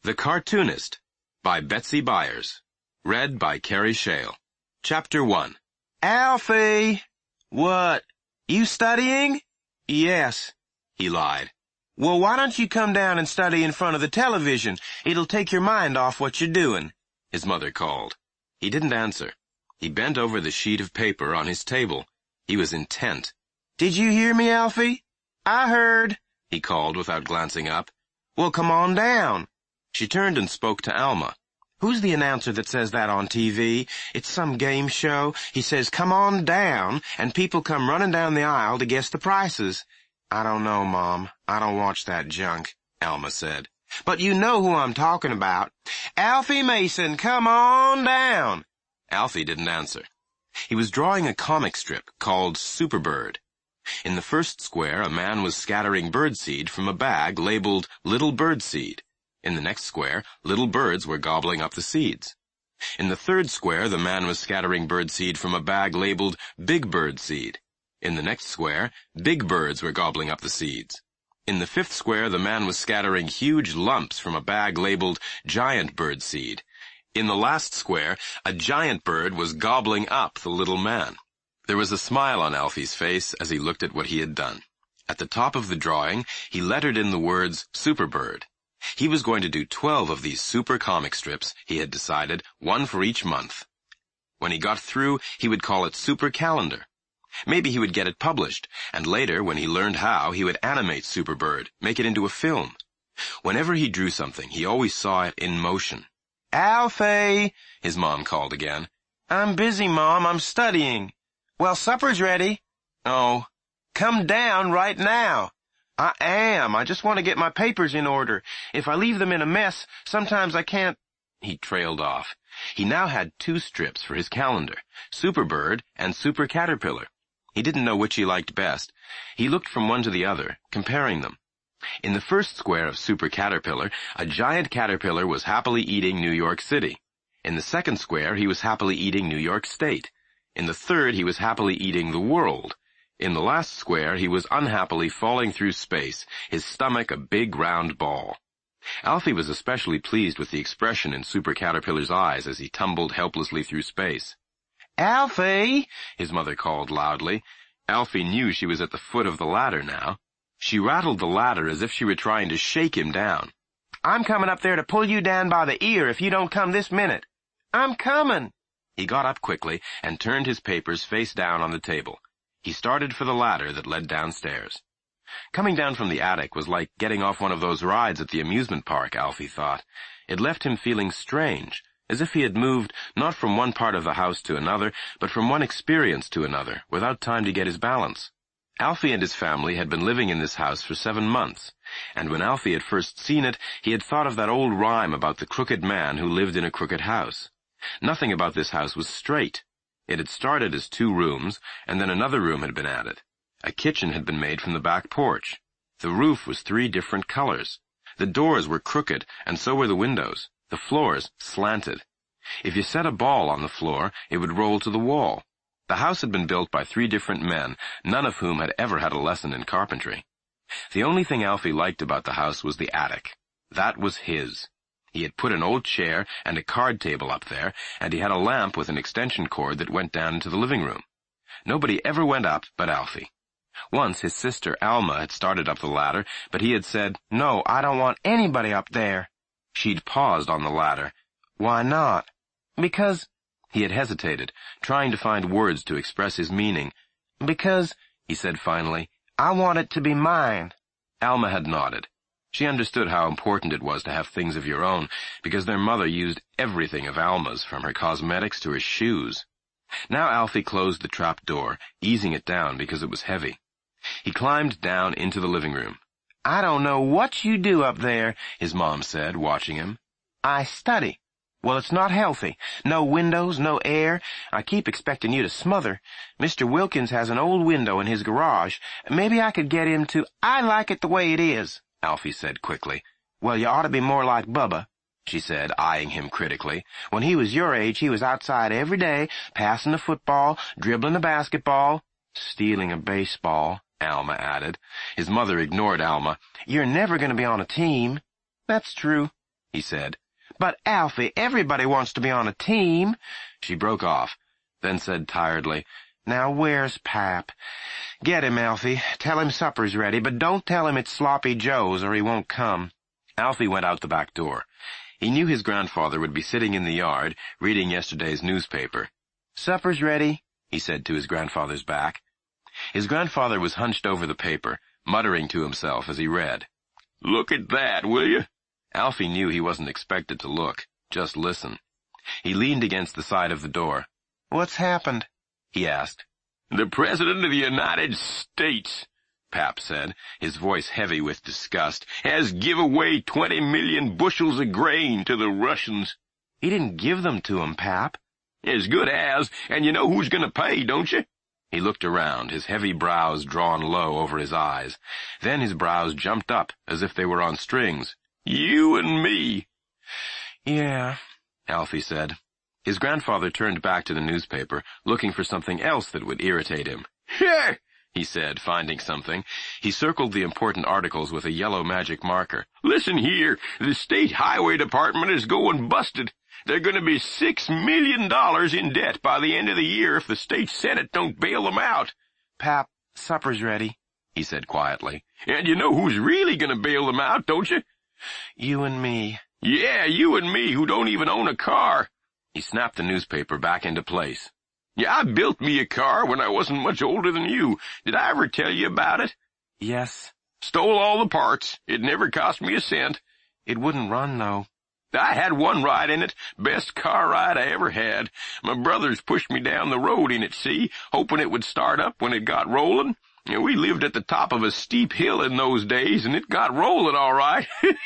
The Cartoonist by Betsy Byers. Read by Carrie Shale. Chapter 1. Alfie! What? You studying? Yes, He lied. Well, why don't you come down and study in front of the television? It'll take your mind off what you're doing. His mother called. He didn't answer. He bent over the sheet of paper on his table. He was intent. Did you hear me, Alfie? I heard, He called without glancing up. Well, come on down. She turned and spoke to Alma. Who's the announcer that says that on TV? It's some game show. He says, come on down, and people come running down the aisle to guess the prices. I don't know, Mom. I don't watch that junk, Alma said. But you know who I'm talking about. Alfie Mason, come on down. Alfie didn't answer. He was drawing a comic strip called Superbird. In the first square, a man was scattering birdseed from a bag labeled Little Birdseed. In the next square, little birds were gobbling up the seeds. In the third square, the man was scattering birdseed from a bag labeled Big Bird Seed. In the next square, big birds were gobbling up the seeds. In the fifth square, the man was scattering huge lumps from a bag labeled Giant Bird Seed. In the last square, a giant bird was gobbling up the little man. There was a smile on Alfie's face as he looked at what he had done. At the top of the drawing, he lettered in the words Superbird. He was going to do 12 of these super comic strips, he had decided, one for each month. When he got through, he would call it Super Calendar. Maybe he would get it published, and later, when he learned how, he would animate Superbird, make it into a film. Whenever he drew something, he always saw it in motion. Alfie! His mom called again. I'm busy, Mom. I'm studying. Well, supper's ready. Oh, come down right now. I am. I just want to get my papers in order. If I leave them in a mess, sometimes I can't. He trailed off. He now had 2 strips for his calendar, Superbird and Super Caterpillar. He didn't know which he liked best. He looked from one to the other, comparing them. In the first square of Super Caterpillar, a giant caterpillar was happily eating New York City. In the second square, he was happily eating New York State. In the third, he was happily eating the world. In the last square, he was unhappily falling through space, his stomach a big round ball. Alfie was especially pleased with the expression in Super Caterpillar's eyes as he tumbled helplessly through space. Alfie! His mother called loudly. Alfie knew she was at the foot of the ladder now. She rattled the ladder as if she were trying to shake him down. I'm coming up there to pull you down by the ear if you don't come this minute. I'm coming. He got up quickly and turned his papers face down on the table. He started for the ladder that led downstairs. Coming down from the attic was like getting off one of those rides at the amusement park, Alfie thought. It left him feeling strange, as if he had moved not from one part of the house to another, but from one experience to another, without time to get his balance. Alfie and his family had been living in this house for 7 months, and when Alfie had first seen it, he had thought of that old rhyme about the crooked man who lived in a crooked house. Nothing about this house was straight. It had started as 2 rooms, and then another room had been added. A kitchen had been made from the back porch. The roof was 3 different colors. The doors were crooked, and so were the windows. The floors slanted. If you set a ball on the floor, it would roll to the wall. The house had been built by 3 different men, none of whom had ever had a lesson in carpentry. The only thing Alfie liked about the house was the attic. That was his. He had put an old chair and a card table up there, and he had a lamp with an extension cord that went down into the living room. Nobody ever went up but Alfie. Once his sister Alma had started up the ladder, but he had said, No, I don't want anybody up there. She'd paused on the ladder. Why not? Because... He had hesitated, trying to find words to express his meaning. Because, he said finally, I want it to be mine. Alma had nodded. She understood how important it was to have things of your own, because their mother used everything of Alma's, from her cosmetics to her shoes. Now Alfie closed the trap door, easing it down because it was heavy. He climbed down into the living room. I don't know what you do up there, his mom said, watching him. I study. Well, it's not healthy. No windows, no air. I keep expecting you to smother. Mr. Wilkins has an old window in his garage. Maybe I could get him to... I like it the way it is, Alfie said quickly. Well, you ought to be more like Bubba, she said, eyeing him critically. When he was your age, he was outside every day, passing the football, dribbling the basketball, stealing a baseball, Alma added. His mother ignored Alma. You're never going to be on a team. That's true. he said. But, Alfie, everybody wants to be on a team. She broke off, then said tiredly, Now where's Pap? Get him, Alfie. Tell him supper's ready, but don't tell him it's Sloppy Joe's or he won't come. Alfie went out the back door. He knew his grandfather would be sitting in the yard, reading yesterday's newspaper. Supper's ready, he said to his grandfather's back. His grandfather was hunched over the paper, muttering to himself as he read. Look at that, will you? Alfie knew he wasn't expected to look, just listen. He leaned against the side of the door. What's happened? He asked. The President of the United States, Pap said, his voice heavy with disgust, has give away 20 million bushels of grain to the Russians. He didn't give them to him, Pap. As good as, and you know who's going to pay, don't you? He looked around, his heavy brows drawn low over his eyes. Then his brows jumped up, as if they were on strings. You and me. Yeah, Alfie said. His grandfather turned back to the newspaper, looking for something else that would irritate him. Here, he said, finding something. He circled the important articles with a yellow magic marker. Listen here, the State Highway Department is going busted. They're going to be $6 million in debt by the end of the year if the state Senate don't bail them out. Pap, supper's ready, he said quietly. And you know who's really going to bail them out, don't you? You and me. Yeah, you and me who don't even own a car. He snapped the newspaper back into place. Yeah, I built me a car when I wasn't much older than you. Did I ever tell you about it? Yes. Stole all the parts. It never cost me a cent. It wouldn't run, though. I had one ride in it. Best car ride I ever had. My brothers pushed me down the road in it, see, hoping it would start up when it got rolling. We lived at the top of a steep hill in those days, and it got rolling all right.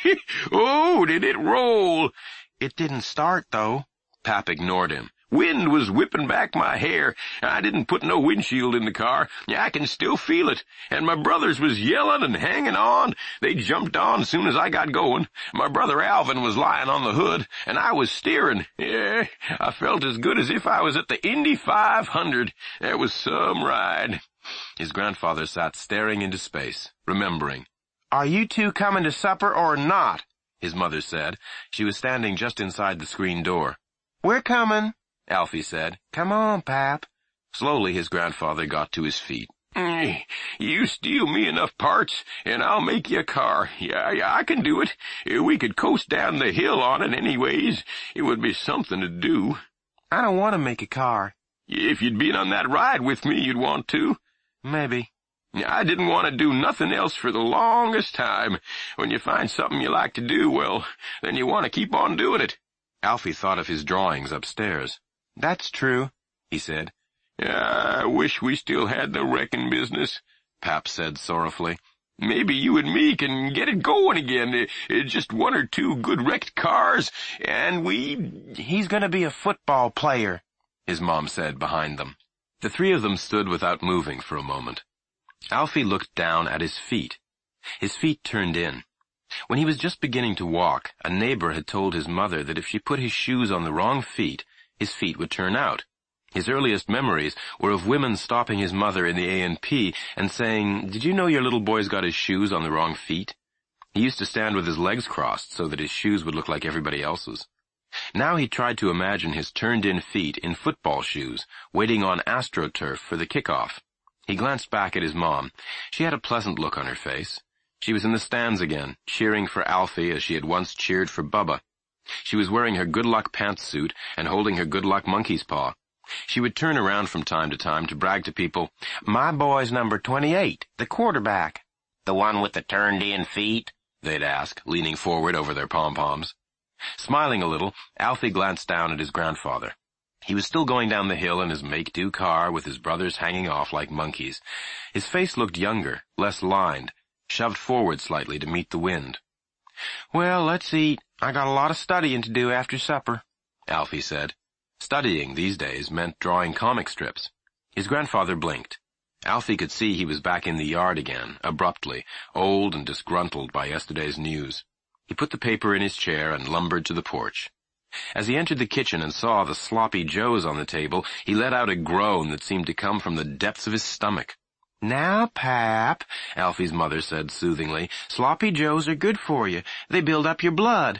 Oh, did it roll! It didn't start, though. Pap ignored him. Wind was whipping back my hair. I didn't put no windshield in the car. I can still feel it. And my brothers was yelling and hanging on. They jumped on as soon as I got going. My brother Alvin was lying on the hood, and I was steering. Yeah, I felt as good as if I was at the Indy 500. That was some ride. His grandfather sat staring into space, remembering. Are you two coming to supper or not? His mother said. She was standing just inside the screen door. We're coming, Alfie said. Come on, Pap. Slowly his grandfather got to his feet. You steal me enough parts, and I'll make you a car. Yeah, I can do it. We could coast down the hill on it anyways. It would be something to do. I don't want to make a car. If you'd been on that ride with me, you'd want to. Maybe. I didn't want to do nothing else for the longest time. When you find something you like to do, well, then you want to keep on doing it. Alfie thought of his drawings upstairs. That's true, he said. I wish we still had the wrecking business, Pap said sorrowfully. Maybe you and me can get it going again. Just one or two good wrecked cars, and He's gonna be a football player, his mom said behind them. The three of them stood without moving for a moment. Alfie looked down at his feet. His feet turned in. When he was just beginning to walk, a neighbor had told his mother that if she put his shoes on the wrong feet, his feet would turn out. His earliest memories were of women stopping his mother in the A&P and saying, "Did you know your little boy's got his shoes on the wrong feet?" He used to stand with his legs crossed so that his shoes would look like everybody else's. Now he tried to imagine his turned-in feet in football shoes, waiting on AstroTurf for the kickoff. He glanced back at his mom. She had a pleasant look on her face. She was in the stands again, cheering for Alfie as she had once cheered for Bubba. She was wearing her good luck pantsuit and holding her good luck monkey's paw. She would turn around from time to brag to people, "My boy's number 28, the quarterback." "The one with the turned-in feet?" they'd ask, leaning forward over their pom-poms. Smiling a little, Alfie glanced down at his grandfather. He was still going down the hill in his make-do car with his brothers hanging off like monkeys. His face looked younger, less lined, shoved forward slightly to meet the wind. "Well, let's eat. I got a lot of studying to do after supper," Alfie said. Studying these days meant drawing comic strips. His grandfather blinked. Alfie could see he was back in the yard again, abruptly, old and disgruntled by yesterday's news. He put the paper in his chair and lumbered to the porch. As he entered the kitchen and saw the Sloppy Joes on the table, he let out a groan that seemed to come from the depths of his stomach. "Now, Pap," Alfie's mother said soothingly, "Sloppy Joes are good for you. They build up your blood."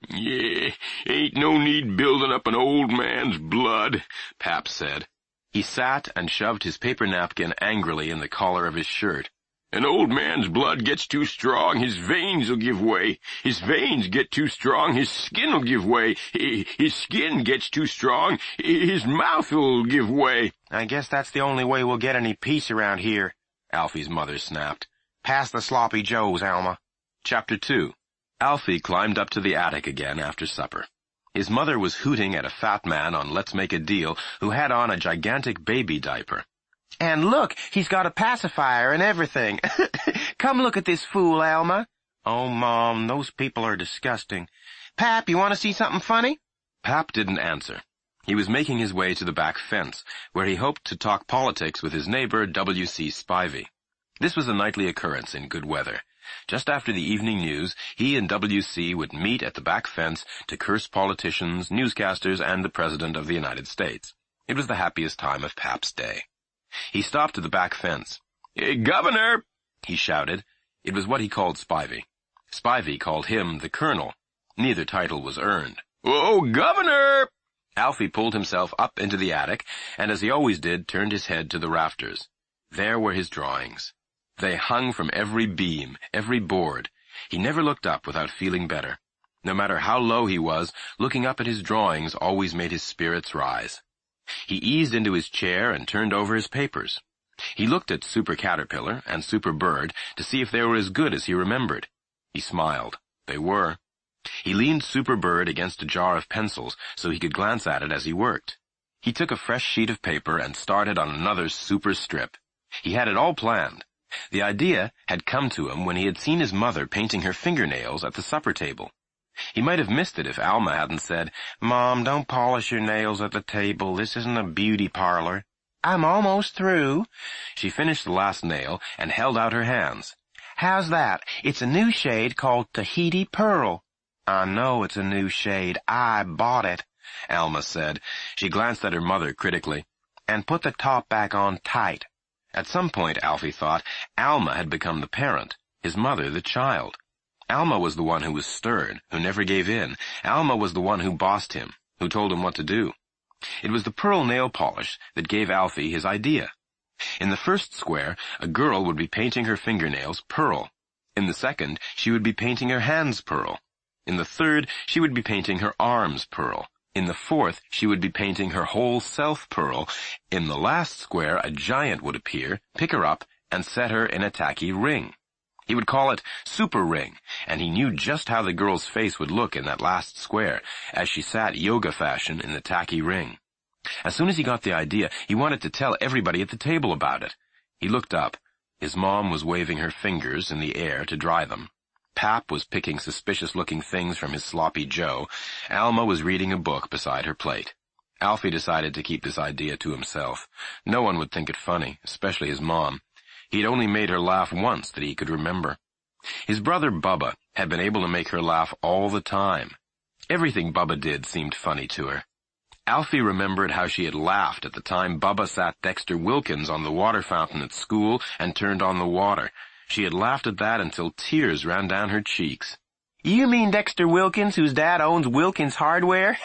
Yeah, ain't no need building up an old man's blood, Pap said. He sat and shoved his paper napkin angrily in the collar of his shirt. An old man's blood gets too strong, his veins will give way. His veins get too strong, his skin will give way. His skin gets too strong, his mouth will give way. I guess that's the only way we'll get any peace around here, Alfie's mother snapped. Pass the sloppy joes, Alma. Chapter 2. Alfie climbed up to the attic again after supper. His mother was hooting at a fat man on Let's Make a Deal who had on a gigantic baby diaper. And look, he's got a pacifier and everything. Come look at this fool, Alma. Oh, Mom, those people are disgusting. Pap, you want to see something funny? Pap didn't answer. He was making his way to the back fence, where he hoped to talk politics with his neighbor, W.C. Spivey. This was a nightly occurrence in good weather. Just after the evening news, he and W.C. would meet at the back fence to curse politicians, newscasters, and the President of the United States. It was the happiest time of Pap's day. He stopped at the back fence. Hey, Governor! He shouted. It was what he called Spivey. Spivey called him the Colonel. Neither title was earned. Oh, Governor! Alfie pulled himself up into the attic, and as he always did, turned his head to the rafters. There were his drawings. They hung from every beam, every board. He never looked up without feeling better. No matter how low he was, looking up at his drawings always made his spirits rise. He eased into his chair and turned over his papers. He looked at Super Caterpillar and Super Bird to see if they were as good as he remembered. He smiled. They were. He leaned Super Bird against a jar of pencils so he could glance at it as he worked. He took a fresh sheet of paper and started on another super strip. He had it all planned. The idea had come to him when he had seen his mother painting her fingernails at the supper table. He might have missed it if Alma hadn't said, "Mom, don't polish your nails at the table. This isn't a beauty parlor." "I'm almost through." She finished the last nail and held out her hands. "How's that? It's a new shade called Tahiti Pearl." "I know it's a new shade. I bought it," Alma said. She glanced at her mother critically. "And put the top back on tight." At some point, Alfie thought, Alma had become the parent, his mother the child. Alma was the one who was stern, who never gave in. Alma was the one who bossed him, who told him what to do. It was the pearl nail polish that gave Alfie his idea. In the first square, a girl would be painting her fingernails pearl. In the second, she would be painting her hands pearl. In the third, she would be painting her arms pearl. In the fourth, she would be painting her whole self pearl. In the last square, a giant would appear, pick her up, and set her in a tacky ring. He would call it Super Ring, and he knew just how the girl's face would look in that last square, as she sat yoga fashion in the tacky ring. As soon as he got the idea, he wanted to tell everybody at the table about it. He looked up. His mom was waving her fingers in the air to dry them. Pap was picking suspicious-looking things from his sloppy Joe. Alma was reading a book beside her plate. Alfie decided to keep this idea to himself. No one would think it funny, especially his mom. He'd only made her laugh once that he could remember. His brother Bubba had been able to make her laugh all the time. Everything Bubba did seemed funny to her. Alfie remembered how she had laughed at the time Bubba sat Dexter Wilkins on the water fountain at school and turned on the water. She had laughed at that until tears ran down her cheeks. "You mean Dexter Wilkins, whose dad owns Wilkins Hardware?"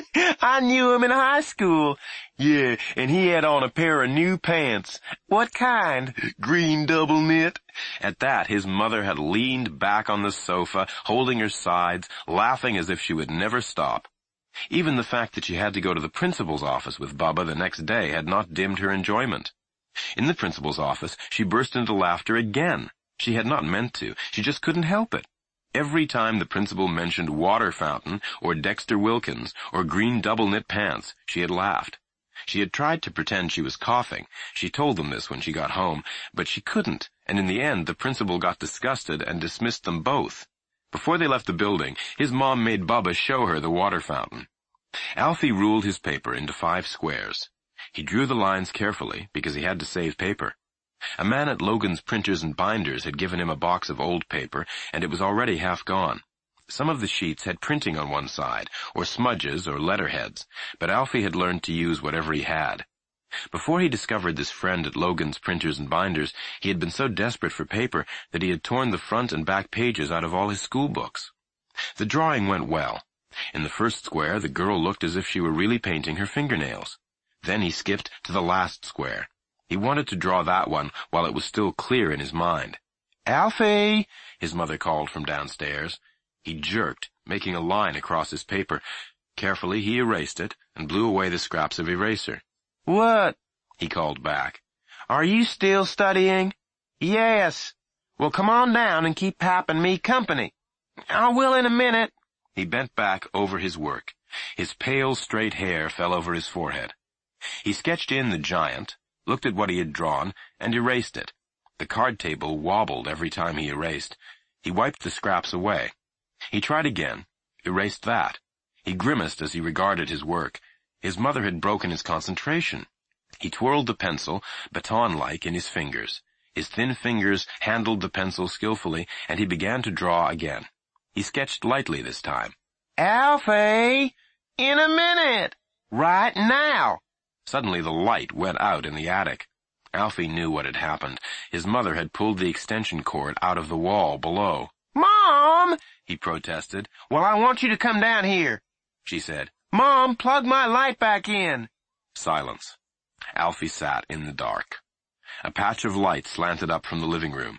"I knew him in high school." "Yeah, and he had on a pair of new pants." "What kind?" "Green double knit." At that, his mother had leaned back on the sofa, holding her sides, laughing as if she would never stop. Even the fact that she had to go to the principal's office with Bubba the next day had not dimmed her enjoyment. In the principal's office, she burst into laughter again. She had not meant to. She just couldn't help it. Every time the principal mentioned water fountain, or Dexter Wilkins, or green double-knit pants, she had laughed. She had tried to pretend she was coughing. She told them this when she got home, but she couldn't, and in the end the principal got disgusted and dismissed them both. Before they left the building, his mom made Bubba show her the water fountain. Alfie ruled his paper into 5 squares. He drew the lines carefully, because he had to save paper. A man at Logan's Printers and Binders had given him a box of old paper, and it was already half gone. Some of the sheets had printing on one side, or smudges or letterheads, but Alfie had learned to use whatever he had. Before he discovered this friend at Logan's Printers and Binders, he had been so desperate for paper that he had torn the front and back pages out of all his school books. The drawing went well. In the first square, the girl looked as if she were really painting her fingernails. Then he skipped to the last square. He wanted to draw that one while it was still clear in his mind. "Alfie!" his mother called from downstairs. He jerked, making a line across his paper. Carefully, he erased it and blew away the scraps of eraser. "What?" he called back. "Are you still studying?" "Yes." "Well, come on down and keep Pap and me company." "I will in a minute." He bent back over his work. His pale, straight hair fell over his forehead. He sketched in the giant, looked at what he had drawn, and erased it. The card table wobbled every time he erased. He wiped the scraps away. He tried again, erased that. He grimaced as he regarded his work. His mother had broken his concentration. He twirled the pencil, baton-like, in his fingers. His thin fingers handled the pencil skillfully, and he began to draw again. He sketched lightly this time. "Alfie! In a minute! Right now!" Suddenly the light went out in the attic. Alfie knew what had happened. His mother had pulled the extension cord out of the wall below. "Mom!" he protested. "Well, I want you to come down here," she said. "Mom, plug my light back in." Silence. Alfie sat in the dark. A patch of light slanted up from the living room.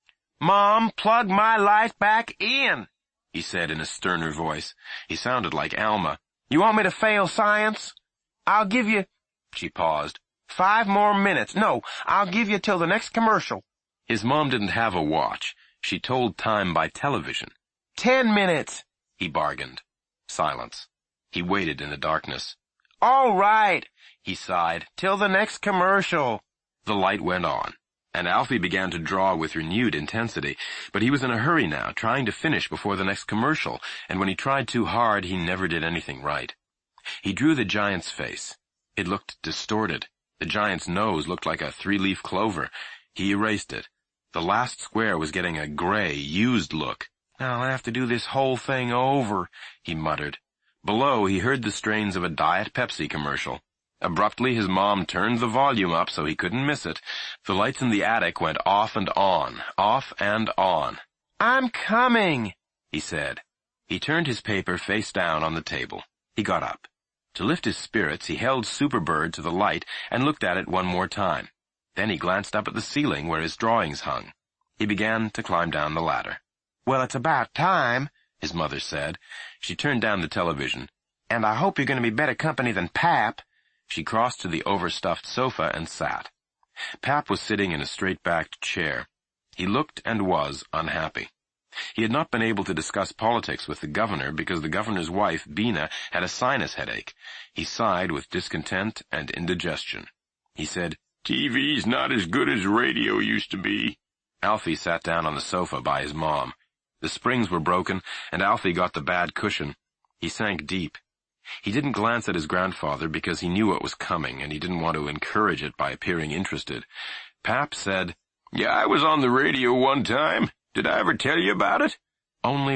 "Mom, plug my light back in," he said in a sterner voice. He sounded like Alma. "You want me to fail science? I'll give you—" She paused. 5 more minutes. No, I'll give you till the next commercial." His mom didn't have a watch. She told time by television. 10 minutes, he bargained. Silence. He waited in the darkness. "All right," he sighed. "till the next commercial." The light went on, and Alfie began to draw with renewed intensity, but he was in a hurry now, trying to finish before the next commercial, and when he tried too hard, he never did anything right. He drew the giant's face. It looked distorted. The giant's nose looked like a 3-leaf clover. He erased it. The last square was getting a gray, used look. "I'll have to do this whole thing over," he muttered. Below, he heard the strains of a Diet Pepsi commercial. Abruptly, his mom turned the volume up so he couldn't miss it. The lights in the attic went off and on, off and on. "I'm coming," he said. He turned his paper face down on the table. He got up. To lift his spirits, he held Superbird to the light and looked at it one more time. Then he glanced up at the ceiling where his drawings hung. He began to climb down the ladder. "Well, it's about time," his mother said. She turned down the television. "And I hope you're going to be better company than Pap." She crossed to the overstuffed sofa and sat. Pap was sitting in a straight-backed chair. He looked and was unhappy. He had not been able to discuss politics with the governor because the governor's wife, Bina, had a sinus headache. He sighed with discontent and indigestion. He said, "TV's not as good as radio used to be." Alfie sat down on the sofa by his mom. The springs were broken, and Alfie got the bad cushion. He sank deep. He didn't glance at his grandfather because he knew what was coming, and he didn't want to encourage it by appearing interested. Pap said, "Yeah, I was on the radio one time. Did I ever tell you about it?" "Only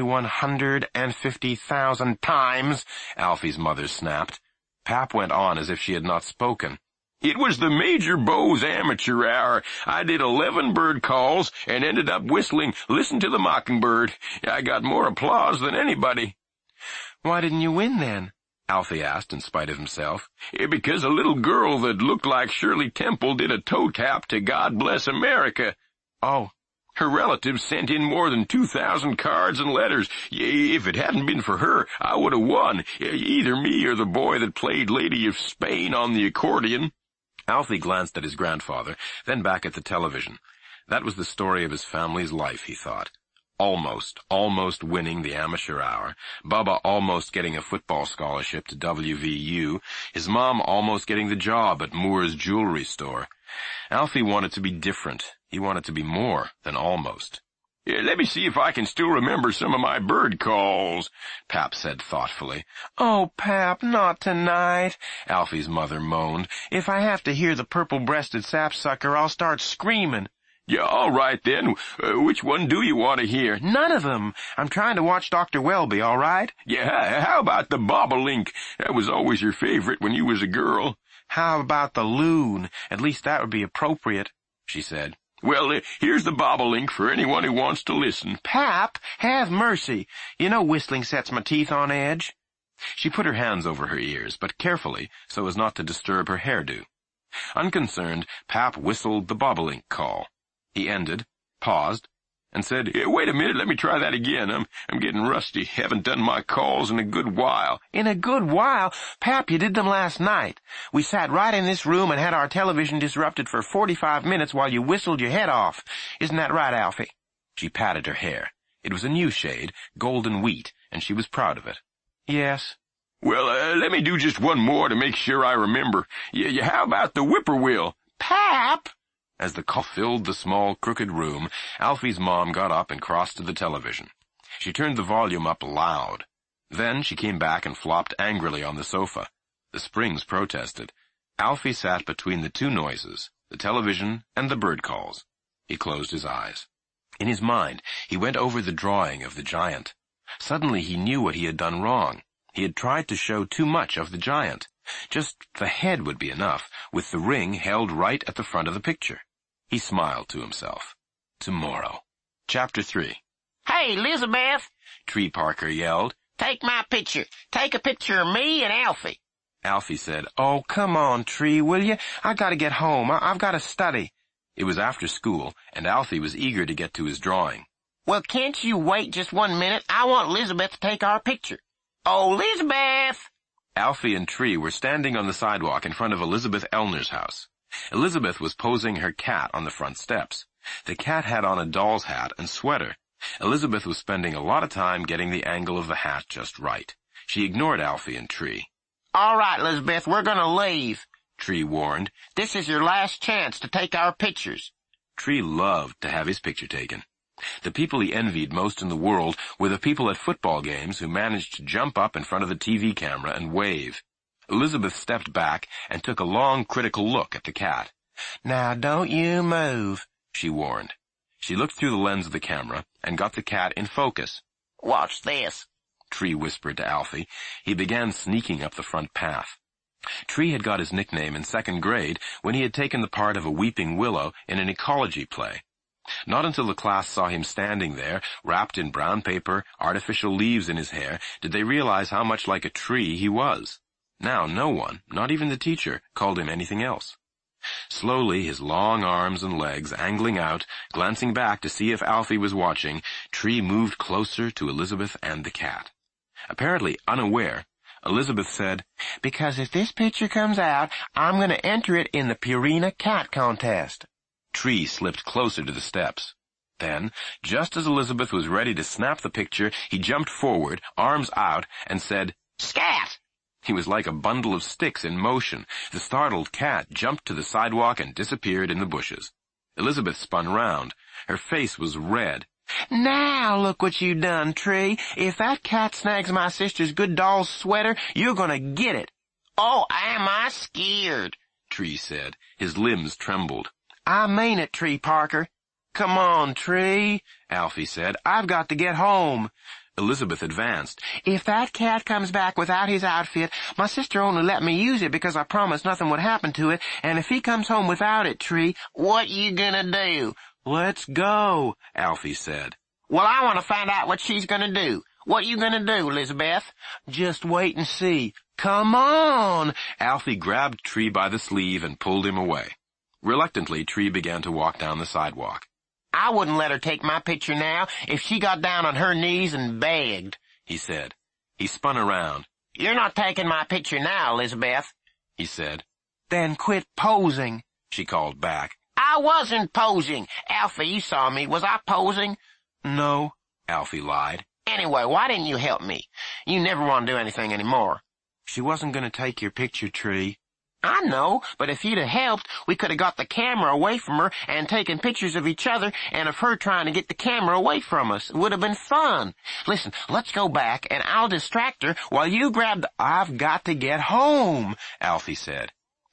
150,000 times," Alfie's mother snapped. Pap went on as if she had not spoken. "It was the Major Bowes Amateur Hour. I did 11 bird calls and ended up whistling 'Listen to the Mockingbird.' I got more applause than anybody." "Why didn't you win then?" Alfie asked in spite of himself. "Because a little girl that looked like Shirley Temple did a toe tap to God Bless America." "Oh." "Her relatives sent in more than 2,000 cards and letters. If it hadn't been for her, I would have won. Either me or the boy that played Lady of Spain on the accordion." Alfie glanced at his grandfather, then back at the television. That was the story of his family's life, he thought. Almost winning the amateur hour, Bubba almost getting a football scholarship to WVU, his mom almost getting the job at Moore's jewelry store. Alfie wanted to be different. He wanted to be more than almost. "Let me see if I can still remember some of my bird calls," Pap said thoughtfully. "Oh, Pap, not tonight," Alfie's mother moaned. "If I have to hear the purple-breasted sapsucker, I'll start screaming." "Yeah, all right then. Which one do you want to hear?" "None of them. I'm trying to watch Dr. Welby, all right?" "Yeah, how about the bobolink? That was always your favorite when you was a girl." "How about the loon? At least that would be appropriate," she said. "Well, here's the bobolink for anyone who wants to listen." "Pap, have mercy. You know whistling sets my teeth on edge." She put her hands over her ears, but carefully, so as not to disturb her hairdo. Unconcerned, Pap whistled the bobolink call. He ended, paused, and said, "Wait a minute, let me try that again. I'm getting rusty. Haven't done my calls in a good while." In a good while? Pap, you did them last night. We sat right in this room and had our television disrupted for 45 minutes while you whistled your head off. Isn't that right, Alfie? She patted her hair. It was a new shade, golden wheat, and she was proud of it. Yes. "Well, let me do just one more to make sure I remember. How about the whippoorwill?" Pap! As the call filled the small, crooked room, Alfie's mom got up and crossed to the television. She turned the volume up loud. Then she came back and flopped angrily on the sofa. The springs protested. Alfie sat between the two noises, the television and the bird calls. He closed his eyes. In his mind, he went over the drawing of the giant. Suddenly he knew what he had done wrong. He had tried to show too much of the giant. Just the head would be enough, with the ring held right at the front of the picture. He smiled to himself. Tomorrow. Chapter 3. Hey, Elizabeth, Tree Parker yelled. take my picture. Take a picture of me and Alfie. Alfie said, Oh, come on, Tree, will you? I gotta get home. I've gotta study. It was after school, and Alfie was eager to get to his drawing. Well, can't you wait just 1 minute? I want Elizabeth to take our picture. Oh, Elizabeth! Alfie and Tree were standing on the sidewalk in front of Elizabeth Elner's house. Elizabeth was posing her cat on the front steps. The cat had on a doll's hat and sweater. Elizabeth was spending a lot of time getting the angle of the hat just right. She ignored Alfie and Tree. All right, Elizabeth, we're gonna leave. Tree warned. This is your last chance to take our pictures. Tree loved to have his picture taken. The people he envied most in the world were the people at football games who managed to jump up in front of the TV camera and wave. Elizabeth stepped back and took a long, critical look at the cat. Now don't you move, she warned. She looked through the lens of the camera and got the cat in focus. Watch this, Tree whispered to Alfie. He began sneaking up the front path. Tree had got his nickname in 2nd grade when he had taken the part of a weeping willow in an ecology play. Not until the class saw him standing there, wrapped in brown paper, artificial leaves in his hair, did they realize how much like a tree he was. Now no one, not even the teacher, called him anything else. Slowly, his long arms and legs angling out, glancing back to see if Alfie was watching, Tree moved closer to Elizabeth and the cat. Apparently unaware, Elizabeth said, Because if this picture comes out, I'm going to enter it in the Purina Cat Contest. Tree slipped closer to the steps. Then, just as Elizabeth was ready to snap the picture, he jumped forward, arms out, and said, Scat! He was like a bundle of sticks in motion. The startled cat jumped to the sidewalk and disappeared in the bushes. Elizabeth spun round. Her face was red. Now look what you done, Tree. If that cat snags my sister's good doll's sweater, you're going to get it. Oh, am I scared? Tree said. His limbs trembled. I mean it, Tree Parker. Come on, Tree, Alfie said. I've got to get home. Elizabeth advanced. If that cat comes back without his outfit, my sister only let me use it because I promised nothing would happen to it, and if he comes home without it, Tree, what you gonna do? Let's go, Alfie said. Well, I want to find out what she's gonna do. What you gonna do, Elizabeth? Just wait and see. Come on! Alfie grabbed Tree by the sleeve and pulled him away. Reluctantly, Tree began to walk down the sidewalk. I wouldn't let her take my picture now if she got down on her knees and begged, he said. He spun around. You're not taking my picture now, Elizabeth, he said. Then quit posing, she called back. I wasn't posing. Alfie, you saw me. Was I posing? No, Alfie lied. Anyway, why didn't you help me? You never want to do anything anymore. She wasn't going to take your picture, Tree. I know, but if you'd have helped, we could have got the camera away from her and taken pictures of each other and of her trying to get the camera away from us. It would have been fun. Listen, let's go back and I'll distract her while you grab the... I've got to get home, Alfie said.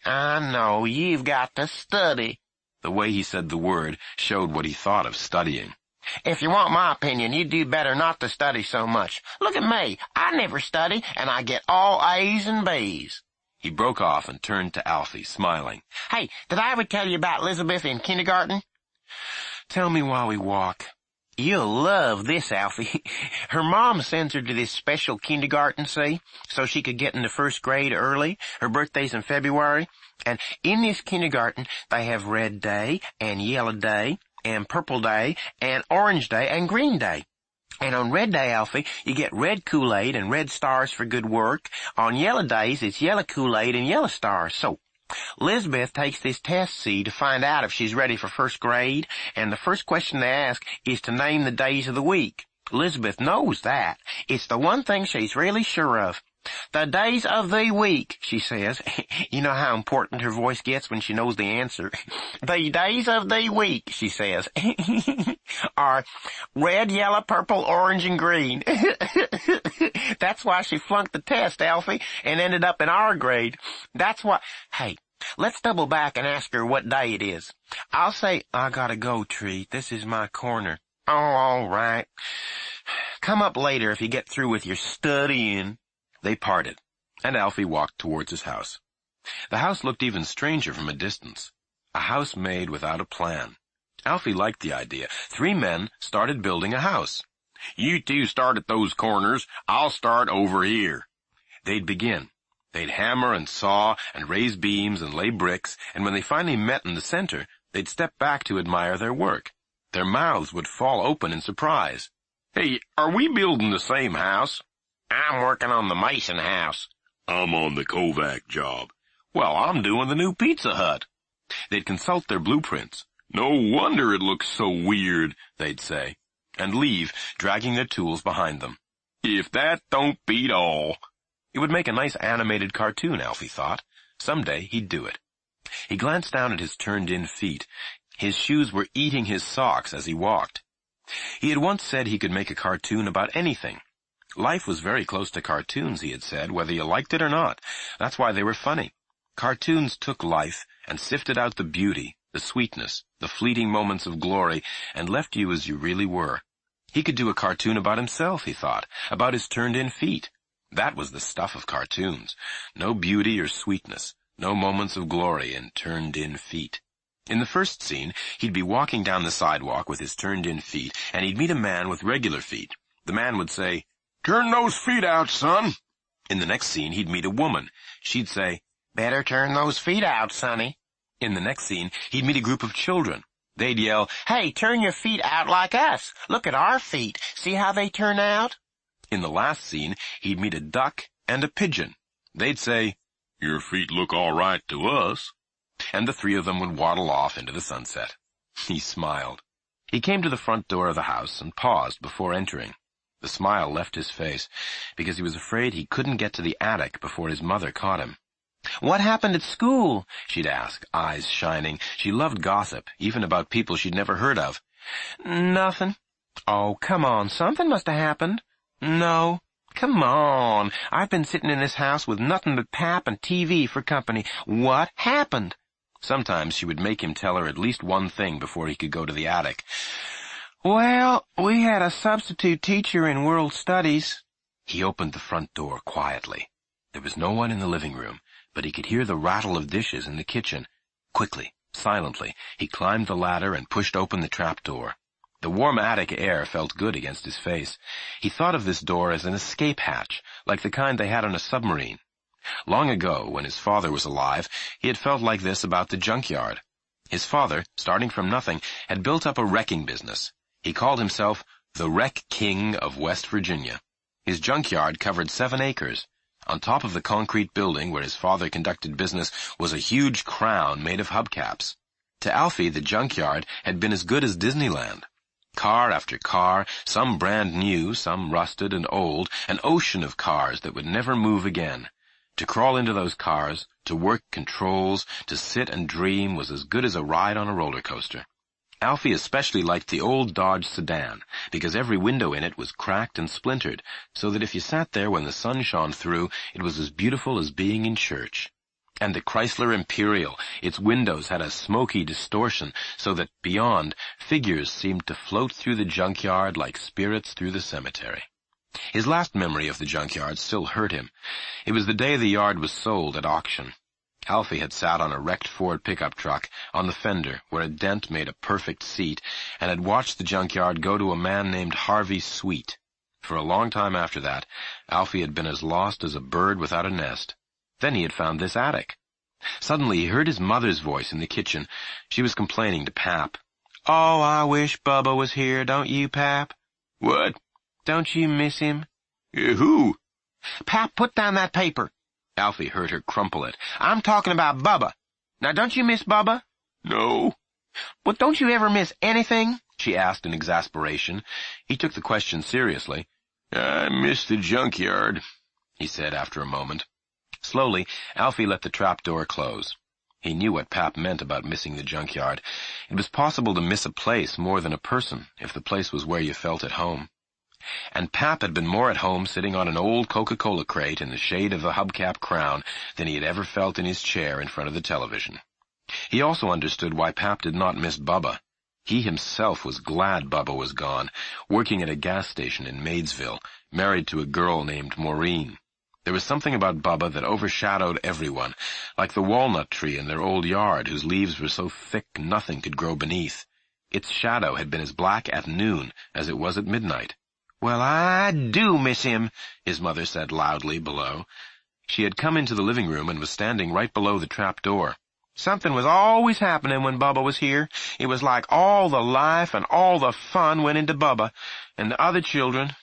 I know, you've got to study. The way he said the word showed what he thought of studying. If you want my opinion, you'd do better not to study so much. Look at me. I never study, and I get all A's and B's. He broke off and turned to Alfie, smiling. Hey, did I ever tell you about Elizabeth in kindergarten? Tell me while we walk. You'll love this, Alfie. Her mom sends her to this special kindergarten, see, so she could get into first grade early. Her birthday's in February. And in this kindergarten, they have Red Day and Yellow Day and Purple Day and Orange Day and Green Day. And on Red Day, Alfie, you get red Kool-Aid and red stars for good work. On Yellow Days, it's yellow Kool-Aid and yellow stars. So, Lisbeth takes this test, see, to find out if she's ready for first grade, and the first question they ask is to name the days of the week. Lisbeth knows that. It's the one thing she's really sure of. The days of the week, she says. You know how important her voice gets when she knows the answer. The days of the week, she says, are red, yellow, purple, orange, and green. That's why she flunked the test, Alfie, and ended up in our grade. That's why... Hey, let's double back and ask her what day it is. I'll say, I gotta go, Treat. This is my corner. Oh, all right. Come up later if you get through with your studying. They parted, and Alfie walked towards his house. The house looked even stranger from a distance. A house made without a plan. Alfie liked the idea. 3 men started building a house. You two start at those corners. I'll start over here. They'd begin. They'd hammer and saw and raise beams and lay bricks, and when they finally met in the center, they'd step back to admire their work. Their mouths would fall open in surprise. Hey, are we building the same house? I'm working on the Mason house. I'm on the Kovac job. Well, I'm doing the new Pizza Hut. They'd consult their blueprints. No wonder it looks so weird, they'd say, and leave, dragging their tools behind them. If that don't beat all. It would make a nice animated cartoon, Alfie thought. Someday he'd do it. He glanced down at his turned-in feet. His shoes were eating his socks as he walked. He had once said he could make a cartoon about anything. Life was very close to cartoons, he had said, whether you liked it or not. That's why they were funny. Cartoons took life and sifted out the beauty, the sweetness, the fleeting moments of glory, and left you as you really were. He could do a cartoon about himself, he thought, about his turned-in feet. That was the stuff of cartoons. No beauty or sweetness, no moments of glory in turned-in feet. In the first scene, he'd be walking down the sidewalk with his turned-in feet, and he'd meet a man with regular feet. The man would say, "Turn those feet out, son." In the next scene, he'd meet a woman. She'd say, "Better turn those feet out, sonny." In the next scene, he'd meet a group of children. They'd yell, "Hey, turn your feet out like us. Look at our feet. See how they turn out?" In the last scene, he'd meet a duck and a pigeon. They'd say, "Your feet look all right to us." And the 3 of them would waddle off into the sunset. He smiled. He came to the front door of the house and paused before entering. The smile left his face, because he was afraid he couldn't get to the attic before his mother caught him. "What happened at school?" she'd ask, eyes shining. She loved gossip, even about people she'd never heard of. "Nothing." "Oh, come on, something must have happened." "No." "Come on, I've been sitting in this house with nothing but Pap and TV for company. What happened?" Sometimes she would make him tell her at least one thing before he could go to the attic. "Well, we had a substitute teacher in World Studies." He opened the front door quietly. There was no one in the living room, but he could hear the rattle of dishes in the kitchen. Quickly, silently, he climbed the ladder and pushed open the trap door. The warm attic air felt good against his face. He thought of this door as an escape hatch, like the kind they had on a submarine. Long ago, when his father was alive, he had felt like this about the junkyard. His father, starting from nothing, had built up a wrecking business. He called himself the Wreck King of West Virginia. His junkyard covered 7 acres. On top of the concrete building where his father conducted business was a huge crown made of hubcaps. To Alfie, the junkyard had been as good as Disneyland. Car after car, some brand new, some rusted and old, an ocean of cars that would never move again. To crawl into those cars, to work controls, to sit and dream was as good as a ride on a roller coaster. Alfie especially liked the old Dodge sedan, because every window in it was cracked and splintered, so that if you sat there when the sun shone through, it was as beautiful as being in church. And the Chrysler Imperial, its windows had a smoky distortion, so that, beyond, figures seemed to float through the junkyard like spirits through the cemetery. His last memory of the junkyard still hurt him. It was the day the yard was sold at auction. Alfie had sat on a wrecked Ford pickup truck on the fender where a dent made a perfect seat and had watched the junkyard go to a man named Harvey Sweet. For a long time after that, Alfie had been as lost as a bird without a nest. Then he had found this attic. Suddenly he heard his mother's voice in the kitchen. She was complaining to Pap. "Oh, I wish Bubba was here, don't you, Pap?" What? "Don't you miss him?" Who? "Pap, put down that paper." Alfie heard her crumple it. "I'm talking about Bubba. Now, don't you miss Bubba?" No. "Well, don't you ever miss anything?" she asked in exasperation. He took the question seriously. I miss the junkyard, he said after a moment. Slowly, Alfie let the trapdoor close. He knew what Pap meant about missing the junkyard. It was possible to miss a place more than a person, if the place was where you felt at home. And Pap had been more at home sitting on an old Coca-Cola crate in the shade of the hubcap crown than he had ever felt in his chair in front of the television. He also understood why Pap did not miss Bubba. He himself was glad Bubba was gone, working at a gas station in Maidesville, married to a girl named Maureen. There was something about Bubba that overshadowed everyone, like the walnut tree in their old yard whose leaves were so thick nothing could grow beneath. Its shadow had been as black at noon as it was at midnight. "Well, I do miss him," his mother said loudly below. She had come into the living room and was standing right below the trap door. "Something was always happening when Bubba was here. It was like all the life and all the fun went into Bubba. And the other children,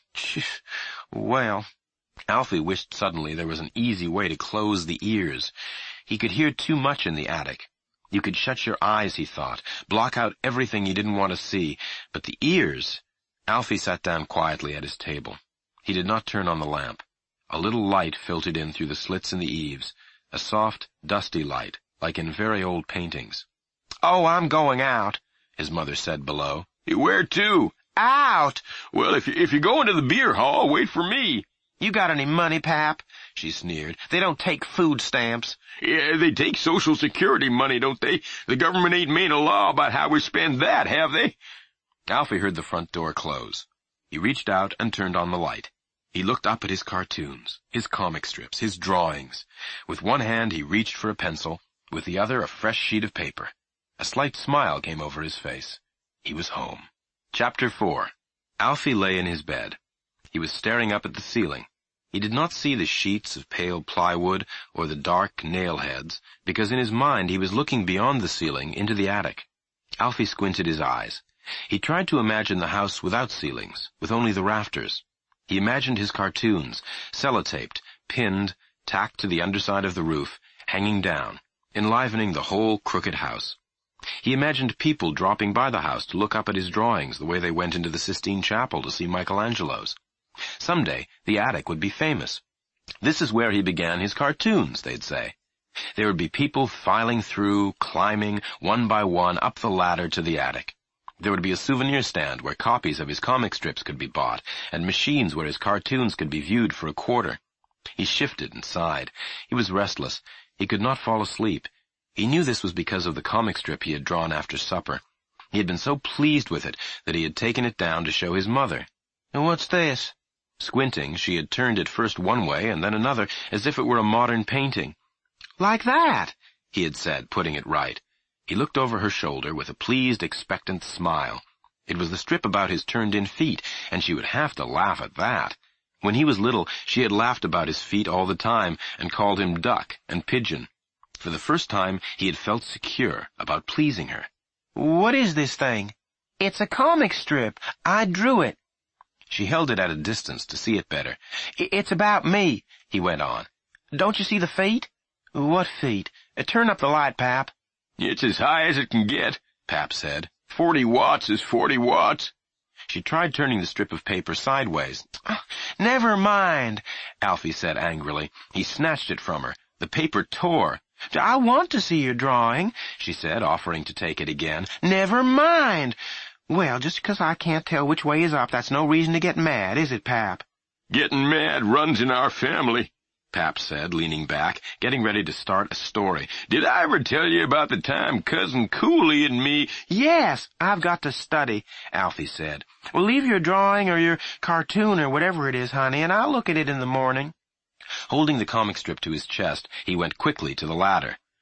well..." Alfie wished suddenly there was an easy way to close the ears. He could hear too much in the attic. You could shut your eyes, he thought, block out everything you didn't want to see, but the ears... Alfie sat down quietly at his table. He did not turn on the lamp. A little light filtered in through the slits in the eaves, a soft, dusty light, like in very old paintings. "Oh, I'm going out," his mother said below. Where to? "Out." Well, if you're going to the beer hall, wait for me. "You got any money, Pap?" she sneered. "They don't take food stamps." Yeah, they take Social Security money, don't they? The government ain't made a law about how we spend that, have they? Alfie heard the front door close. He reached out and turned on the light. He looked up at his cartoons, his comic strips, his drawings. With one hand he reached for a pencil, with the other a fresh sheet of paper. A slight smile came over his face. He was home. Chapter 4. Alfie lay in his bed. He was staring up at the ceiling. He did not see the sheets of pale plywood or the dark nail heads, because in his mind he was looking beyond the ceiling into the attic. Alfie squinted his eyes. He tried to imagine the house without ceilings, with only the rafters. He imagined his cartoons, sellotaped, pinned, tacked to the underside of the roof, hanging down, enlivening the whole crooked house. He imagined people dropping by the house to look up at his drawings the way they went into the Sistine Chapel to see Michelangelo's. Someday, the attic would be famous. "This is where he began his cartoons," they'd say. There would be people filing through, climbing, one by one, up the ladder to the attic. There would be a souvenir stand where copies of his comic strips could be bought, and machines where his cartoons could be viewed for a quarter. He shifted and sighed. He was restless. He could not fall asleep. He knew this was because of the comic strip he had drawn after supper. He had been so pleased with it that he had taken it down to show his mother. "And what's this?" Squinting, she had turned it first one way and then another, as if it were a modern painting. "Like that," he had said, putting it right. He looked over her shoulder with a pleased, expectant smile. It was the strip about his turned-in feet, and she would have to laugh at that. When he was little, she had laughed about his feet all the time and called him Duck and Pigeon. For the first time, he had felt secure about pleasing her. "What is this thing?" "It's a comic strip. I drew it." She held it at a distance to see it better. "It's about me," he went on. "Don't you see the feet?" "What feet? Turn up the light, Pap." It's as high as it can get, Pap said. 40 watts is 40 watts. She tried turning the strip of paper sideways. "Never mind," Alfie said angrily. He snatched it from her. The paper tore. "I want to see your drawing," she said, offering to take it again. "Never mind." "Well, just because I can't tell which way is up, that's no reason to get mad, is it, Pap?" Getting mad runs in our family, Pap said, leaning back, getting ready to start a story. Did I ever tell you about the time Cousin Cooley and me— "Yes, I've got to study," Alfie said. "Well, leave your drawing or your cartoon or whatever it is, honey, and I'll look at it in the morning." Holding the comic strip to his chest, he went quickly to the ladder.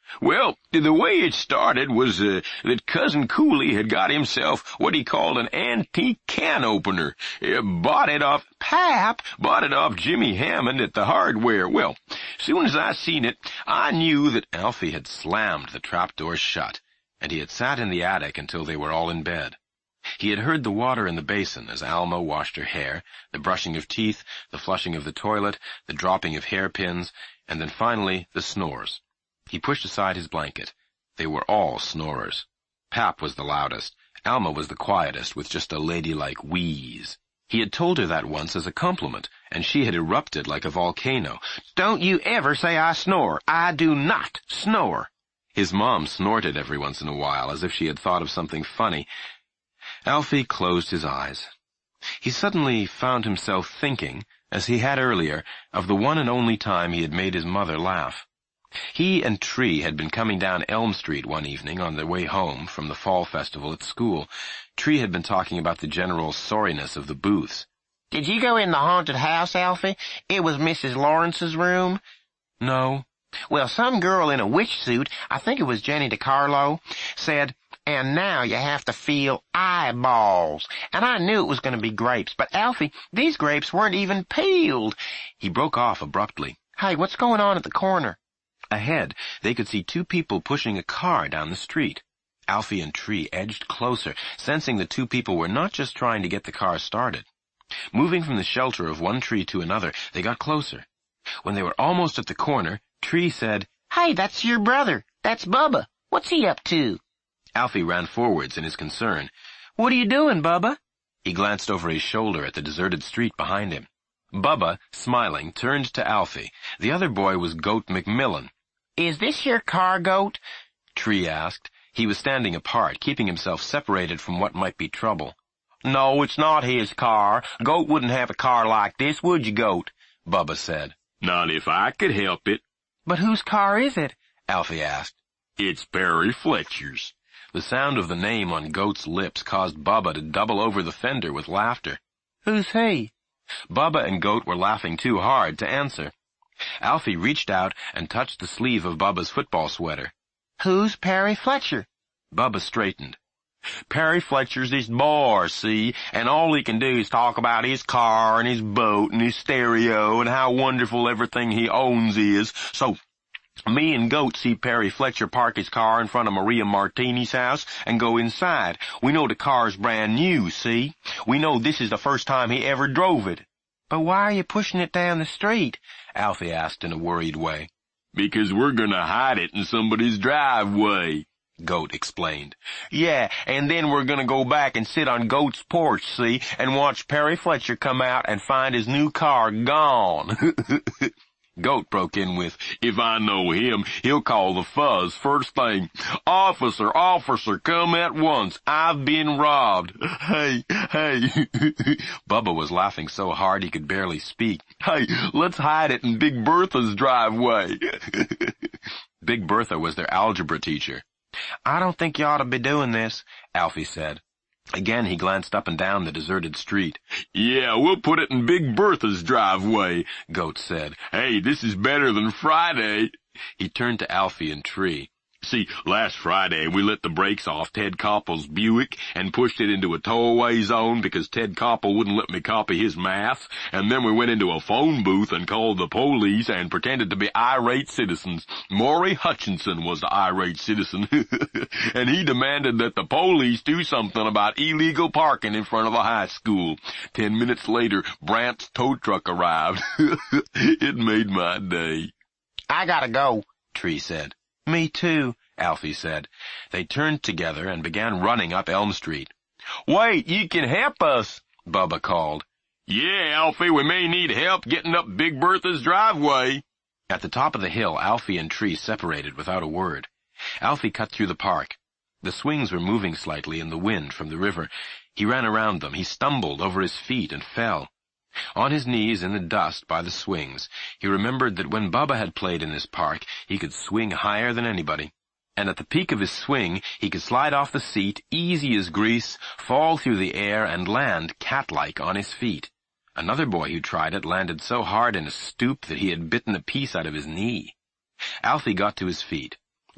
Well, the way it started was that Cousin Cooley had got himself what he called an antique can opener. Bought it off Jimmy Hammond at the hardware. Well, soon as I seen it, I knew that Alfie had slammed the trapdoor shut, and he had sat in the attic until they were all in bed. He had heard the water in the basin as Alma washed her hair, the brushing of teeth, the flushing of the toilet, the dropping of hairpins, and then finally the snores. He pushed aside his blanket. They were all snorers. Pap was the loudest. Alma was the quietest, with just a ladylike wheeze. He had told her that once as a compliment, and she had erupted like a volcano. "Don't you ever say I snore. I do not snore." His mom snorted every once in a while, as if she had thought of something funny. Alfie closed his eyes. He suddenly found himself thinking, as he had earlier, of the one and only time he had made his mother laugh. He and Tree had been coming down Elm Street one evening on their way home from the fall festival at school. Tree had been talking about the general sorriness of the booths. "Did you go in the haunted house, Alfie? It was Mrs. Lawrence's room." "No." "Well, some girl in a witch suit, I think it was Jenny DiCarlo, said, 'And now you have to feel eyeballs.' And I knew it was going to be grapes. But, Alfie, these grapes weren't even peeled." He broke off abruptly. "Hey, what's going on at the corner?" Ahead, they could see two people pushing a car down the street. Alfie and Tree edged closer, sensing the two people were not just trying to get the car started. Moving from the shelter of one tree to another, they got closer. When they were almost at the corner, Tree said, "Hey, that's your brother. That's Bubba. What's he up to?" Alfie ran forwards in his concern. "What are you doing, Bubba?" He glanced over his shoulder at the deserted street behind him. Bubba, smiling, turned to Alfie. The other boy was Goat McMillan. "Is this your car, Goat?" Tree asked. He was standing apart, keeping himself separated from what might be trouble. "No, it's not his car. Goat wouldn't have a car like this, would you, Goat?" Bubba said. not if I could help it. "But whose car is it?" Alfie asked. It's Perry Fletcher's. The sound of the name on Goat's lips caused Bubba to double over the fender with laughter. "Who's he?" Bubba and Goat were laughing too hard to answer. Alfie reached out and touched the sleeve of Bubba's football sweater. "Who's Perry Fletcher?" Bubba straightened. "Perry Fletcher's his boss, see? And all he can do is talk about his car and his boat and his stereo and how wonderful everything he owns is. So, me and Goat see Perry Fletcher park his car in front of Maria Martini's house and go inside. We know the car's brand new, see? We know this is the first time he ever drove it." "But why are you pushing it down the street?" Alfie asked in a worried way. Because we're gonna hide it in somebody's driveway," Goat explained. "Yeah, and then we're gonna go back and sit on Goat's porch, see, and watch Perry Fletcher come out and find his new car gone." Goat broke in with, "If I know him, he'll call the fuzz first thing. 'Officer, officer, come at once. I've been robbed.' Hey, hey." Bubba was laughing so hard he could barely speak. "Hey, let's hide it in Big Bertha's driveway." Big Bertha was their algebra teacher. "I don't think you ought to be doing this," Alfie said. Again he glanced up and down the deserted street. "Yeah, we'll put it in Big Bertha's driveway," Goat said. "Hey, this is better than Friday." He turned to Alfie and Tree. "See, last Friday we let the brakes off Ted Koppel's Buick and pushed it into a tow-away zone because Ted Koppel wouldn't let me copy his math, and then we went into a phone booth and called the police and pretended to be irate citizens. Maury Hutchinson was the irate citizen, and he demanded that the police do something about illegal parking in front of the high school. 10 minutes later, Brandt's tow truck arrived. It made my day." "I gotta go," Tree said. "Me too," Alfie said. They turned together and began running up Elm Street. "Wait, you can help us," Bubba called. "Yeah, Alfie, we may need help getting up Big Bertha's driveway." At the top of the hill, Alfie and Tree separated without a word. Alfie cut through the park. The swings were moving slightly in the wind from the river. He ran around them. He stumbled over his feet and fell. On his knees in the dust by the swings, he remembered that when Bubba had played in this park, he could swing higher than anybody. And at the peak of his swing, he could slide off the seat, easy as grease, fall through the air, and land cat-like on his feet. Another boy who tried it landed so hard in a stoop that he had bitten a piece out of his knee. Alfie got to his feet.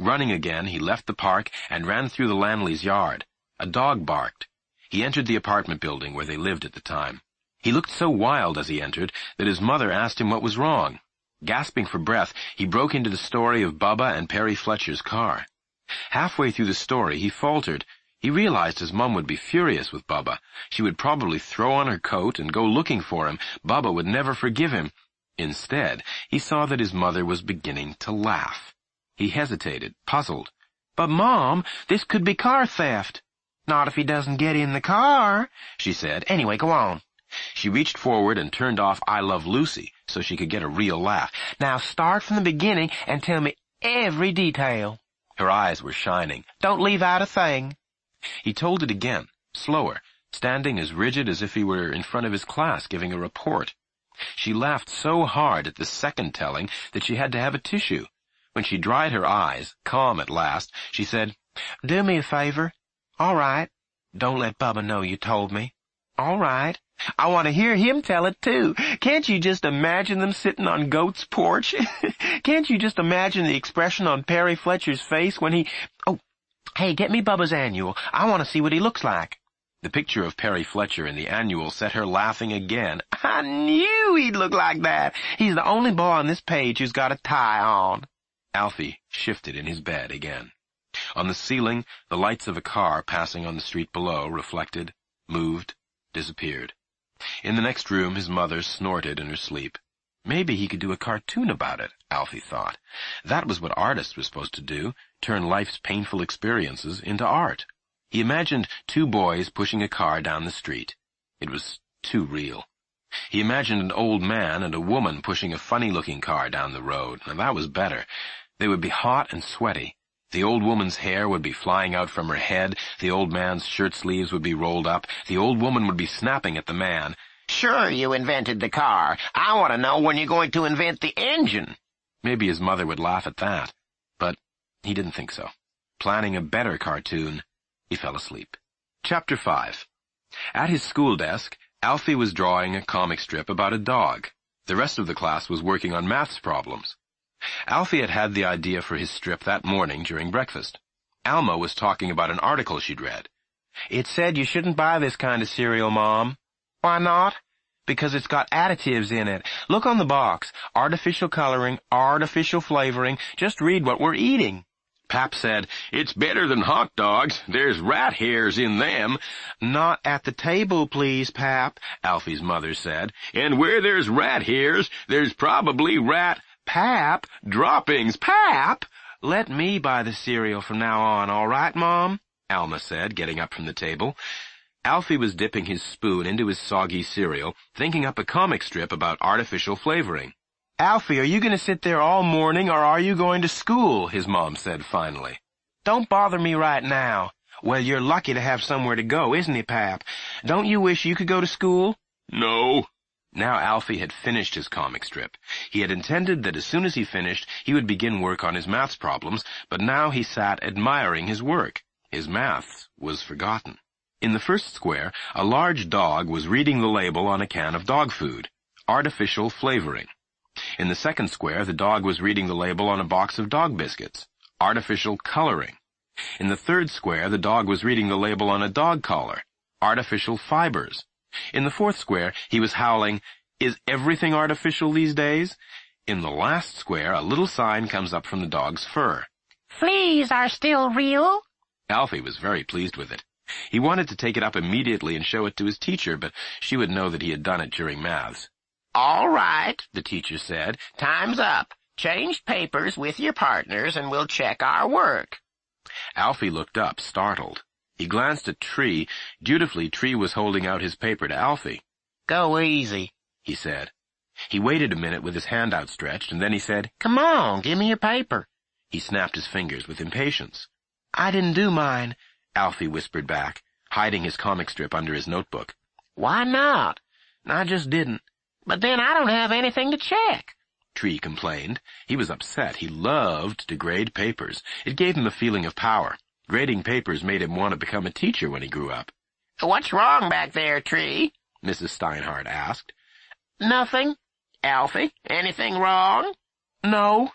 Running again, he left the park and ran through the Lanleys' yard. A dog barked. He entered the apartment building where they lived at the time. He looked so wild as he entered that his mother asked him what was wrong. Gasping for breath, he broke into the story of Bubba and Perry Fletcher's car. Halfway through the story, he faltered. He realized his mom would be furious with Bubba. She would probably throw on her coat and go looking for him. Bubba would never forgive him. Instead, he saw that his mother was beginning to laugh. He hesitated, puzzled. "But, Mom, this could be car theft." "Not if he doesn't get in the car," she said. "Anyway, go on." She reached forward and turned off I Love Lucy so she could get a real laugh. "Now start from the beginning and tell me every detail." Her eyes were shining. "Don't leave out a thing." He told it again, slower, standing as rigid as if he were in front of his class giving a report. She laughed so hard at the second telling that she had to have a tissue. When she dried her eyes, calm at last, she said, "Do me a favor." "All right." "Don't let Bubba know you told me." "All right." "I want to hear him tell it, too. Can't you just imagine them sitting on Goat's porch? Can't you just imagine the expression on Perry Fletcher's face when he... Oh, hey, get me Bubba's annual. I want to see what he looks like." The picture of Perry Fletcher in the annual set her laughing again. "I knew he'd look like that. He's the only boy on this page who's got a tie on." Alfie shifted in his bed again. On the ceiling, the lights of a car passing on the street below reflected, moved, disappeared. In the next room, his mother snorted in her sleep. Maybe he could do a cartoon about it, Alfie thought. That was what artists were supposed to do, turn life's painful experiences into art. He imagined two boys pushing a car down the street. It was too real. He imagined an old man and a woman pushing a funny-looking car down the road, and that was better. They would be hot and sweaty. The old woman's hair would be flying out from her head, the old man's shirt sleeves would be rolled up, the old woman would be snapping at the man. "Sure, you invented the car. I want to know when you're going to invent the engine." Maybe his mother would laugh at that, but he didn't think so. Planning a better cartoon, he fell asleep. Chapter 5. At his school desk, Alfie was drawing a comic strip about a dog. The rest of the class was working on maths problems. Alfie had the idea for his strip that morning during breakfast. Alma was talking about an article she'd read. "It said you shouldn't buy this kind of cereal, Mom." "Why not?" "Because it's got additives in it. Look on the box. Artificial coloring, artificial flavoring. Just read what we're eating." Pap said, "It's better than hot dogs. There's rat hairs in them." "Not at the table, please, Pap," Alfie's mother said. "And where there's rat hairs, there's probably rat—" "Pap, droppings. Pap!" let me buy the cereal from now on, all right, Mom?" Alma said, getting up from the table. Alfie was dipping his spoon into his soggy cereal, thinking up a comic strip about artificial flavoring. "Alfie, are you going to sit there all morning, or are you going to school?" his mom said finally. "Don't bother me right now." "Well, you're lucky to have somewhere to go, isn't he, Pap? Don't you wish you could go to school?" "No." Now Alfie had finished his comic strip. He had intended that as soon as he finished, he would begin work on his maths problems, but now he sat admiring his work. His maths was forgotten. In the first square, a large dog was reading the label on a can of dog food. Artificial flavoring. In the second square, the dog was reading the label on a box of dog biscuits. Artificial coloring. In the third square, the dog was reading the label on a dog collar. Artificial fibers. In the fourth square, he was howling, "Is everything artificial these days?" In the last square, a little sign comes up from the dog's fur. "Fleas are still real?" Alfie was very pleased with it. He wanted to take it up immediately and show it to his teacher, but she would know that he had done it during maths. "All right," the teacher said. "Time's up. Change papers with your partners and we'll check our work." Alfie looked up, startled. He glanced at Tree. Dutifully, Tree was holding out his paper to Alfie. "Go easy," he said. He waited a minute with his hand outstretched, and then he said, "Come on, give me your paper." He snapped his fingers with impatience. "I didn't do mine," Alfie whispered back, hiding his comic strip under his notebook. "Why not?" "I just didn't." "But then I don't have anything to check," Tree complained. He was upset. He loved to grade papers. It gave him a feeling of power. Grading papers made him want to become a teacher when he grew up. "What's wrong back there, Tree?" Mrs. Steinhardt asked. "Nothing. Alfie, anything wrong?" "No."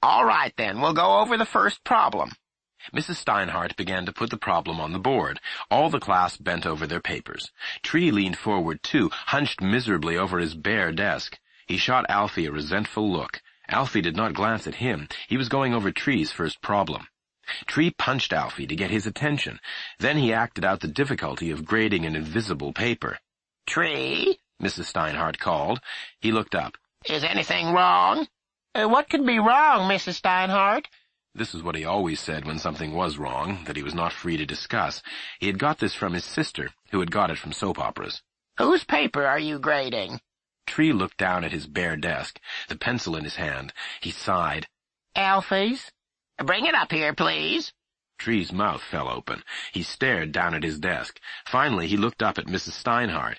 All right, then. We'll go over the first problem. Mrs. Steinhardt began to put the problem on the board. All the class bent over their papers. Tree leaned forward, too, hunched miserably over his bare desk. He shot Alfie a resentful look. Alfie did not glance at him. He was going over Tree's first problem. Tree punched Alfie to get his attention. Then he acted out the difficulty of grading an invisible paper. Tree? Mrs. Steinhardt called. He looked up. Is anything wrong? What could be wrong, Mrs. Steinhardt? This is what he always said when something was wrong, that he was not free to discuss. He had got this from his sister, who had got it from soap operas. Whose paper are you grading? Tree looked down at his bare desk, the pencil in his hand. He sighed. Alfie's? Bring it up here, please. Tree's mouth fell open. He stared down at his desk. Finally, he looked up at Mrs. Steinhardt.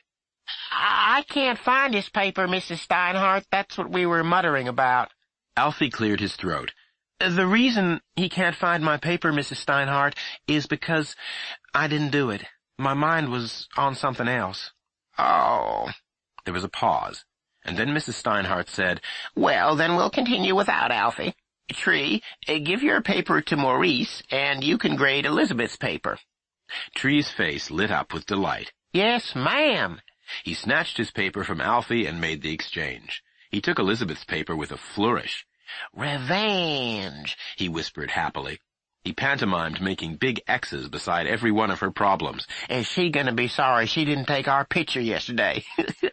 I can't find his paper, Mrs. Steinhardt. That's what we were muttering about. Alfie cleared his throat. The reason he can't find my paper, Mrs. Steinhardt, is because I didn't do it. My mind was on something else. Oh. There was a pause, and then Mrs. Steinhardt said, Well, then we'll continue without Alfie. Tree, give your paper to Maurice, and you can grade Elizabeth's paper. Tree's face lit up with delight. Yes, ma'am. He snatched his paper from Alfie and made the exchange. He took Elizabeth's paper with a flourish. Revenge, he whispered happily. He pantomimed making big X's beside every one of her problems. Is she gonna be sorry she didn't take our picture yesterday?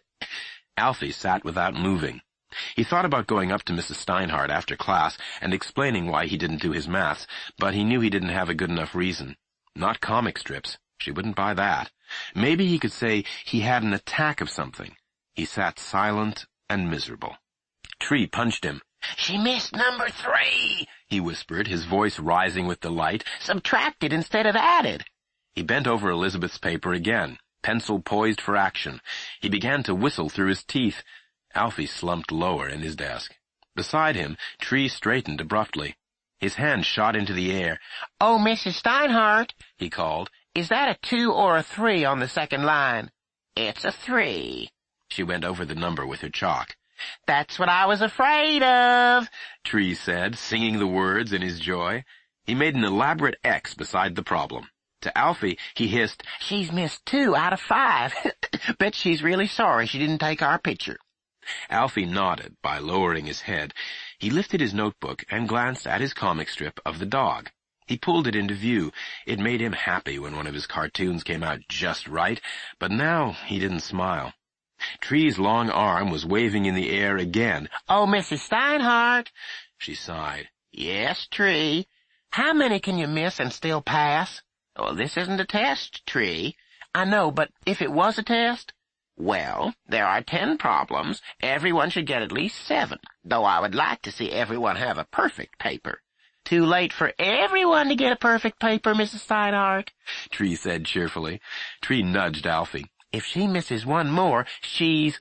Alfie sat without moving. He thought about going up to Mrs. Steinhardt after class and explaining why he didn't do his maths, but he knew he didn't have a good enough reason. Not comic strips. She wouldn't buy that. Maybe he could say he had an attack of something. He sat silent and miserable. Tree punched him. She missed number 3, he whispered, his voice rising with delight. Subtracted instead of added. He bent over Elizabeth's paper again, pencil poised for action. He began to whistle through his teeth. Alfie slumped lower in his desk. Beside him, Tree straightened abruptly. His hand shot into the air. Oh, Mrs. Steinhardt, he called. Is that a 2 or a 3 on the second line? It's a 3. She went over the number with her chalk. That's what I was afraid of, Tree said, singing the words in his joy. He made an elaborate X beside the problem. To Alfie, he hissed, She's missed 2 out of 5. Bet she's really sorry she didn't take our picture. Alfie nodded by lowering his head. He lifted his notebook and glanced at his comic strip of the dog. He pulled it into view. It made him happy when one of his cartoons came out just right, but now he didn't smile. Tree's long arm was waving in the air again. Oh, Mrs. Steinhardt, she sighed. Yes, Tree. How many can you miss and still pass? Oh, this isn't a test, Tree. I know, but if it was a test? Well, there are 10 problems. Everyone should get at least 7, though I would like to see everyone have a perfect paper. Too late for everyone to get a perfect paper, Mrs. Steinhardt, Tree said cheerfully. Tree nudged Alfie. If she misses one more, she's...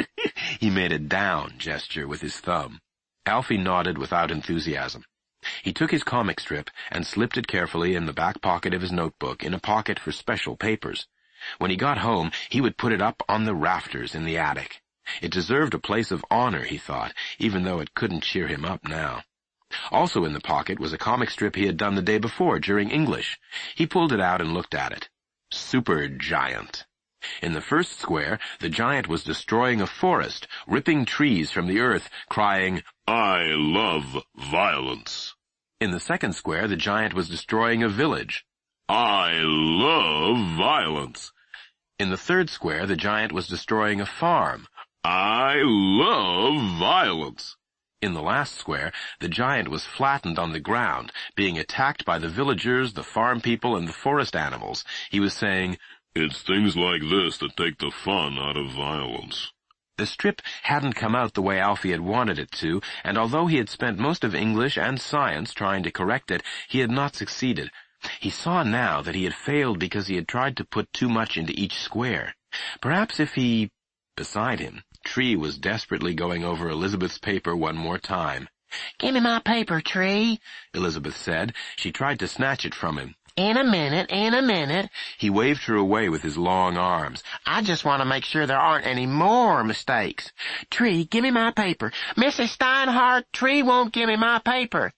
He made a down gesture with his thumb. Alfie nodded without enthusiasm. He took his comic strip and slipped it carefully in the back pocket of his notebook in a pocket for special papers. When he got home, he would put it up on the rafters in the attic. It deserved a place of honor, he thought, even though it couldn't cheer him up now. Also in the pocket was a comic strip he had done the day before during English. He pulled it out and looked at it. Super Giant. In the first square, the giant was destroying a forest, ripping trees from the earth, crying, I love violence. In the second square, the giant was destroying a village. I love violence. In the third square, the giant was destroying a farm. I love violence. In the last square, the giant was flattened on the ground, being attacked by the villagers, the farm people, and the forest animals. He was saying, It's things like this that take the fun out of violence. The strip hadn't come out the way Alfie had wanted it to, and although he had spent most of English and science trying to correct it, he had not succeeded. He saw now that he had failed because he had tried to put too much into each square. Perhaps if he... Beside him, Tree was desperately going over Elizabeth's paper one more time. Give me my paper, Tree, Elizabeth said. She tried to snatch it from him. In a minute. He waved her away with his long arms. I just want to make sure there aren't any more mistakes. Tree, give me my paper. Mrs. Steinhardt, Tree won't give me my paper.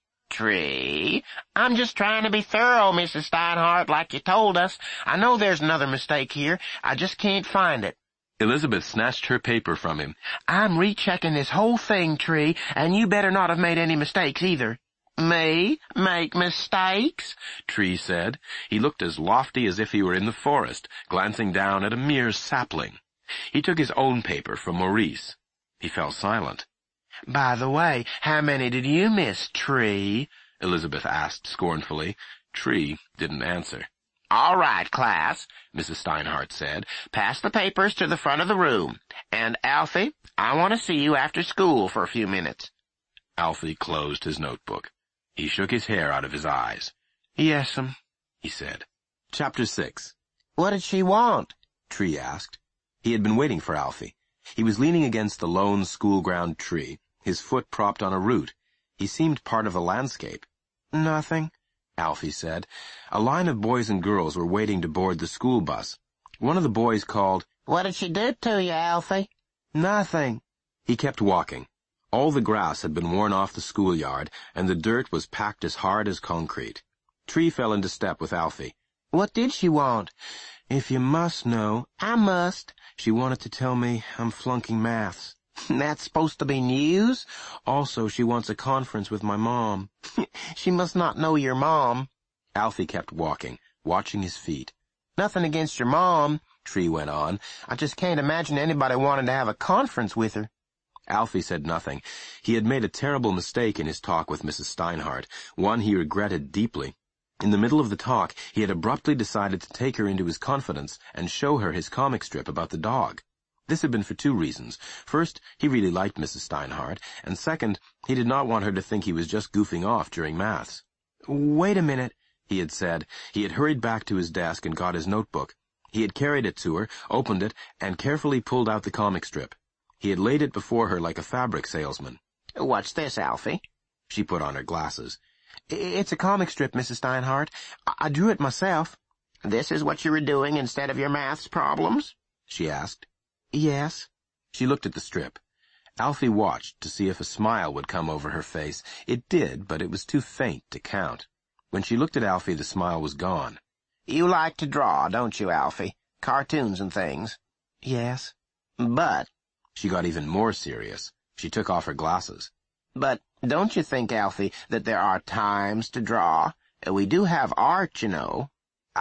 Tree, I'm just trying to be thorough, Mrs. Steinhardt, like you told us. I know there's another mistake here. I just can't find it. Elizabeth snatched her paper from him. I'm rechecking this whole thing, Tree, and you better not have made any mistakes either. Me? Make mistakes? Tree said. He looked as lofty as if he were in the forest, glancing down at a mere sapling. He took his own paper from Maurice. He fell silent. By the way, how many did you miss, Tree? Elizabeth asked scornfully. Tree didn't answer. All right, class, Mrs. Steinhardt said. Pass the papers to the front of the room. And, Alfie, I want to see you after school for a few minutes. Alfie closed his notebook. He shook his hair out of his eyes. Yes'm, he said. Chapter 6. What did she want? Tree asked. He had been waiting for Alfie. He was leaning against the lone school-ground tree, his foot propped on a root. He seemed part of the landscape. Nothing, Alfie said. A line of boys and girls were waiting to board the school bus. One of the boys called, What did she do to you, Alfie? Nothing. He kept walking. All the grass had been worn off the schoolyard, and the dirt was packed as hard as concrete. Tree fell into step with Alfie. What did she want? If you must know. I must. She wanted to tell me I'm flunking maths. That's supposed to be news? Also, she wants a conference with my mom. She must not know your mom. Alfie kept walking, watching his feet. Nothing against your mom, Tree went on. I just can't imagine anybody wanting to have a conference with her. Alfie said nothing. He had made a terrible mistake in his talk with Mrs. Steinhardt, one he regretted deeply. In the middle of the talk, he had abruptly decided to take her into his confidence and show her his comic strip about the dog. This had been for two reasons. First, he really liked Mrs. Steinhardt, and second, he did not want her to think he was just goofing off during maths. Wait a minute, he had said. He had hurried back to his desk and got his notebook. He had carried it to her, opened it, and carefully pulled out the comic strip. He had laid it before her like a fabric salesman. What's this, Alfie? She put on her glasses. It's a comic strip, Mrs. Steinhardt. I drew it myself. This is what you were doing instead of your maths problems? She asked. Yes. She looked at the strip. Alfie watched to see if a smile would come over her face. It did, but it was too faint to count. When she looked at Alfie, the smile was gone. You like to draw, don't you, Alfie? Cartoons and things. Yes. But... She got even more serious. She took off her glasses. But don't you think, Alfie, that there are times to draw? We do have art, you know.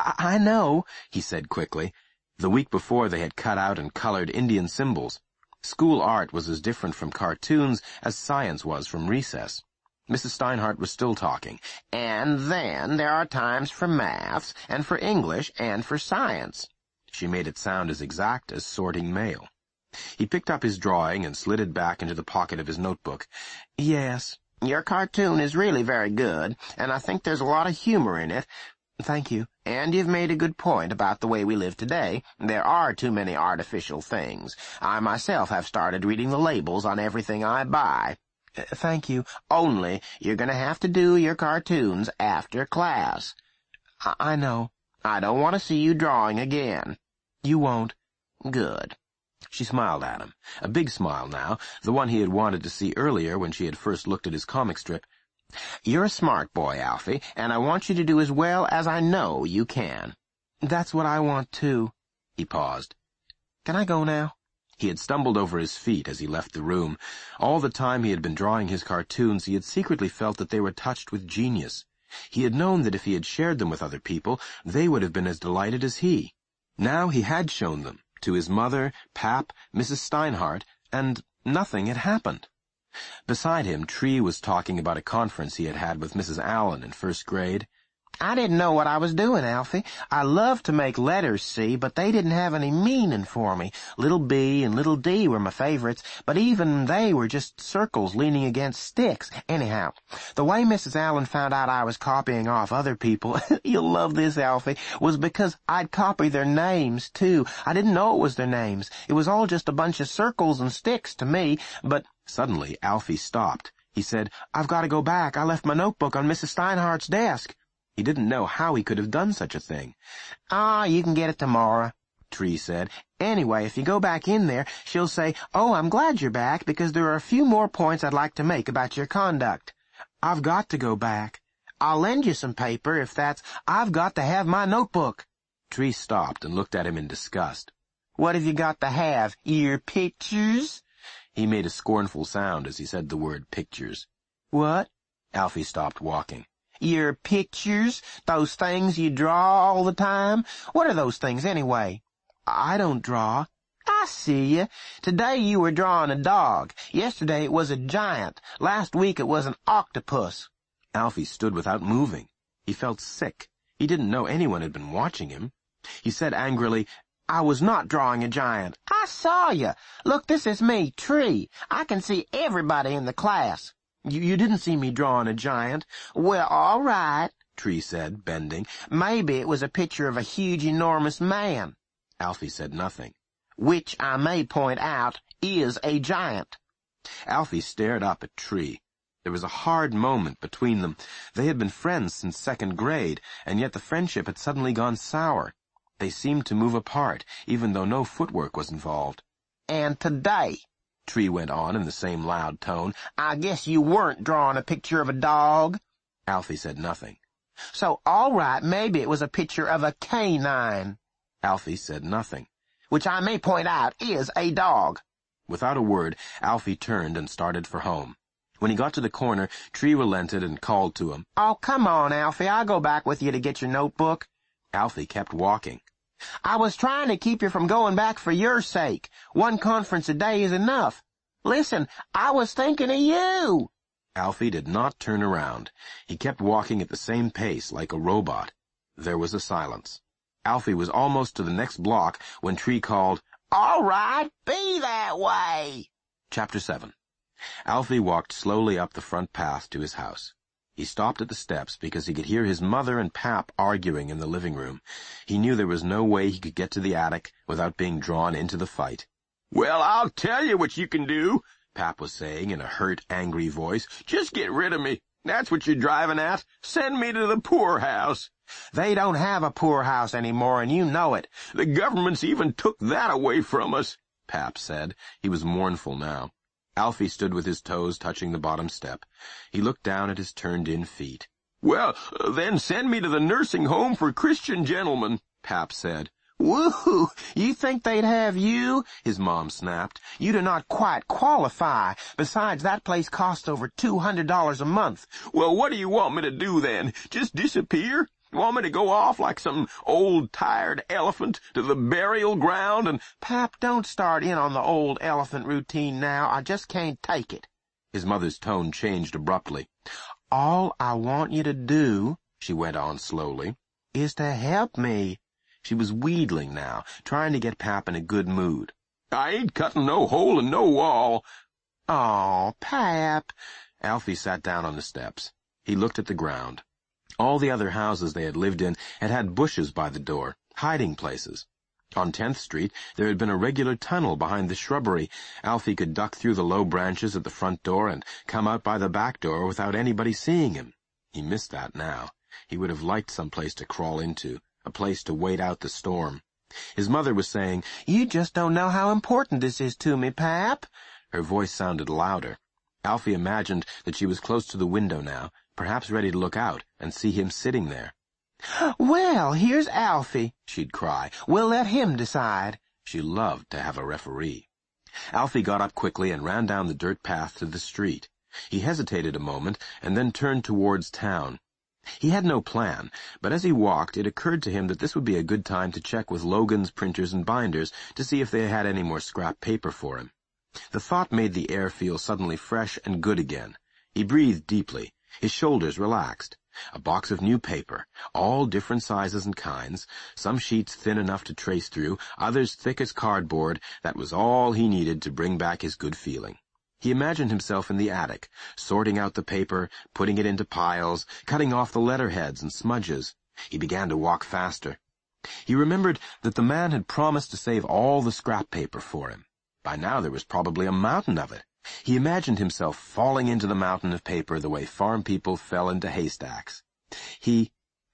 I know, he said quickly. The week before they had cut out and colored Indian symbols. School art was as different from cartoons as science was from recess. Mrs. Steinhardt was still talking. And then there are times for maths, and for English, and for science. She made it sound as exact as sorting mail. He picked up his drawing and slid it back into the pocket of his notebook. Yes, your cartoon is really very good, and I think there's a lot of humor in it. Thank you. And you've made a good point about the way we live today. There are too many artificial things. I myself have started reading the labels on everything I buy. Thank you. Only, you're going to have to do your cartoons after class. I know. I don't want to see you drawing again. You won't. Good. She smiled at him, a big smile now, the one he had wanted to see earlier when she had first looked at his comic strip. You're a smart boy, Alfie, and I want you to do as well as I know you can. That's what I want, too. He paused. Can I go now? He had stumbled over his feet as he left the room. All the time he had been drawing his cartoons, he had secretly felt that they were touched with genius. He had known that if he had shared them with other people, they would have been as delighted as he. Now he had shown them, to his mother, Pap, Mrs. Steinhardt, and nothing had happened. Beside him, Tree was talking about a conference he had had with Mrs. Allen in first grade. I didn't know what I was doing, Alfie. I love to make letters, see, but they didn't have any meaning for me. Little B and little D were my favorites, but even they were just circles leaning against sticks. Anyhow, the way Mrs. Allen found out I was copying off other people, you'll love this, Alfie, was because I'd copy their names, too. I didn't know it was their names. It was all just a bunch of circles and sticks to me, but... Suddenly, Alfie stopped. He said, I've got to go back. I left my notebook on Mrs. Steinhardt's desk. He didn't know how he could have done such a thing. You can get it tomorrow, Tree said. Anyway, if you go back in there, she'll say, "Oh, I'm glad you're back, because there are a few more points I'd like to make about your conduct." I've got to go back. I'll lend you some paper if that's... I've got to have my notebook. Tree stopped and looked at him in disgust. What have you got to have? Your pictures? He made a scornful sound as he said the word pictures. What? Alfie stopped walking. Your pictures? Those things you draw all the time? What are those things anyway? I don't draw. I see you. Today you were drawing a dog. Yesterday it was a giant. Last week it was an octopus. Alfie stood without moving. He felt sick. He didn't know anyone had been watching him. He said angrily, "I was not drawing a giant. I saw you. Look, this is me, Tree. I can see everybody in the class." You didn't see me drawing a giant." "Well, all right," Tree said, bending. "Maybe it was a picture of a huge, enormous man." Alfie said nothing. "Which, I may point out, is a giant." Alfie stared up at Tree. There was a hard moment between them. They had been friends since second grade, and yet the friendship had suddenly gone sour. They seemed to move apart, even though no footwork was involved. "And today," Tree went on in the same loud tone, "I guess you weren't drawing a picture of a dog?" Alfie said nothing. "So, all right, maybe it was a picture of a canine." Alfie said nothing. "Which I may point out is a dog." Without a word, Alfie turned and started for home. When he got to the corner, Tree relented and called to him. "Oh, come on, Alfie. I'll go back with you to get your notebook." Alfie kept walking. "I was trying to keep you from going back for your sake. One conference a day is enough. Listen, I was thinking of you." Alfie did not turn around. He kept walking at the same pace, like a robot. There was a silence. Alfie was almost to the next block when Tree called, "All right, be that way." Chapter 7. Alfie walked slowly up the front path to his house. He stopped at the steps because he could hear his mother and Pap arguing in the living room. He knew there was no way he could get to the attic without being drawn into the fight. "Well, I'll tell you what you can do," Pap was saying in a hurt, angry voice. "Just get rid of me. That's what you're driving at. Send me to the poorhouse." "They don't have a poorhouse anymore, and you know it." "The government's even took that away from us," Pap said. He was mournful now. Alfie stood with his toes touching the bottom step. He looked down at his turned-in feet. "Well, then send me to the nursing home for Christian gentlemen," Pap said. "Woo! You think they'd have you?" his mom snapped. "You do not quite qualify. Besides, that place costs over $200 a month." "Well, what do you want me to do then? Just disappear? Want me to go off like some old tired elephant to the burial ground and—" "Pap, don't start in on the old elephant routine now. I just can't take it." His mother's tone changed abruptly. "All I want you to do," she went on slowly, "is to help me." She was wheedling now, trying to get Pap in a good mood. "I ain't cutting no hole in no wall." "Aw, Pap." Alfie sat down on the steps. He looked at the ground. All the other houses they had lived in had had bushes by the door, hiding places. On 10th Street, there had been a regular tunnel behind the shrubbery. Alfie could duck through the low branches at the front door and come out by the back door without anybody seeing him. He missed that now. He would have liked some place to crawl into, a place to wait out the storm. His mother was saying, "You just don't know how important this is to me, Pap." Her voice sounded louder. Alfie imagined that she was close to the window now, perhaps ready to look out and see him sitting there. "Well, here's Alfie," she'd cry. "We'll let him decide." She loved to have a referee. Alfie got up quickly and ran down the dirt path to the street. He hesitated a moment and then turned towards town. He had no plan, but as he walked it occurred to him that this would be a good time to check with Logan's printers and binders to see if they had any more scrap paper for him. The thought made the air feel suddenly fresh and good again. He breathed deeply. His shoulders relaxed. A box of new paper, all different sizes and kinds, some sheets thin enough to trace through, others thick as cardboard. That was all he needed to bring back his good feeling. He imagined himself in the attic, sorting out the paper, putting it into piles, cutting off the letterheads and smudges. He began to walk faster. He remembered that the man had promised to save all the scrap paper for him. By now there was probably a mountain of it. He imagined himself falling into the mountain of paper the way farm people fell into haystacks.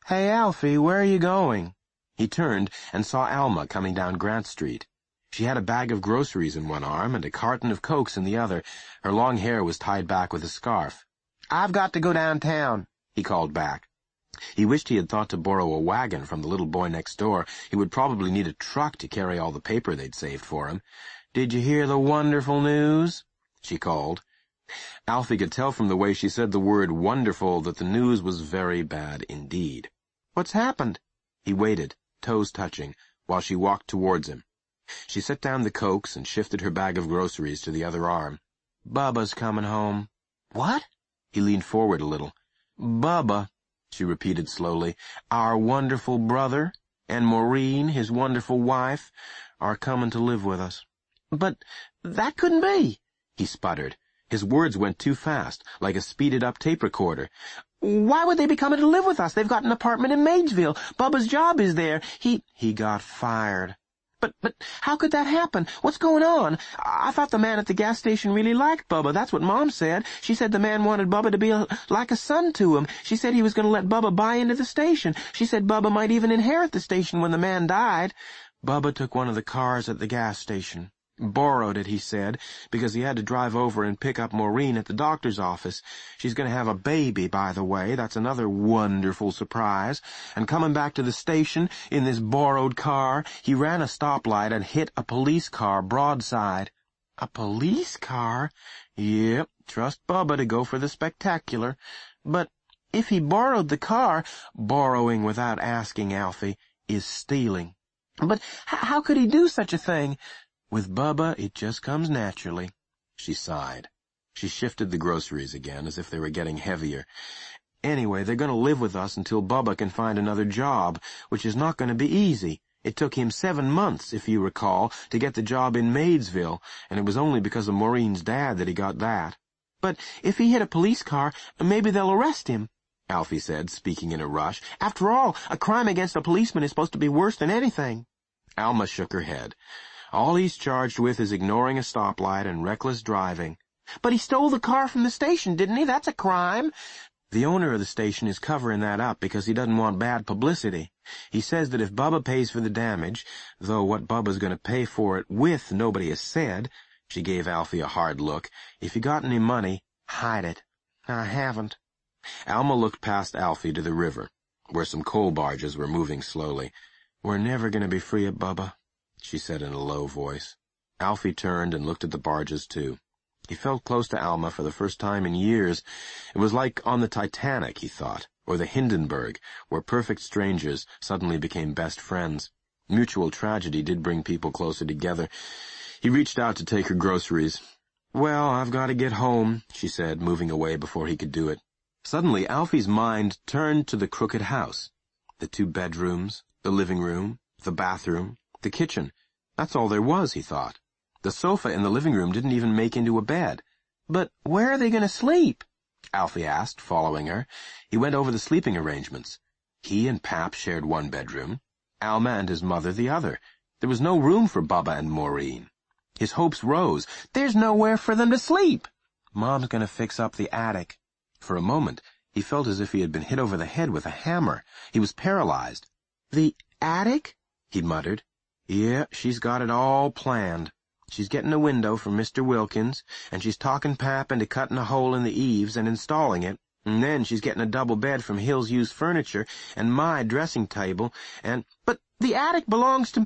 Hey, Alfie, where are you going? He turned and saw Alma coming down Grant Street. She had a bag of groceries in one arm and a carton of Cokes in the other. Her long hair was tied back with a scarf. I've got to go downtown, he called back. He wished he had thought to borrow a wagon from the little boy next door. He would probably need a truck to carry all the paper they'd saved for him. Did you hear the wonderful news? She called. Alfie could tell from the way she said the word wonderful that the news was very bad indeed. What's happened? He waited, toes touching, while she walked towards him. She set down the Cokes and shifted her bag of groceries to the other arm. Bubba's coming home. What? He leaned forward a little. Bubba, she repeated slowly, our wonderful brother, and Maureen, his wonderful wife, are coming to live with us. But that couldn't be, he sputtered. His words went too fast, like a speeded-up tape recorder. Why would they be coming to live with us? They've got an apartment in Maidesville. Bubba's job is there. He got fired. But how could that happen? What's going on? I thought the man at the gas station really liked Bubba. That's what Mom said. She said the man wanted Bubba to be like a son to him. She said he was going to let Bubba buy into the station. She said Bubba might even inherit the station when the man died. Bubba took one of the cars at the gas station. Borrowed it, he said, because he had to drive over and pick up Maureen at the doctor's office. She's going to have a baby, by the way. That's another wonderful surprise. And coming back to the station in this borrowed car, he ran a stoplight and hit a police car broadside. A police car? Yep, trust Bubba to go for the spectacular. But if he borrowed the car, borrowing without asking, Alfie, is stealing. But how could he do such a thing? With Bubba, it just comes naturally. She sighed. She shifted the groceries again, as if they were getting heavier. Anyway, they're going to live with us until Bubba can find another job, which is not going to be easy. It took him 7 months, if you recall, to get the job in Maidesville, and it was only because of Maureen's dad that he got that. But if he hit a police car, maybe they'll arrest him, Alfie said, speaking in a rush. After all, a crime against a policeman is supposed to be worse than anything. Alma shook her head. All he's charged with is ignoring a stoplight and reckless driving. But he stole the car from the station, didn't he? That's a crime. The owner of the station is covering that up because he doesn't want bad publicity. He says that if Bubba pays for the damage, though what Bubba's going to pay for it with nobody has said, she gave Alfie a hard look, if you got any money, hide it. I haven't. Alma looked past Alfie to the river, where some coal barges were moving slowly. We're never going to be free of Bubba, she said in a low voice. Alfie turned and looked at the barges, too. He felt close to Alma for the first time in years. It was like on the Titanic, he thought, or the Hindenburg, where perfect strangers suddenly became best friends. Mutual tragedy did bring people closer together. He reached out to take her groceries. Well, I've got to get home, she said, moving away before he could do it. Suddenly, Alfie's mind turned to the crooked house. The 2 bedrooms, the living room, the bathroom, the kitchen. That's all there was, he thought. The sofa in the living room didn't even make into a bed. But where are they going to sleep? Alfie asked, following her. He went over the sleeping arrangements. He and Pap shared 1 bedroom, Alma and his mother the other. There was no room for Bubba and Maureen. His hopes rose. There's nowhere for them to sleep. Mom's going to fix up the attic. For a moment, he felt as if he had been hit over the head with a hammer. He was paralyzed. The attic? He muttered. Yeah, she's got it all planned. She's getting a window from Mr. Wilkins, and she's talking Pap into cutting a hole in the eaves and installing it, and then she's getting a double bed from Hill's Used Furniture and my dressing table, and— But the attic belongs to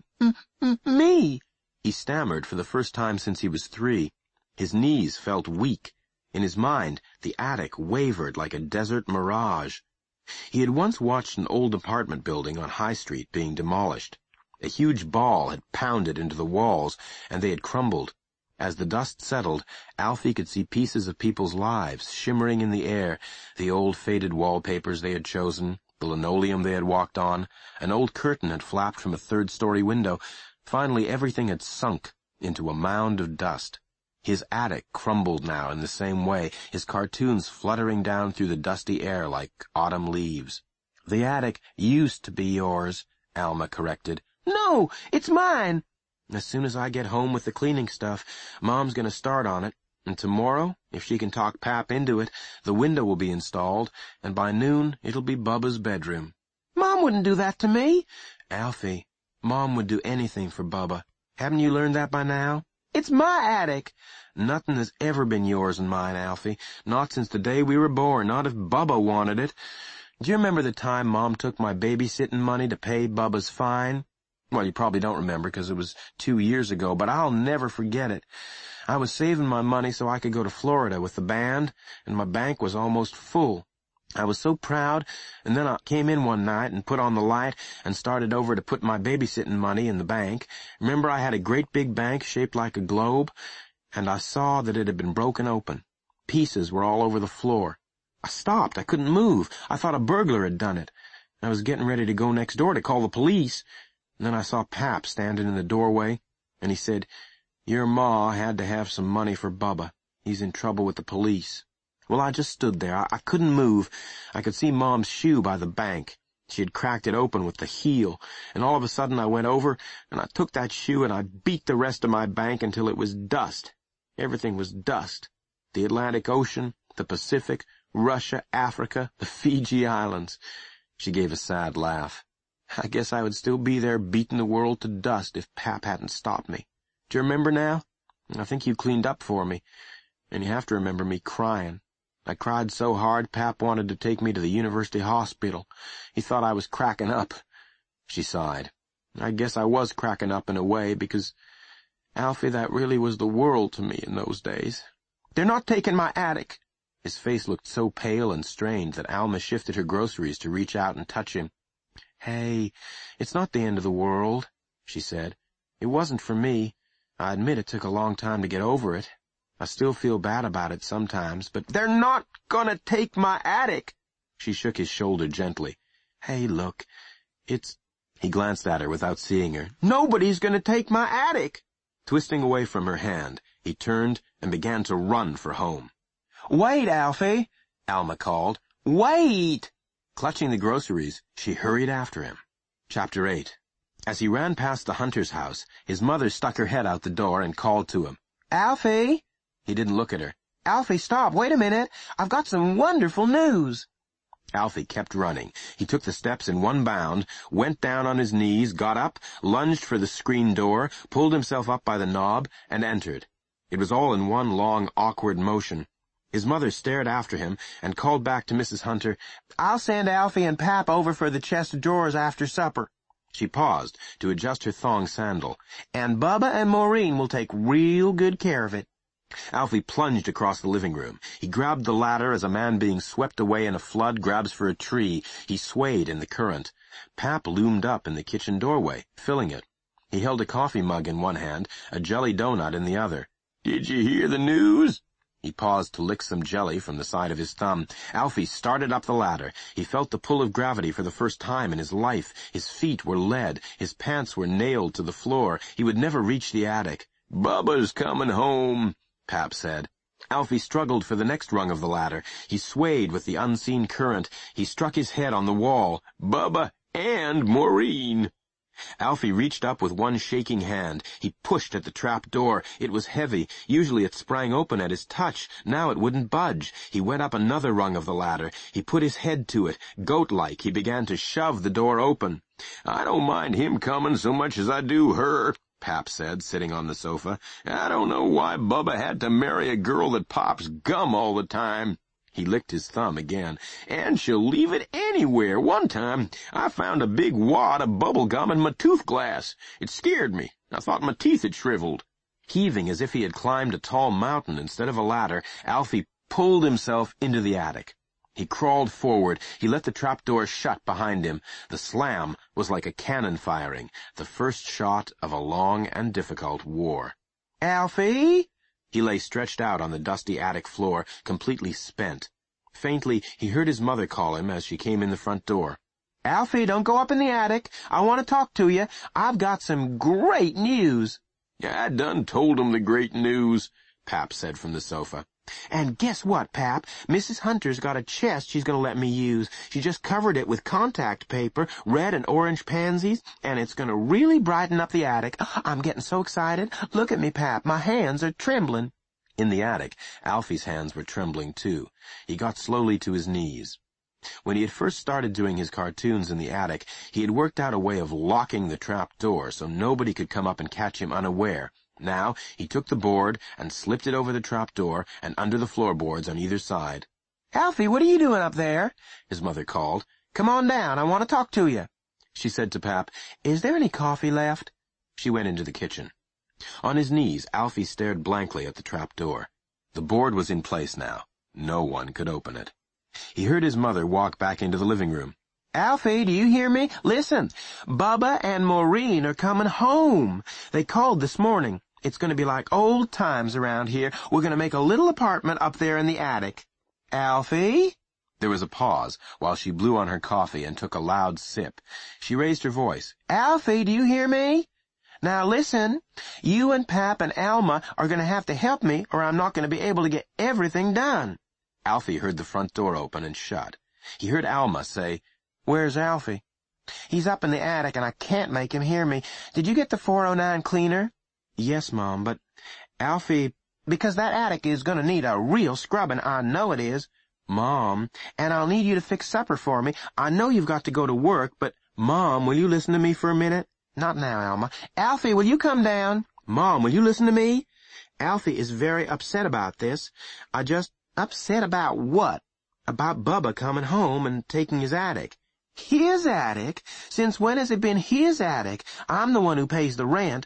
me, he stammered for the first time since he was 3. His knees felt weak. In his mind, the attic wavered like a desert mirage. He had once watched an old apartment building on High Street being demolished. A huge ball had pounded into the walls, and they had crumbled. As the dust settled, Alfie could see pieces of people's lives shimmering in the air, the old faded wallpapers they had chosen, the linoleum they had walked on. An old curtain had flapped from a 3rd-story window. Finally, everything had sunk into a mound of dust. His attic crumbled now in the same way, his cartoons fluttering down through the dusty air like autumn leaves. The attic used to be yours, Alma corrected. No, it's mine. As soon as I get home with the cleaning stuff, Mom's going to start on it, and tomorrow, if she can talk Pap into it, the window will be installed, and by noon it'll be Bubba's bedroom. Mom wouldn't do that to me. Alfie, Mom would do anything for Bubba. Haven't you learned that by now? It's my attic. Nothing has ever been yours and mine, Alfie. Not since the day we were born, not if Bubba wanted it. Do you remember the time Mom took my babysitting money to pay Bubba's fine? Well, you probably don't remember because it was 2 years ago, but I'll never forget it. I was saving my money so I could go to Florida with the band, and my bank was almost full. I was so proud, and then I came in one night and put on the light and started over to put my babysitting money in the bank. Remember I had a great big bank shaped like a globe, and I saw that it had been broken open. Pieces were all over the floor. I stopped. I couldn't move. I thought a burglar had done it. I was getting ready to go next door to call the police. And then I saw Pap standing in the doorway, and he said, "Your ma had to have some money for Bubba. He's in trouble with the police." Well, I just stood there. I couldn't move. I could see Mom's shoe by the bank. She had cracked it open with the heel, and all of a sudden I went over, and I took that shoe and I beat the rest of my bank until it was dust. Everything was dust. The Atlantic Ocean, the Pacific, Russia, Africa, the Fiji Islands. She gave a sad laugh. I guess I would still be there beating the world to dust if Pap hadn't stopped me. Do you remember now? I think you cleaned up for me, and you have to remember me crying. I cried so hard Pap wanted to take me to the university hospital. He thought I was cracking up. She sighed. I guess I was cracking up in a way, because, Alfie, that really was the world to me in those days. They're not taking my attic. His face looked so pale and strained that Alma shifted her groceries to reach out and touch him. "Hey, it's not the end of the world," she said. "It wasn't for me. I admit it took a long time to get over it. I still feel bad about it sometimes, but they're not gonna take my attic." She shook his shoulder gently. "Hey, look, it's—" He glanced at her without seeing her. "Nobody's gonna take my attic." Twisting away from her hand, he turned and began to run for home. "Wait, Alfie," Alma called. "Wait!" Clutching the groceries, she hurried after him. Chapter 8. As he ran past the Hunter's house, his mother stuck her head out the door and called to him. "Alfie!" He didn't look at her. "Alfie, stop. Wait a minute. I've got some wonderful news." Alfie kept running. He took the steps in one bound, went down on his knees, got up, lunged for the screen door, pulled himself up by the knob, and entered. It was all in one long, awkward motion. His mother stared after him and called back to Mrs. Hunter, "I'll send Alfie and Pap over for the chest of drawers after supper." She paused to adjust her thong sandal. "And Bubba and Maureen will take real good care of it." Alfie plunged across the living room. He grabbed the ladder as a man being swept away in a flood grabs for a tree. He swayed in the current. Pap loomed up in the kitchen doorway, filling it. He held a coffee mug in one hand, a jelly donut in the other. "Did you hear the news?" He paused to lick some jelly from the side of his thumb. Alfie started up the ladder. He felt the pull of gravity for the first time in his life. His feet were lead. His pants were nailed to the floor. He would never reach the attic. "Bubba's coming home," Pap said. Alfie struggled for the next rung of the ladder. He swayed with the unseen current. He struck his head on the wall. "Bubba and Maureen." Alfie reached up with one shaking hand. He pushed at the trap door. It was heavy. Usually it sprang open at his touch. Now it wouldn't budge. He went up another rung of the ladder. He put his head to it. Goat-like, he began to shove the door open. "I don't mind him coming so much as I do her," Pap said, sitting on the sofa. "I don't know why Bubba had to marry a girl that pops gum all the time." He licked his thumb again. "And she'll leave it anywhere. One time, I found a big wad of bubble gum in my tooth glass. It scared me. I thought my teeth had shriveled." Heaving as if he had climbed a tall mountain instead of a ladder, Alfie pulled himself into the attic. He crawled forward. He let the trapdoor shut behind him. The slam was like a cannon firing, the first shot of a long and difficult war. "Alfie?" He lay stretched out on the dusty attic floor, completely spent. Faintly, he heard his mother call him as she came in the front door. "Alfie, don't go up in the attic. I want to talk to you. I've got some great news." "I done told 'em the great news," Pap said from the sofa. "And guess what, Pap? Mrs. Hunter's got a chest she's going to let me use. She just covered it with contact paper, red and orange pansies, and it's going to really brighten up the attic. I'm getting so excited. Look at me, Pap. My hands are trembling." In the attic, Alfie's hands were trembling too. He got slowly to his knees. When he had first started doing his cartoons in the attic, he had worked out a way of locking the trap door so nobody could come up and catch him unaware. Now he took the board and slipped it over the trap door and under the floorboards on either side. "Alfie, what are you doing up there?" his mother called. "Come on down, I want to talk to you." She said to Pap, "Is there any coffee left?" She went into the kitchen. On his knees, Alfie stared blankly at the trap door. The board was in place now. No one could open it. He heard his mother walk back into the living room. "Alfie, do you hear me? Listen, Bubba and Maureen are coming home. They called this morning. It's going to be like old times around here. We're going to make a little apartment up there in the attic. Alfie?" There was a pause while she blew on her coffee and took a loud sip. She raised her voice. "Alfie, do you hear me? Now listen, you and Pap and Alma are going to have to help me or I'm not going to be able to get everything done." Alfie heard the front door open and shut. He heard Alma say, "Where's Alfie?" "He's up in the attic and I can't make him hear me. Did you get the 409 cleaner?" "Yes, Mom, but Alfie, because that attic is going to need a real scrubbing, I know it is." "Mom, and I'll need you to fix supper for me. I know you've got to go to work, but Mom, will you listen to me for a minute?" "Not now, Alma. Alfie, will you come down?" "Mom, will you listen to me? Alfie is very upset about this. Upset about what?" "About Bubba coming home and taking his attic." "His attic? Since when has it been his attic? I'm the one who pays the rent."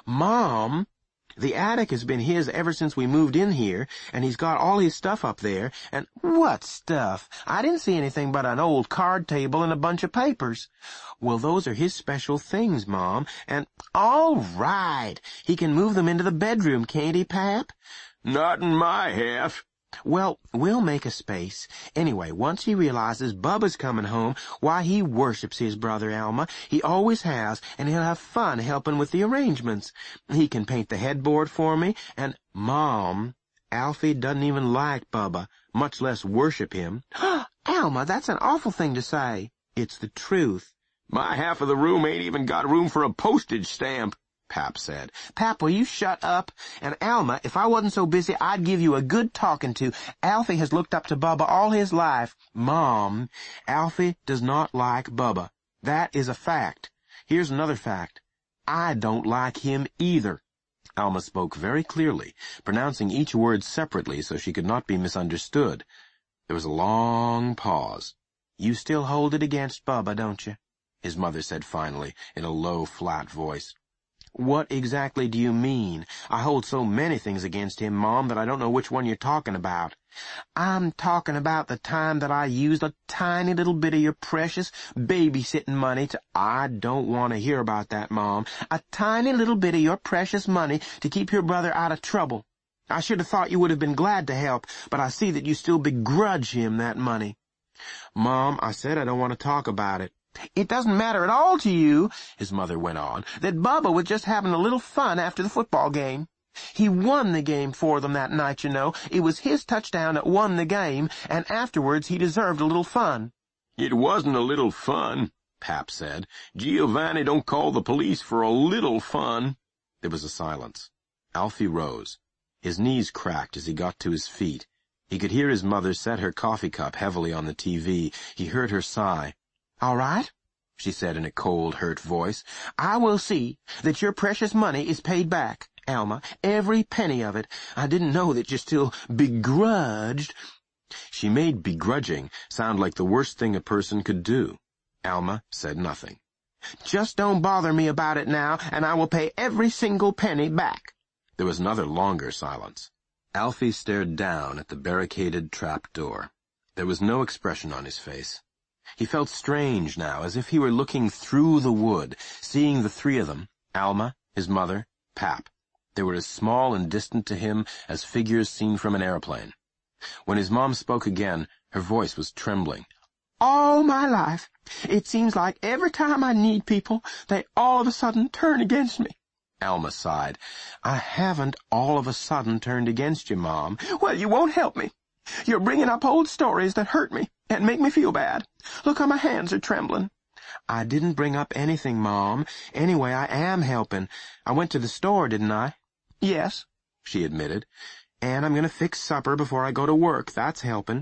"Mom, the attic has been his ever since we moved in here, and he's got all his stuff up there, and—" "What stuff? I didn't see anything but an old card table and a bunch of papers." "Well, those are his special things, Mom, and—" "All right. He can move them into the bedroom, can't he, Pap?" Not in my half. "Well, we'll make a space. Anyway, once he realizes Bubba's coming home, why, he worships his brother, Alma. He always has, and he'll have fun helping with the arrangements. He can paint the headboard for me, and—" "Mom, Alfie doesn't even like Bubba, much less worship him." "Alma, that's an awful thing to say." "It's the truth." My half of the room ain't even got room for a postage stamp," Pap said. "Pap, will you shut up? And Alma, if I wasn't so busy, I'd give you a good talking to. Alfie has looked up to Bubba all his life." "Mom, Alfie does not like Bubba. That is a fact. Here's another fact. I don't like him either." Alma spoke very clearly, pronouncing each word separately so she could not be misunderstood. There was a long pause. "You still hold it against Bubba, don't you?" his mother said finally, in a low, flat voice. "What exactly do you mean? I hold so many things against him, Mom, that I don't know which one you're talking about." "I'm talking about the time that I used a tiny little bit of your precious babysitting money to—" "I don't want to hear about that, Mom." "A tiny little bit of your precious money to keep your brother out of trouble. I should have thought you would have been glad to help, but I see that you still begrudge him that money." "Mom, I said I don't want to talk about it." "It doesn't matter at all to you," his mother went on, "that Bubba was just having a little fun after the football game. He won the game for them that night, you know. It was his touchdown that won the game, and afterwards he deserved a little fun." "It wasn't a little fun," Pap said. "Giovanni don't call the police for a little fun." There was a silence. Alfie rose. His knees cracked as he got to his feet. He could hear his mother set her coffee cup heavily on the TV. He heard her sigh. "All right," she said in a cold, hurt voice. "I will see that your precious money is paid back, Alma, every penny of it. I didn't know that you still begrudged—" She made begrudging sound like the worst thing a person could do. Alma said nothing. "Just don't bother me about it now, and I will pay every single penny back." There was another longer silence. Alfie stared down at the barricaded trap door. There was no expression on his face. He felt strange now, as if he were looking through the wood, seeing the three of them, Alma, his mother, Pap. They were as small and distant to him as figures seen from an airplane. When his mom spoke again, her voice was trembling. "All my life, it seems like every time I need people, they all of a sudden turn against me." Alma sighed. "I haven't all of a sudden turned against you, Mom." "Well, you won't help me. You're bringing up old stories that hurt me and make me feel bad. Look how my hands are trembling." "I didn't bring up anything, Mom. Anyway, I am helping. I went to the store, didn't I?" "Yes," she admitted. "And I'm going to fix supper before I go to work. That's helping."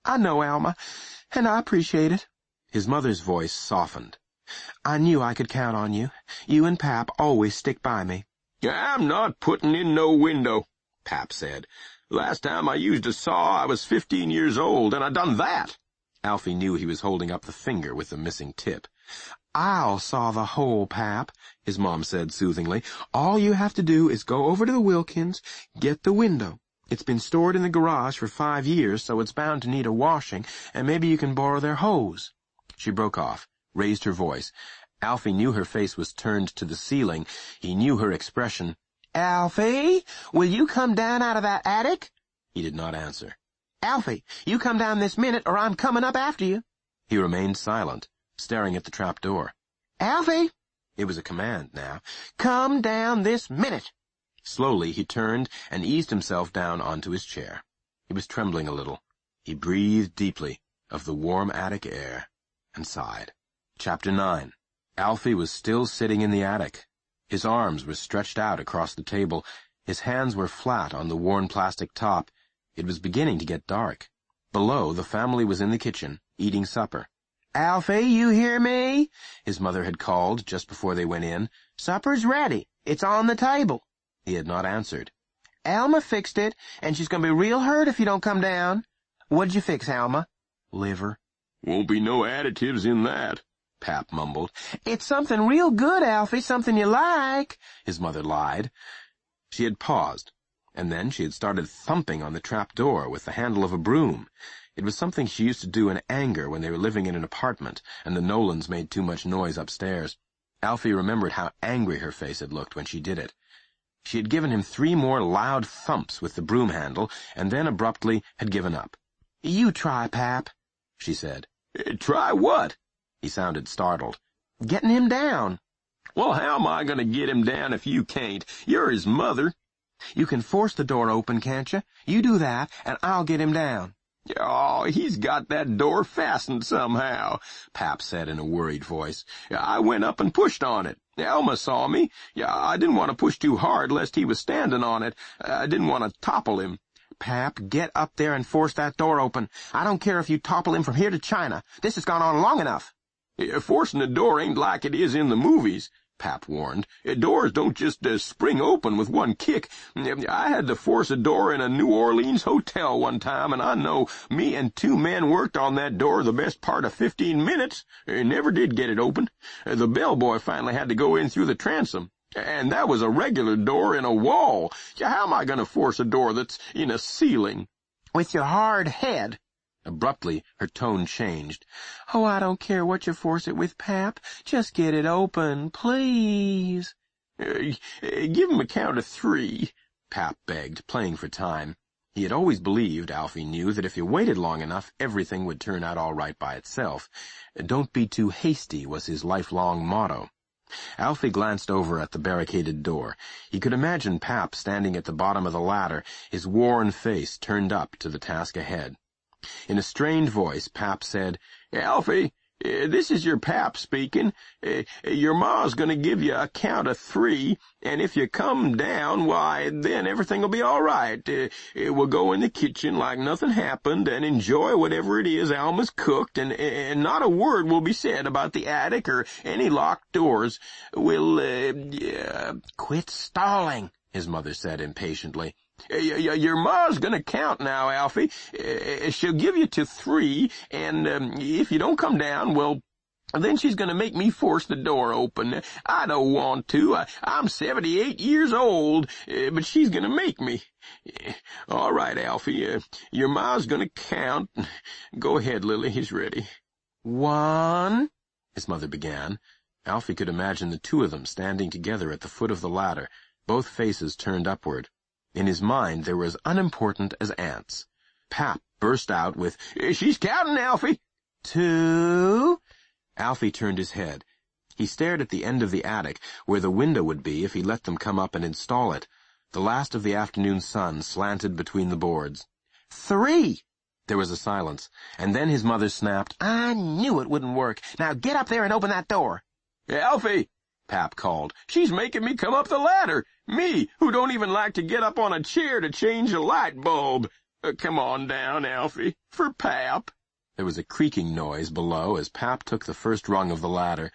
I know, Alma, and I appreciate it. His mother's voice softened. I knew I could count on you. You and Pap always stick by me. I'm not putting in no window, Pap said. Last time I used a saw, I was 15 years old, and I done that. Alfie knew he was holding up the finger with the missing tip. I'll saw the hole, Pap, his mom said soothingly. All you have to do is go over to the Wilkins, get the window. It's been stored in the garage for 5 years, so it's bound to need a washing, and maybe you can borrow their hose. She broke off, raised her voice. Alfie knew her face was turned to the ceiling. He knew her expression. Alfie, will you come down out of that attic? He did not answer. Alfie, you come down this minute or I'm coming up after you. He remained silent, staring at the trap door. Alfie! It was a command now. Come down this minute. Slowly he turned and eased himself down onto his chair. He was trembling a little. He breathed deeply of the warm attic air and sighed. Chapter 9. Alfie was still sitting in the attic. His arms were stretched out across the table. His hands were flat on the worn plastic top. It was beginning to get dark. Below, the family was in the kitchen, eating supper. Alfie, you hear me? His mother had called just before they went in. Supper's ready. It's on the table. He had not answered. Alma fixed it, and she's going to be real hurt if you don't come down. What'd you fix, Alma? Liver. Won't be no additives in that, Pap mumbled. It's something real good, Alfie, something you like, his mother lied. She had paused, and then she had started thumping on the trap door with the handle of a broom. It was something she used to do in anger when they were living in an apartment, and the Nolans made too much noise upstairs. Alfie remembered how angry her face had looked when she did it. She had given him 3 more loud thumps with the broom handle, and then abruptly had given up. You try, Pap, she said. Try what? He sounded startled. Getting him down. Well, how am I going to get him down if you can't? You're his mother. You can force the door open, can't you? You do that, and I'll get him down. Oh, he's got that door fastened somehow, Pap said in a worried voice. I went up and pushed on it. Alma saw me. I didn't want to push too hard lest he was standing on it. I didn't want to topple him. Pap, get up there and force that door open. I don't care if you topple him from here to China. This has gone on long enough. Forcing the door ain't like it is in the movies, Pap warned. Doors don't just spring open with one kick. I had to force a door in a New Orleans hotel one time, and I know me and 2 men worked on that door the best part of 15 minutes. Never did get it open. The bellboy finally had to go in through the transom. And that was a regular door in a wall. How am I going to force a door that's in a ceiling? With your hard head. Abruptly, her tone changed. Oh, I don't care what you force it with, Pap. Just get it open, please. Give him a count of 3, Pap begged, playing for time. He had always believed, Alfie knew, that if you waited long enough, everything would turn out all right by itself. Don't be too hasty was his lifelong motto. Alfie glanced over at the barricaded door. He could imagine Pap standing at the bottom of the ladder, his worn face turned up to the task ahead. In a strained voice, Pap said, Alfie, this is your Pap speaking. Your ma's going to give you a count of 3, and if you come down, why, then everything will be all right. We'll go in the kitchen like nothing happened and enjoy whatever it is Alma's cooked, and not a word will be said about the attic or any locked doors. We'll, Quit stalling, his mother said impatiently. Your ma's gonna count now, Alfie. She'll give you to 3, and if you don't come down, well, then she's gonna make me force the door open. I don't want to. I'm 78 years old, but she's gonna make me. All right, Alfie, your ma's gonna count. Go ahead, Lily, he's ready. 1, his mother began. Alfie could imagine the 2 of them standing together at the foot of the ladder, both faces turned upward. In his mind, they were as unimportant as ants. Pap burst out with, She's counting, Alfie. 2. Alfie turned his head. He stared at the end of the attic, where the window would be if he let them come up and install it. The last of the afternoon sun slanted between the boards. 3. There was a silence, and then his mother snapped, I knew it wouldn't work. Now get up there and open that door. Alfie, Pap called. She's making me come up the ladder. Me, who don't even like to get up on a chair to change a light bulb. Come on down, Alfie, for Pap. There was a creaking noise below as Pap took the first rung of the ladder.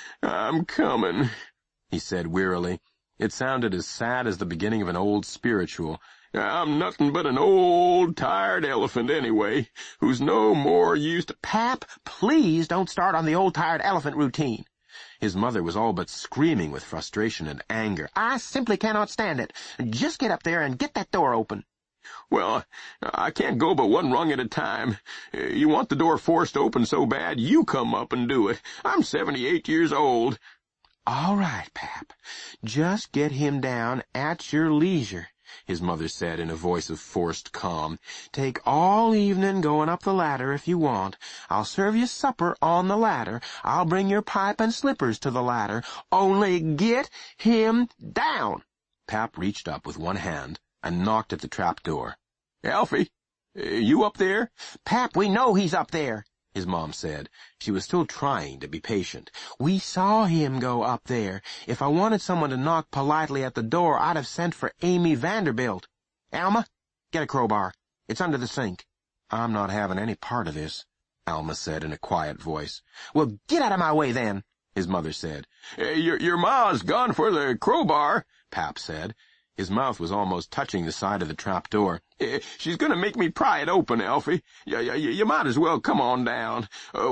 I'm coming, he said wearily. It sounded as sad as the beginning of an old spiritual. I'm nothing but an old, tired elephant anyway, who's no more used to— Pap, please don't start on the old tired elephant routine. His mother was all but screaming with frustration and anger. I simply cannot stand it. Just get up there and get that door open. Well, I can't go but one rung at a time. You want the door forced open so bad, you come up and do it. I'm 78 years old. All right, Pap. Just get him down at your leisure, his mother said in a voice of forced calm. Take all evening going up the ladder if you want. I'll serve you supper on the ladder. I'll bring your pipe and slippers to the ladder. Only get him down. Pap reached up with one hand and knocked at the trap door. Alfie, you up there? Pap, we know he's up there, his mom said. She was still trying to be patient. We saw him go up there. If I wanted someone to knock politely at the door, I'd have sent for Amy Vanderbilt. Alma, get a crowbar. It's under the sink. I'm not having any part of this, Alma said in a quiet voice. Well, get out of my way then, his mother said. Your ma's gone for the crowbar, Pap said. His mouth was almost touching the side of the trap door. She's going to make me pry it open, Alfie. You might as well come on down.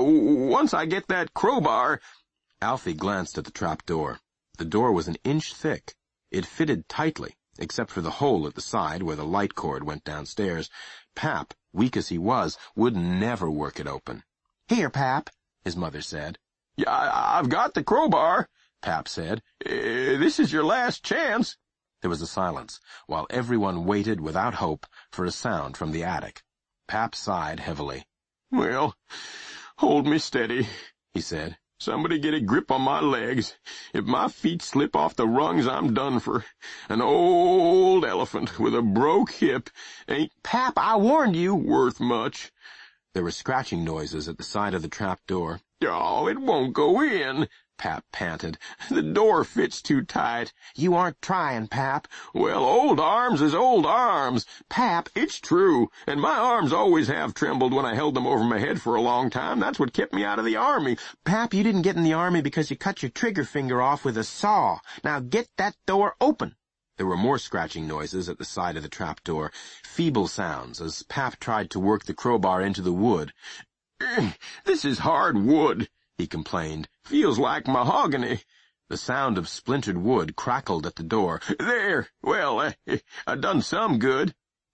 Once I get that crowbar— Alfie glanced at the trap door. The door was an inch thick. It fitted tightly, except for the hole at the side where the light cord went downstairs. Pap, weak as he was, would never work it open. Here, Pap, his mother said. Yeah, I've got the crowbar, Pap said. This is your last chance. There was a silence, while everyone waited without hope for a sound from the attic. Pap sighed heavily. Well, hold me steady, he said. Somebody get a grip on my legs. If my feet slip off the rungs, I'm done for. An old elephant with a broke hip ain't— Pap, I warned you— worth much. There were scratching noises at the side of the trap door. Oh, it won't go in, Pap panted. The door fits too tight. You aren't trying, Pap. Well, old arms is old arms. Pap, it's true, and my arms always have trembled when I held them over my head for a long time. That's what kept me out of the army. Pap, you didn't get in the army because you cut your trigger finger off with a saw. Now get that door open. There were more scratching noises at the side of the trap door, feeble sounds as Pap tried to work the crowbar into the wood. This is hard wood, he complained. Feels like mahogany. The sound of splintered wood crackled at the door. There! Well, I done some good.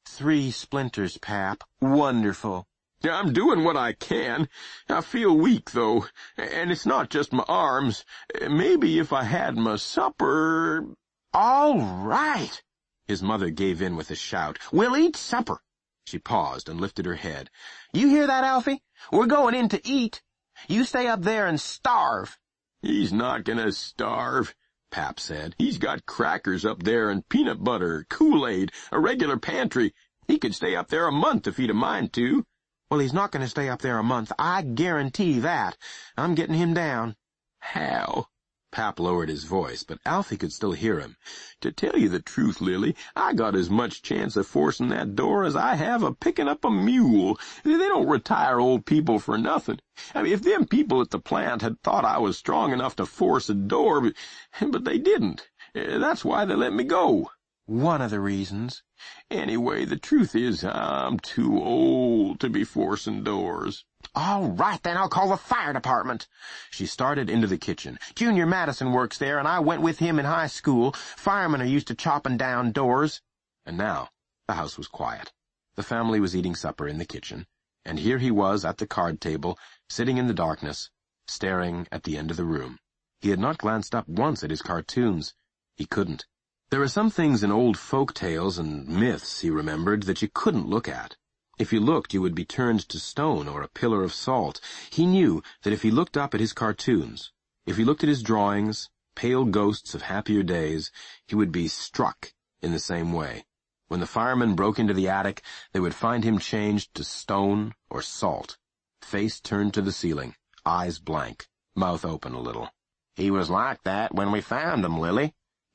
3 splinters, Pap. Wonderful. I'm doing what I can. I feel weak, though, and it's not just my arms. Maybe if I had my supper— All right! His mother gave in with a shout. We'll eat supper. She paused and lifted her head. You hear that, Alfie? We're going in to eat. You stay up there and starve. He's not gonna starve, Pap said. He's got crackers up there and peanut butter, Kool-Aid, a regular pantry. He could stay up there a month if he'd a mind to. Well, he's not going to stay up there a month. I guarantee that. I'm getting him down. How? Pap lowered his voice, but Alfie could still hear him. To tell you the truth, Lily, I got as much chance of forcing that door as I have of picking up a mule. They don't retire old people for nothing. I mean, if them people at the plant had thought I was strong enough to force a door, but they didn't. That's why they let me go. One of the reasons. Anyway, the truth is I'm too old to be forcing doors. All right, then I'll call the fire department. She started into the kitchen. Junior Madison works there, and I went with him in high school. Firemen are used to chopping down doors. And now the house was quiet. The family was eating supper in the kitchen, and here he was at the card table, sitting in the darkness, staring at the end of the room. He had not glanced up once at his cartoons. He couldn't. There were some things in old folk tales and myths, he remembered, that you couldn't look at. If you looked, you would be turned to stone or a pillar of salt. He knew that if he looked up at his cartoons, if he looked at his drawings, pale ghosts of happier days, he would be struck in the same way. When the firemen broke into the attic, they would find him changed to stone or salt, face turned to the ceiling, eyes blank, mouth open a little. He was like that when we found him, Lily.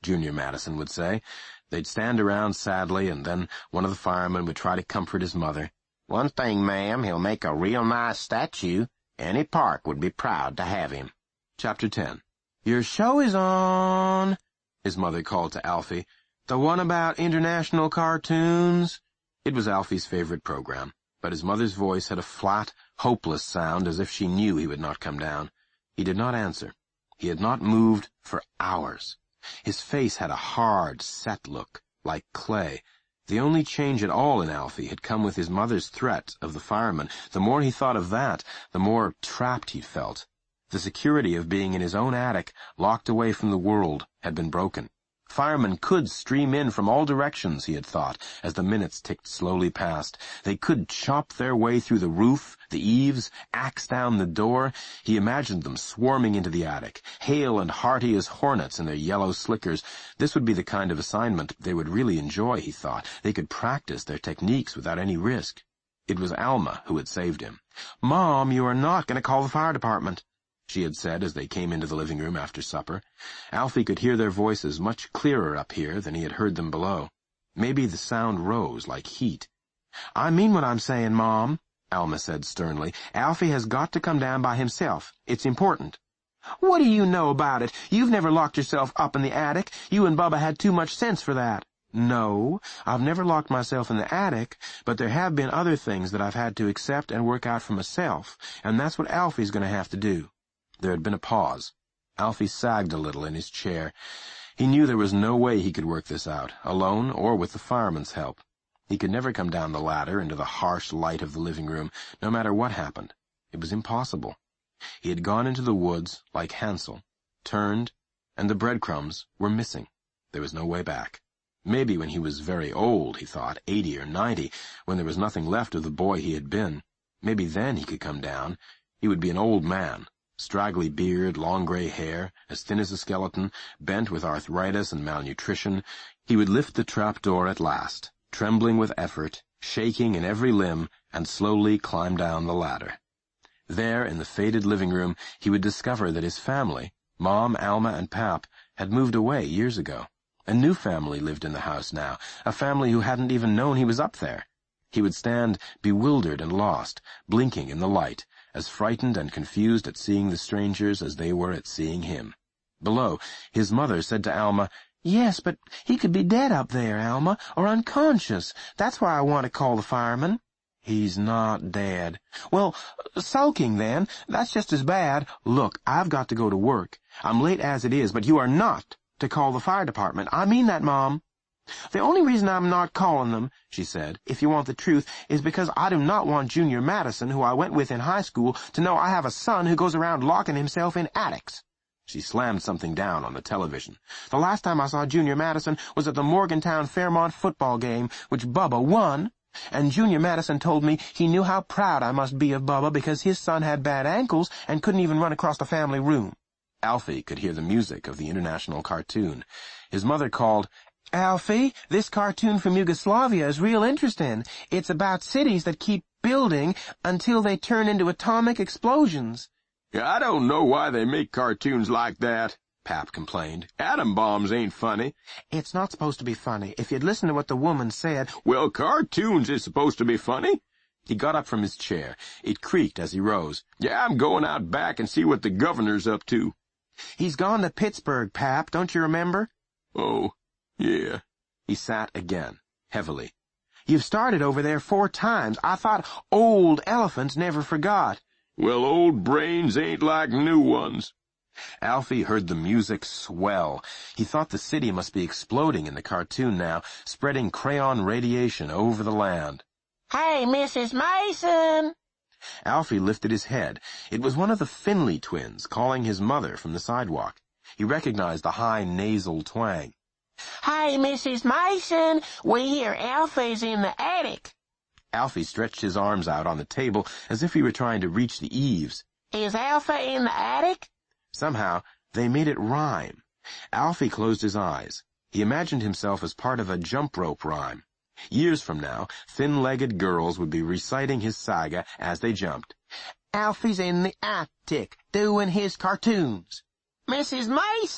Junior Madison would say. They'd stand around sadly, and then one of the firemen would try to comfort his mother. "One thing, ma'am, he'll make a real nice statue. Any park would be proud to have him." Chapter 10. "Your show is on," his mother called to Alfie. "The one about international cartoons?" It was Alfie's favorite program, but his mother's voice had a flat, hopeless sound as if she knew he would not come down. He did not answer. He had not moved for hours. His face had a hard, set look, like clay. The only change at all in Alfie had come with his mother's threat of the fireman. The more he thought of that, the more trapped he felt. The security of being in his own attic, locked away from the world, had been broken. Firemen could stream in from all directions, he had thought, as the minutes ticked slowly past. They could chop their way through the roof, the eaves, axe down the door. He imagined them swarming into the attic, hale and hearty as hornets in their yellow slickers. This would be the kind of assignment they would really enjoy, he thought. They could practice their techniques without any risk. It was Alma who had saved him. "Mom, you are not going to call the fire department," she had said as they came into the living room after supper. Alfie could hear their voices much clearer up here than he had heard them below. Maybe the sound rose like heat. "I mean what I'm saying, Mom," Alma said sternly. "Alfie has got to come down by himself. It's important." "What do you know about it? You've never locked yourself up in the attic. You and Bubba had too much sense for that." "No, I've never locked myself in the attic, but there have been other things that I've had to accept and work out for myself, and that's what Alfie's going to have to do." There had been a pause. Alfie sagged a little in his chair. He knew there was no way he could work this out, alone or with the fireman's help. He could never come down the ladder into the harsh light of the living room, no matter what happened. It was impossible. He had gone into the woods, like Hansel, turned, and the breadcrumbs were missing. There was no way back. Maybe when he was very old, he thought, 80 or 90, when there was nothing left of the boy he had been. Maybe then he could come down. He would be an old man. Straggly beard, long gray hair, as thin as a skeleton, bent with arthritis and malnutrition. He would lift the trapdoor at last, trembling with effort, shaking in every limb, and slowly climb down the ladder. There, in the faded living room, he would discover that his family, Mom, Alma, and Pap, had moved away years ago. A new family lived in the house now, a family who hadn't even known he was up there. He would stand bewildered and lost, blinking in the light, as frightened and confused at seeing the strangers as they were at seeing him. Below, his mother said to Alma, "Yes, but he could be dead up there, Alma, or unconscious. That's why I want to call the fireman." "He's not dead." "Well, sulking then. That's just as bad. Look, I've got to go to work. I'm late as it is, but you are not to call the fire department. I mean that, Mom." "The only reason I'm not calling them," she said, "if you want the truth, is because I do not want Junior Madison, who I went with in high school, to know I have a son who goes around locking himself in attics." She slammed something down on the television. "The last time I saw Junior Madison was at the Morgantown-Fairmont football game, which Bubba won. And Junior Madison told me he knew how proud I must be of Bubba because his son had bad ankles and couldn't even run across the family room." Alfie could hear the music of the international cartoon. His mother called, "Alfie, this cartoon from Yugoslavia is real interesting. It's about cities that keep building until they turn into atomic explosions." "I don't know why they make cartoons like that," Pap complained. "Atom bombs ain't funny." "It's not supposed to be funny. If you'd listen to what the woman said—" "Well, cartoons is supposed to be funny." He got up from his chair. It creaked as he rose. "Yeah, I'm going out back and see what the governor's up to." "He's gone to Pittsburgh, Pap, don't you remember?" "Oh, yeah." He sat again, heavily. "You've started over there 4 times. I thought old elephants never forgot." "Well, old brains ain't like new ones." Alfie heard the music swell. He thought the city must be exploding in the cartoon now, spreading crayon radiation over the land. "Hey, Mrs. Mason!" Alfie lifted his head. It was one of the Finley twins calling his mother from the sidewalk. He recognized the high nasal twang. "Hey, Mrs. Mason, we hear Alfie's in the attic." Alfie stretched his arms out on the table as if he were trying to reach the eaves. "Is Alfie in the attic?" Somehow, they made it rhyme. Alfie closed his eyes. He imagined himself as part of a jump rope rhyme. Years from now, thin-legged girls would be reciting his saga as they jumped. "Alfie's in the attic, doing his cartoons." "Mrs. Mason!"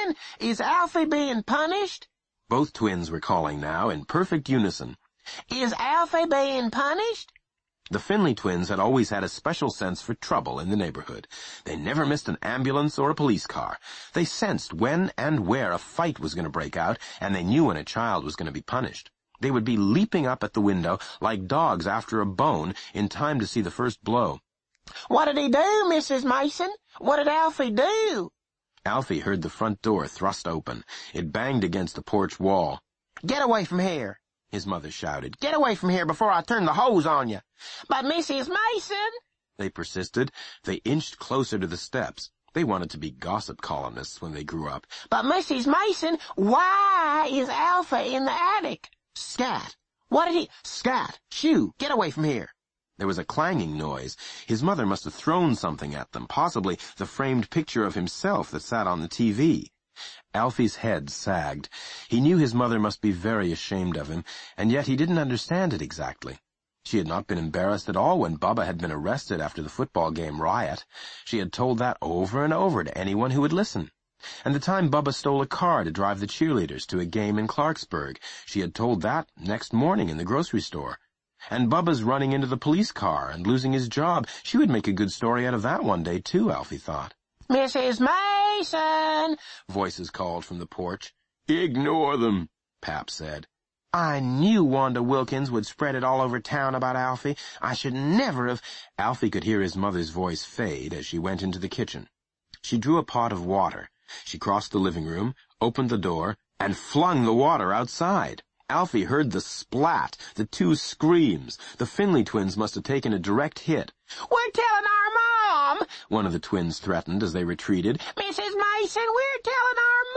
Mason, is Alfie being punished? Both twins were calling now in perfect unison. Is Alfie being punished? The Finley twins had always had a special sense for trouble in the neighborhood. They never missed an ambulance or a police car. They sensed when and where a fight was going to break out, and they knew when a child was going to be punished. They would be leaping up at the window like dogs after a bone in time to see the first blow. What did he do, Mrs. Mason? What did Alfie do? Alfie heard the front door thrust open. It banged against the porch wall. Get away from here, his mother shouted. Get away from here before I turn the hose on you. But Mrs. Mason, they persisted. They inched closer to the steps. They wanted to be gossip columnists when they grew up. But Mrs. Mason, why is Alfie in the attic? Scat. What did he... Scat. Shoo, get away from here. There was a clanging noise. His mother must have thrown something at them, possibly the framed picture of himself that sat on the TV. Alfie's head sagged. He knew his mother must be very ashamed of him, and yet he didn't understand it exactly. She had not been embarrassed at all when Bubba had been arrested after the football game riot. She had told that over and over to anyone who would listen. And the time Bubba stole a car to drive the cheerleaders to a game in Clarksburg, she had told that next morning in the grocery store. And Bubba's running into the police car and losing his job. She would make a good story out of that one day, too, Alfie thought. Mrs. Mason, voices called from the porch. Ignore them, Pap said. I knew Wanda Wilkins would spread it all over town about Alfie. I should never have... Alfie could hear his mother's voice fade as she went into the kitchen. She drew a pot of water. She crossed the living room, opened the door, and flung the water outside. Alfie heard the splat, the two screams. The Finley twins must have taken a direct hit. We're telling our mom, one of the twins threatened as they retreated. Mrs. Mason, we're telling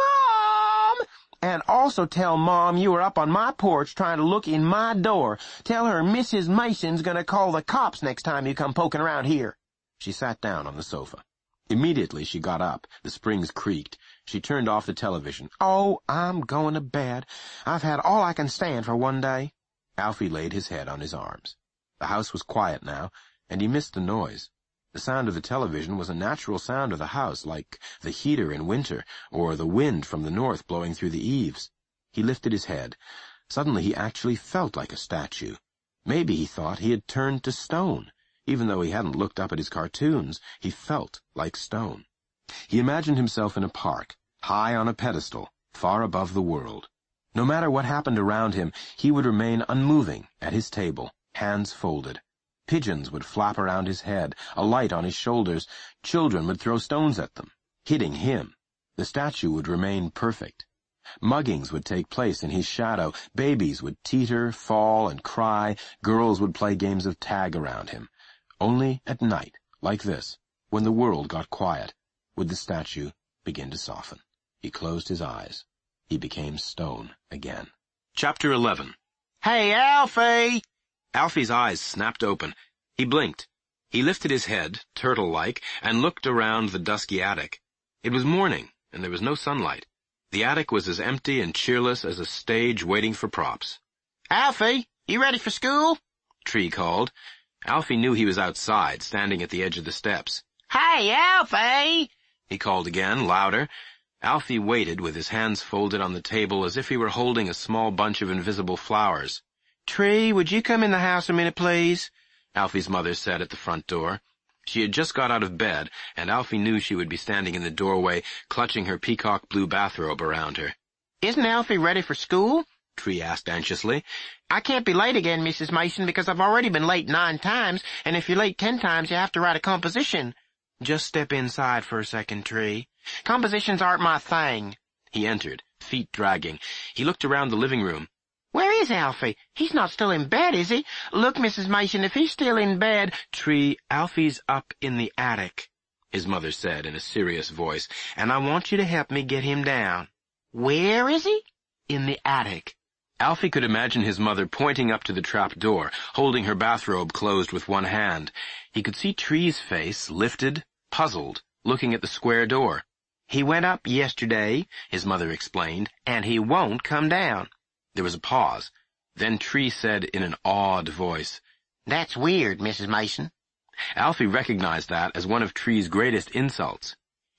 our mom. And also tell Mom you were up on my porch trying to look in my door. Tell her Mrs. Mason's going to call the cops next time you come poking around here. She sat down on the sofa. Immediately she got up. The springs creaked. She turned off the television. Oh, I'm going to bed. I've had all I can stand for one day. Alfie laid his head on his arms. The house was quiet now, and he missed the noise. The sound of the television was a natural sound of the house, like the heater in winter, or the wind from the north blowing through the eaves. He lifted his head. Suddenly he actually felt like a statue. Maybe he thought he had turned to stone. Even though he hadn't looked up at his cartoons, he felt like stone. He imagined himself in a park, high on a pedestal, far above the world. No matter what happened around him, he would remain unmoving at his table, hands folded. Pigeons would flap around his head, a light on his shoulders. Children would throw stones at them, hitting him. The statue would remain perfect. Muggings would take place in his shadow. Babies would teeter, fall, and cry. Girls would play games of tag around him. Only at night, like this, when the world got quiet, would the statue begin to soften. He closed his eyes. He became stone again. Chapter 11. Hey, Alfie! Alfie's eyes snapped open. He blinked. He lifted his head, turtle-like, and looked around the dusky attic. It was morning, and there was no sunlight. The attic was as empty and cheerless as a stage waiting for props. Alfie, you ready for school? Tree called. Alfie knew he was outside, standing at the edge of the steps. Hey, Alfie! He called again, louder. Alfie waited with his hands folded on the table as if he were holding a small bunch of invisible flowers. Tree, would you come in the house a minute, please? Alfie's mother said at the front door. She had just got out of bed, and Alfie knew she would be standing in the doorway, clutching her peacock blue bathrobe around her. Isn't Alfie ready for school? Tree asked anxiously. I can't be late again, Mrs. Mason, because I've already been late 9 times, and if you're late 10 times, you have to write a composition. Just step inside for a second, Tree. Compositions aren't my thing. He entered, feet dragging. He looked around the living room. Where is Alfie? He's not still in bed, is he? Look, Mrs. Mason, if he's still in bed... Tree, Alfie's up in the attic, his mother said in a serious voice, and I want you to help me get him down. Where is he? In the attic. Alfie could imagine his mother pointing up to the trap door, holding her bathrobe closed with one hand. He could see Tree's face, lifted, puzzled, looking at the square door. He went up yesterday, his mother explained, and he won't come down. There was a pause. Then Tree said in an awed voice, That's weird, Mrs. Mason. Alfie recognized that as one of Tree's greatest insults.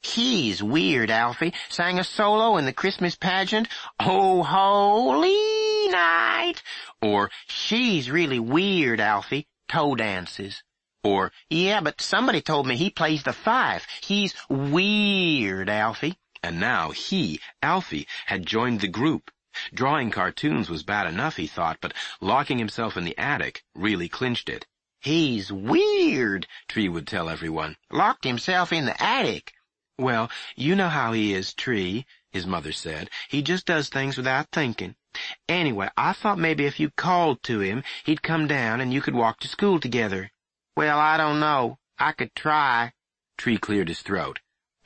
He's weird, Alfie. Sang a solo in the Christmas pageant, Oh Holy Night. Or, she's really weird, Alfie. Toe dances. Or, yeah, but somebody told me he plays the fife. He's weird, Alfie. And now he, Alfie, had joined the group. Drawing cartoons was bad enough, he thought, but locking himself in the attic really clinched it. He's weird, Tree would tell everyone. Locked himself in the attic. Well, you know how he is, Tree, his mother said. He just does things without thinking. Anyway, I thought maybe if you called to him, he'd come down and you could walk to school together. Well, I don't know. I could try. Tree cleared his throat.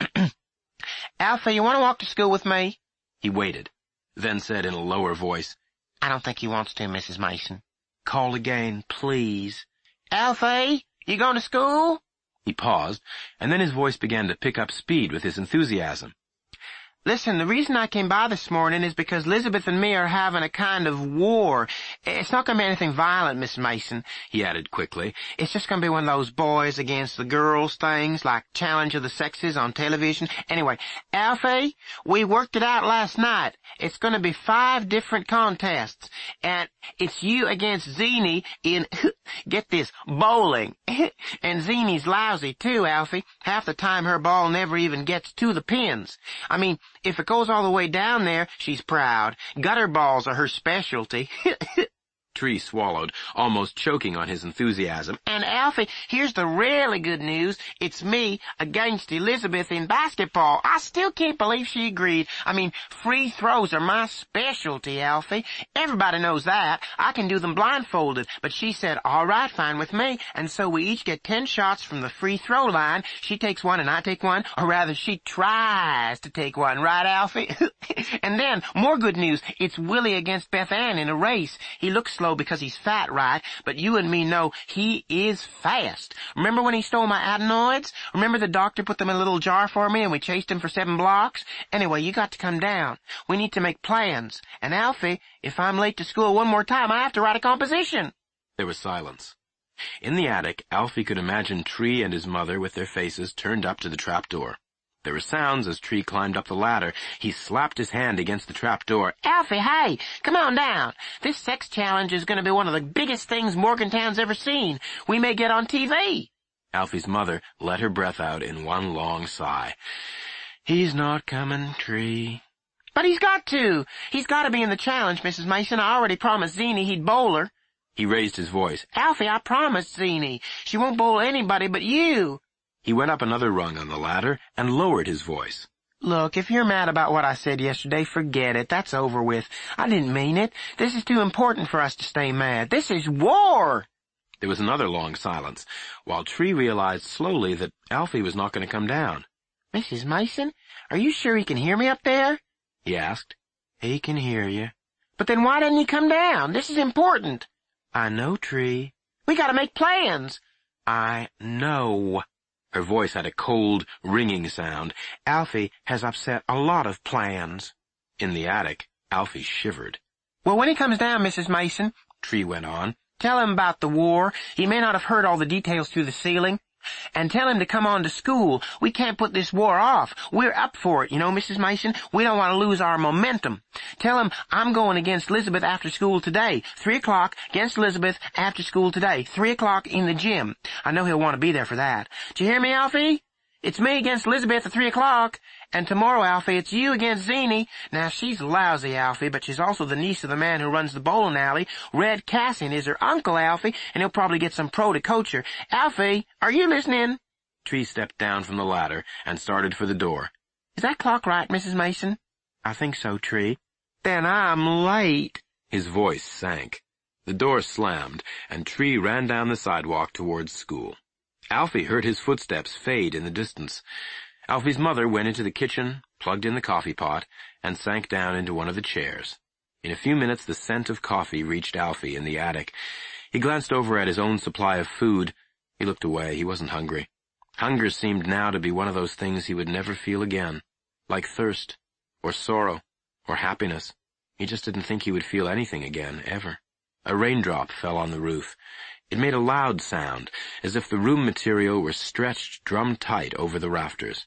Alfie, you want to walk to school with me? He waited, then said in a lower voice, I don't think he wants to, Mrs. Mason. Call again, please. Alfie, you going to school? He paused, and then his voice began to pick up speed with his enthusiasm. Listen, the reason I came by this morning is because Elizabeth and me are having a kind of war. It's not going to be anything violent, Miss Mason, he added quickly. It's just going to be one of those boys against the girls things, like Challenge of the Sexes on television. Anyway, Alfie, we worked it out last night. It's going to be 5 different contests, and it's you against Zini in, get this, bowling. And Zini's lousy too, Alfie. Half the time her ball never even gets to the pins. I mean, if it goes all the way down there, she's proud. Gutter balls are her specialty. Tree swallowed, almost choking on his enthusiasm. And Alfie, here's the really good news. It's me against Elizabeth in basketball. I still can't believe she agreed. I mean, free throws are my specialty, Alfie. Everybody knows that. I can do them blindfolded. But she said, all right, fine with me. And so we each get 10 shots from the free throw line. She takes one and I take one. Or rather, she tries to take one. Right, Alfie? And then, more good news. It's Willie against Beth Ann in a race. He looks slow because he's fat, right? But you and me know he is fast. Remember when he stole my adenoids? Remember the doctor put them in a little jar for me and we chased him for 7 blocks? Anyway, you got to come down. We need to make plans. And Alfie, if I'm late to school one more time, I have to write a composition. There was silence. In the attic, Alfie could imagine Tree and his mother with their faces turned up to the trapdoor. There were sounds as Tree climbed up the ladder. He slapped his hand against the trapdoor. Alfie, hey, come on down. This sex challenge is going to be one of the biggest things Morgantown's ever seen. We may get on TV. Alfie's mother let her breath out in one long sigh. He's not coming, Tree. But he's got to. He's got to be in the challenge, Mrs. Mason. I already promised Zini he'd bowl her. He raised his voice. Alfie, I promised Zini. She won't bowl anybody but you. He went up another rung on the ladder and lowered his voice. Look, if you're mad about what I said yesterday, forget it. That's over with. I didn't mean it. This is too important for us to stay mad. This is war. There was another long silence, while Tree realized slowly that Alfie was not going to come down. Mrs. Mason, are you sure he can hear me up there? He asked. He can hear you. But then why didn't he come down? This is important. I know, Tree. We gotta make plans. I know. Her voice had a cold, ringing sound. Alfie has upset a lot of plans. In the attic, Alfie shivered. Well, when he comes down, Mrs. Mason, Tree went on, tell him about the war. He may not have heard all the details through the ceiling. And tell him to come on to school. We can't put this war off. We're up for it, you know, Mrs. Mason. We don't want to lose our momentum. Tell him I'm going against Elizabeth after school today. 3 o'clock against Elizabeth after school today. 3 o'clock in the gym. I know he'll want to be there for that. Do you hear me, Alfie? It's me against Elizabeth at 3 o'clock. And tomorrow, Alfie, it's you against Zini. Now, she's lousy, Alfie, but she's also the niece of the man who runs the bowling alley. Red Cassian is her uncle, Alfie, and he'll probably get some pro to coach her. Alfie, are you listening? Tree stepped down from the ladder and started for the door. Is that clock right, Mrs. Mason? I think so, Tree. Then I'm late. His voice sank. The door slammed, and Tree ran down the sidewalk towards school. Alfie heard his footsteps fade in the distance. Alfie's mother went into the kitchen, plugged in the coffee pot, and sank down into one of the chairs. In a few minutes the scent of coffee reached Alfie in the attic. He glanced over at his own supply of food. He looked away. He wasn't hungry. Hunger seemed now to be one of those things he would never feel again, like thirst, or sorrow, or happiness. He just didn't think he would feel anything again, ever. A raindrop fell on the roof. It made a loud sound, as if the room material were stretched drum-tight over the rafters.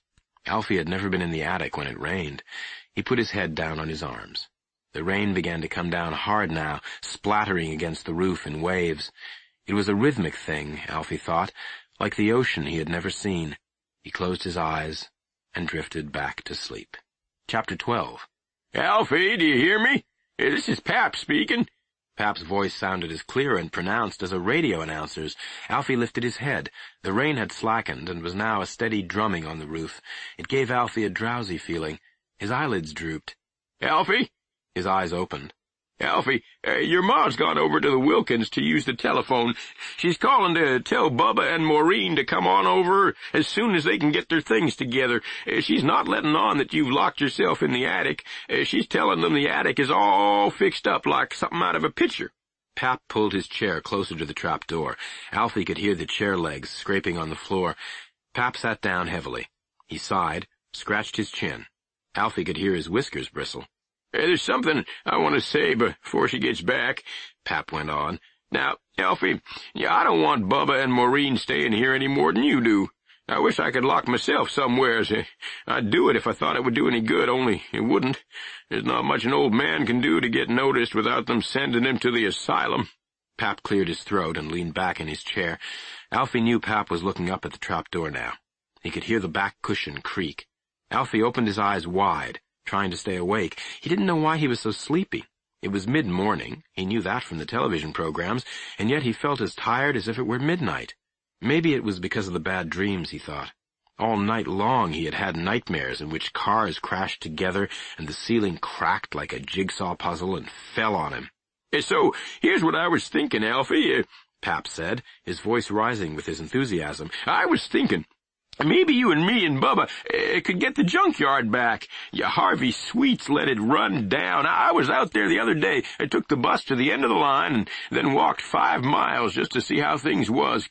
Alfie had never been in the attic when it rained. He put his head down on his arms. The rain began to come down hard now, splattering against the roof in waves. It was a rhythmic thing, Alfie thought, like the ocean he had never seen. He closed his eyes and drifted back to sleep. Chapter 12. Alfie, do you hear me? This is Pap speaking. Pap's voice sounded as clear and pronounced as a radio announcer's. Alfie lifted his head. The rain had slackened and was now a steady drumming on the roof. It gave Alfie a drowsy feeling. His eyelids drooped. Alfie? His eyes opened. Alfie, your ma's gone over to the Wilkins to use the telephone. She's calling to tell Bubba and Maureen to come on over as soon as they can get their things together. She's not letting on that you've locked yourself in the attic. She's telling them the attic is all fixed up like something out of a picture. Pap pulled his chair closer to the trap door. Alfie could hear the chair legs scraping on the floor. Pap sat down heavily. He sighed, scratched his chin. Alfie could hear his whiskers bristle. There's something I want to say before she gets back, Pap went on. Now, Alfie, I don't want Bubba and Maureen staying here any more than you do. I wish I could lock myself somewheres. I'd do it if I thought it would do any good, only it wouldn't. There's not much an old man can do to get noticed without them sending him to the asylum. Pap cleared his throat and leaned back in his chair. Alfie knew Pap was looking up at the trap door now. He could hear the back cushion creak. Alfie opened his eyes wide, trying to stay awake. He didn't know why he was so sleepy. It was mid-morning, he knew that from the television programs, and yet he felt as tired as if it were midnight. Maybe it was because of the bad dreams, he thought. All night long he had had nightmares in which cars crashed together and the ceiling cracked like a jigsaw puzzle and fell on him. So, here's what I was thinking, Alfie, Pap said, his voice rising with his enthusiasm. I was thinking, maybe you and me and Bubba could get the junkyard back. Harvey Sweets let it run down. I was out there the other day. I took the bus to the end of the line and then walked 5 miles just to see how things was.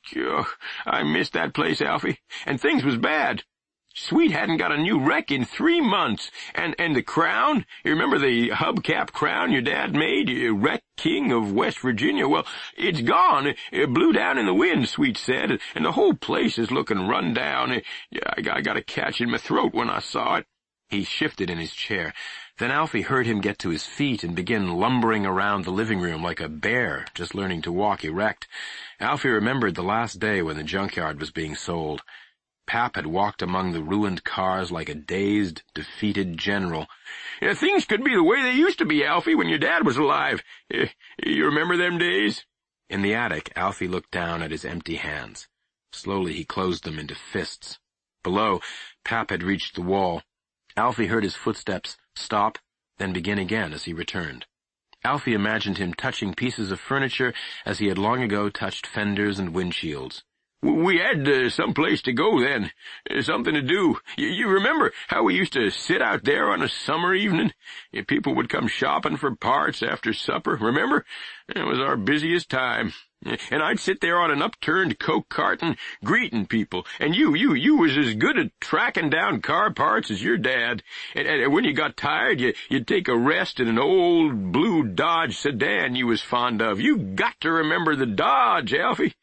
I missed that place, Alfie. And things was bad. Sweet hadn't got a new wreck in 3 months. And the crown, you remember the hubcap crown your dad made, Wreck King of West Virginia? Well, it's gone. It blew down in the wind, Sweet said, and the whole place is looking run down. I got a catch in my throat when I saw it. He shifted in his chair. Then Alfie heard him get to his feet and begin lumbering around the living room like a bear just learning to walk erect. Alfie remembered the last day when the junkyard was being sold. Pap had walked among the ruined cars like a dazed, defeated general. Things could be the way they used to be, Alfie, when your dad was alive. You remember them days? In the attic, Alfie looked down at his empty hands. Slowly he closed them into fists. Below, Pap had reached the wall. Alfie heard his footsteps stop, then begin again as he returned. Alfie imagined him touching pieces of furniture as he had long ago touched fenders and windshields. We had some place to go then, something to do. You remember how we used to sit out there on a summer evening? People would come shopping for parts after supper, remember? It was our busiest time. And I'd sit there on an upturned Coke carton greeting people. And you was as good at tracking down car parts as your dad. And when you got tired, you'd take a rest in an old blue Dodge sedan you was fond of. You got to remember the Dodge, Alfie.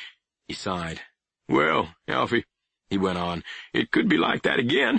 He sighed. Well, Alfie, he went on, it could be like that again.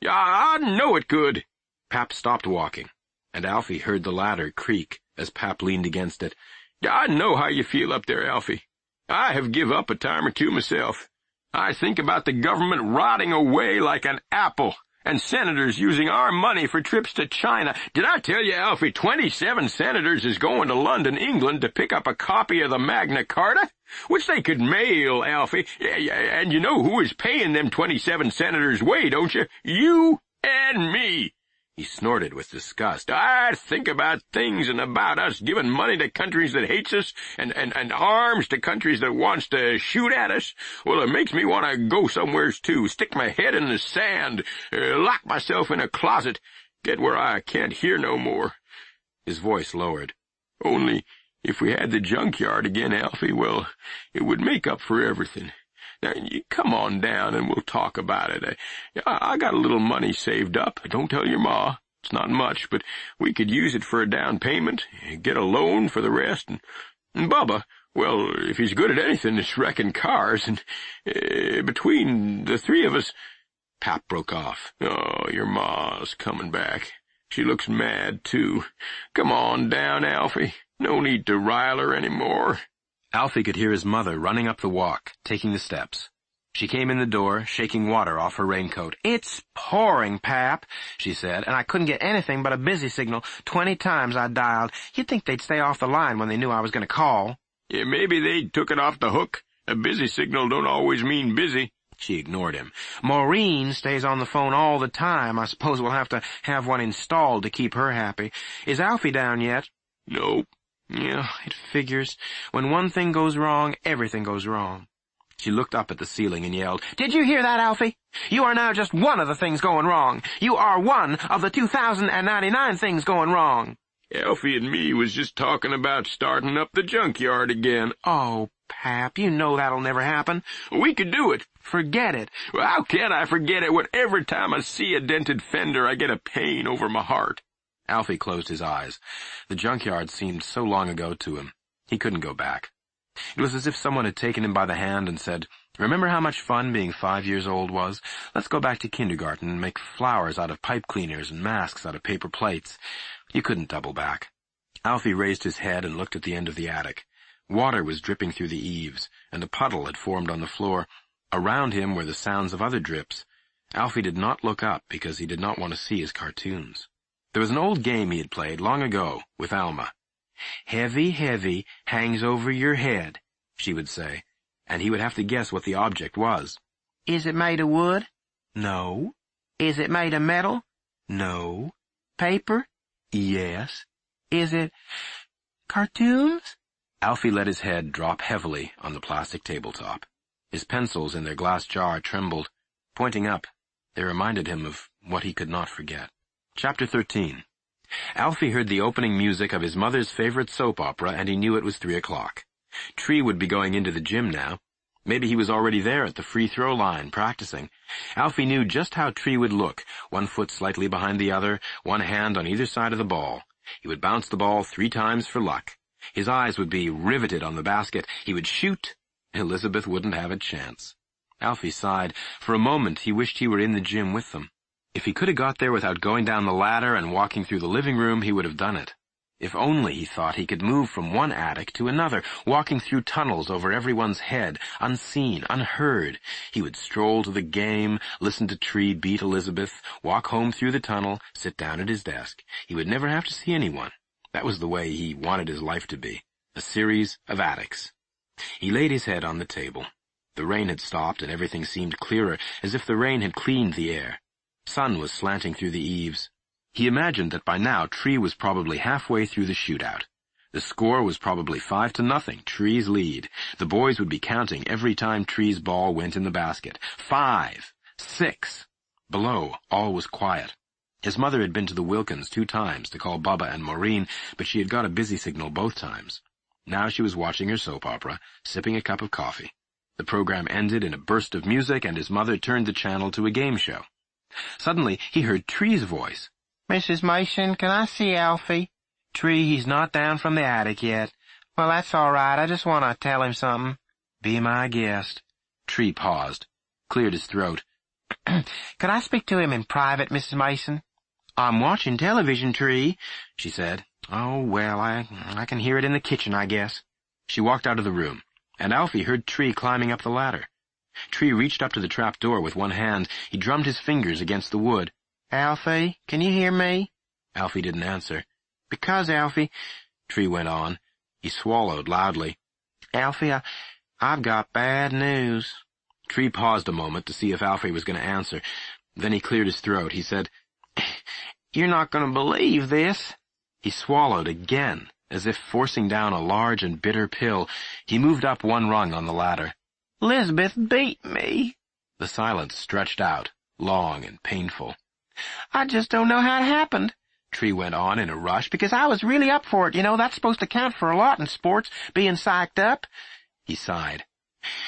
I know it could. Pap stopped walking, and Alfie heard the ladder creak as Pap leaned against it. I know how you feel up there, Alfie. I have give up a time or two myself. I think about the government rotting away like an apple, and senators using our money for trips to China. Did I tell you, Alfie, 27 senators is going to London, England to pick up a copy of the Magna Carta? Which they could mail, Alfie. And you know who is paying them 27 senators' way, don't you? You and me. He snorted with disgust. I think about things and about us giving money to countries that hates us and arms to countries that wants to shoot at us. Well, it makes me want to go somewheres too, stick my head in the sand, lock myself in a closet, get where I can't hear no more. His voice lowered. Only if we had the junkyard again, Alfie, well, it would make up for everything. Now, you come on down and we'll talk about it. I got a little money saved up. Don't tell your ma. It's not much, but we could use it for a down payment, get a loan for the rest. And Bubba, well, if he's good at anything, it's wrecking cars. And between the three of us, Pap broke off. Oh, your ma's coming back. She looks mad, too. Come on down, Alfie. No need to rile her any more. Alfie could hear his mother running up the walk, taking the steps. She came in the door, shaking water off her raincoat. "It's pouring, Pap," she said, "and I couldn't get anything but a busy signal. 20 times I dialed. You'd think they'd stay off the line when they knew I was going to call." Yeah, maybe they took it off the hook. A busy signal don't always mean busy. She ignored him. "Maureen stays on the phone all the time. I suppose we'll have to have one installed to keep her happy. Is Alfie down yet?" Nope. "Yeah, it figures. When one thing goes wrong, everything goes wrong." She looked up at the ceiling and yelled, "Did you hear that, Alfie? You are now just one of the things going wrong. You are one of the 2,099 things going wrong." Alfie and me was just talking about starting up the junkyard again. "Oh, Pap, you know that'll never happen." We could do it. "Forget it." Well, how can I forget it when every time I see a dented fender I get a pain over my heart? Alfie closed his eyes. The junkyard seemed so long ago to him. He couldn't go back. It was as if someone had taken him by the hand and said, "Remember how much fun being 5 years old was? Let's go back to kindergarten and make flowers out of pipe cleaners and masks out of paper plates." You couldn't double back. Alfie raised his head and looked at the end of the attic. Water was dripping through the eaves, and a puddle had formed on the floor. Around him were the sounds of other drips. Alfie did not look up because he did not want to see his cartoons. There was an old game he had played long ago with Alma. "Heavy, heavy, hangs over your head," she would say, and he would have to guess what the object was. "Is it made of wood?" "No." "Is it made of metal?" "No." "Paper?" "Yes." "Is it cartoons?" Alfie let his head drop heavily on the plastic tabletop. His pencils in their glass jar trembled. Pointing up, they reminded him of what he could not forget. Chapter 13. Alfie heard the opening music of his mother's favorite soap opera, and he knew it was 3 o'clock. Tree would be going into the gym now. Maybe he was already there at the free throw line, practicing. Alfie knew just how Tree would look, one foot slightly behind the other, one hand on either side of the ball. He would bounce the ball 3 times for luck. His eyes would be riveted on the basket. He would shoot. Elizabeth wouldn't have a chance. Alfie sighed. For a moment, he wished he were in the gym with them. If he could have got there without going down the ladder and walking through the living room, he would have done it. If only, he thought, he could move from one attic to another, walking through tunnels over everyone's head, unseen, unheard. He would stroll to the game, listen to Tree beat Elizabeth, walk home through the tunnel, sit down at his desk. He would never have to see anyone. That was the way he wanted his life to be. A series of attics. He laid his head on the table. The rain had stopped and everything seemed clearer, as if the rain had cleaned the air. Sun was slanting through the eaves. He imagined that by now Tree was probably halfway through the shootout. The score was probably 5-0, Tree's lead. The boys would be counting every time Tree's ball went in the basket. 5, 6. Below, all was quiet. His mother had been to the Wilkins 2 times to call Bubba and Maureen, but she had got a busy signal both times. Now she was watching her soap opera, sipping a cup of coffee. The program ended in a burst of music, and his mother turned the channel to a game show. Suddenly, he heard Tree's voice. "Mrs. Mason, can I see Alfie?" "Tree, he's not down from the attic yet." "Well, that's all right. I just want to tell him something." "Be my guest." Tree paused, cleared his throat. "Could I speak to him in private, Mrs. Mason?" "I'm watching television, Tree," she said. "Oh, well, I can hear it in the kitchen, I guess." She walked out of the room, and Alfie heard Tree climbing up the ladder. Tree reached up to the trap door with one hand. He drummed his fingers against the wood. "Alfie, can you hear me?" Alfie didn't answer. "Because, Alfie," Tree went on. He swallowed loudly. "Alfie, I've got bad news." Tree paused a moment to see if Alfie was going to answer. Then he cleared his throat. He said, "You're not going to believe this." He swallowed again, as if forcing down a large and bitter pill. He moved up one rung on the ladder. "Elizabeth beat me." The silence stretched out, long and painful. "I just don't know how it happened," Tree went on in a rush, "because I was really up for it. You know, that's supposed to count for a lot in sports, being psyched up." He sighed.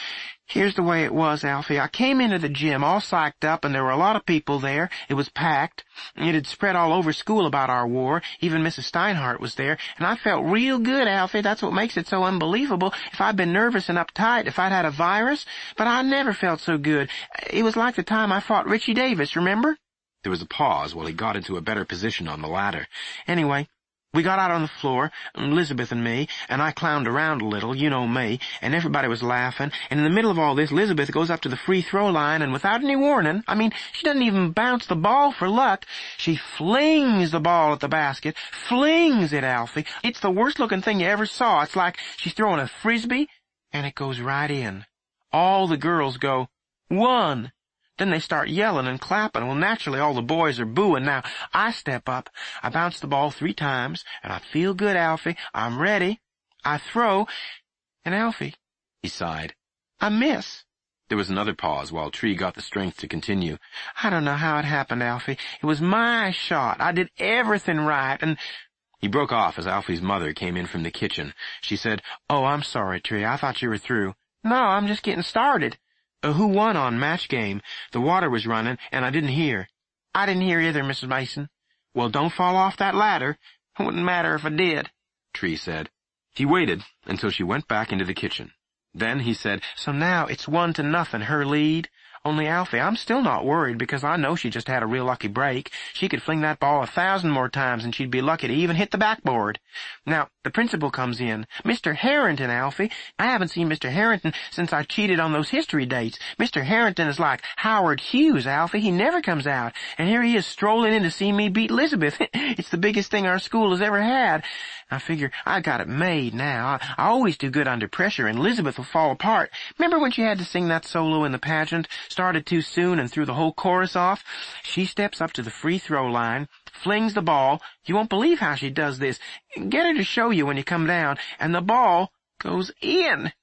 Here's the way it was, Alfie. I came into the gym all psyched up, and there were a lot of people there. It was packed. It had spread all over school about our war. Even Mrs. Steinhardt was there, and I felt real good, Alfie. That's what makes it so unbelievable. If I'd been nervous and uptight, if I'd had a virus, but I never felt so good. It was like the time I fought Richie Davis, remember? There was a pause while he got into a better position on the ladder. Anyway, we got out on the floor, Elizabeth and me, and I clowned around a little, you know me, and everybody was laughing, and in the middle of all this, Elizabeth goes up to the free throw line, and without any warning, she doesn't even bounce the ball for luck, she flings the ball at the basket, flings it, Alfie. It's the worst looking thing you ever saw. It's like she's throwing a frisbee, and it goes right in. All the girls go, "One!" Then they start yelling and clapping. Well, naturally, all the boys are booing. Now, I step up. I bounce the ball 3 times, and I feel good, Alfie. I'm ready. I throw, and Alfie, He sighed. I miss. There was another pause while Tree got the strength to continue. I don't know how it happened, Alfie. It was my shot. I did everything right, and... He broke off as Alfie's mother came in from the kitchen. She said, "Oh, I'm sorry, Tree. I thought you were through." "No, I'm just getting started." "Who won on match game? The water was running, and I didn't hear." "I didn't hear either, Mrs. Mason." "Well, don't fall off that ladder. It wouldn't matter if I did," Tree said. He waited until she went back into the kitchen. Then he said, "So now it's 1-0, her lead. Only, Alfie, I'm still not worried because I know she just had a real lucky break. She could fling that ball 1,000 more times and she'd be lucky to even hit the backboard." Now, the principal comes in. "Mr. Harrington, Alfie. I haven't seen Mr. Harrington since I cheated on those history dates. Mr. Harrington is like Howard Hughes, Alfie. He never comes out. And here he is strolling in to see me beat Elizabeth. It's the biggest thing our school has ever had. I figure I got it made now. I always do good under pressure, and Elizabeth will fall apart. Remember when she had to sing that solo in the pageant? Started too soon and threw the whole chorus off? She steps up to the free throw line, flings the ball. You won't believe how she does this. Get her to show you when you come down. And the ball goes in.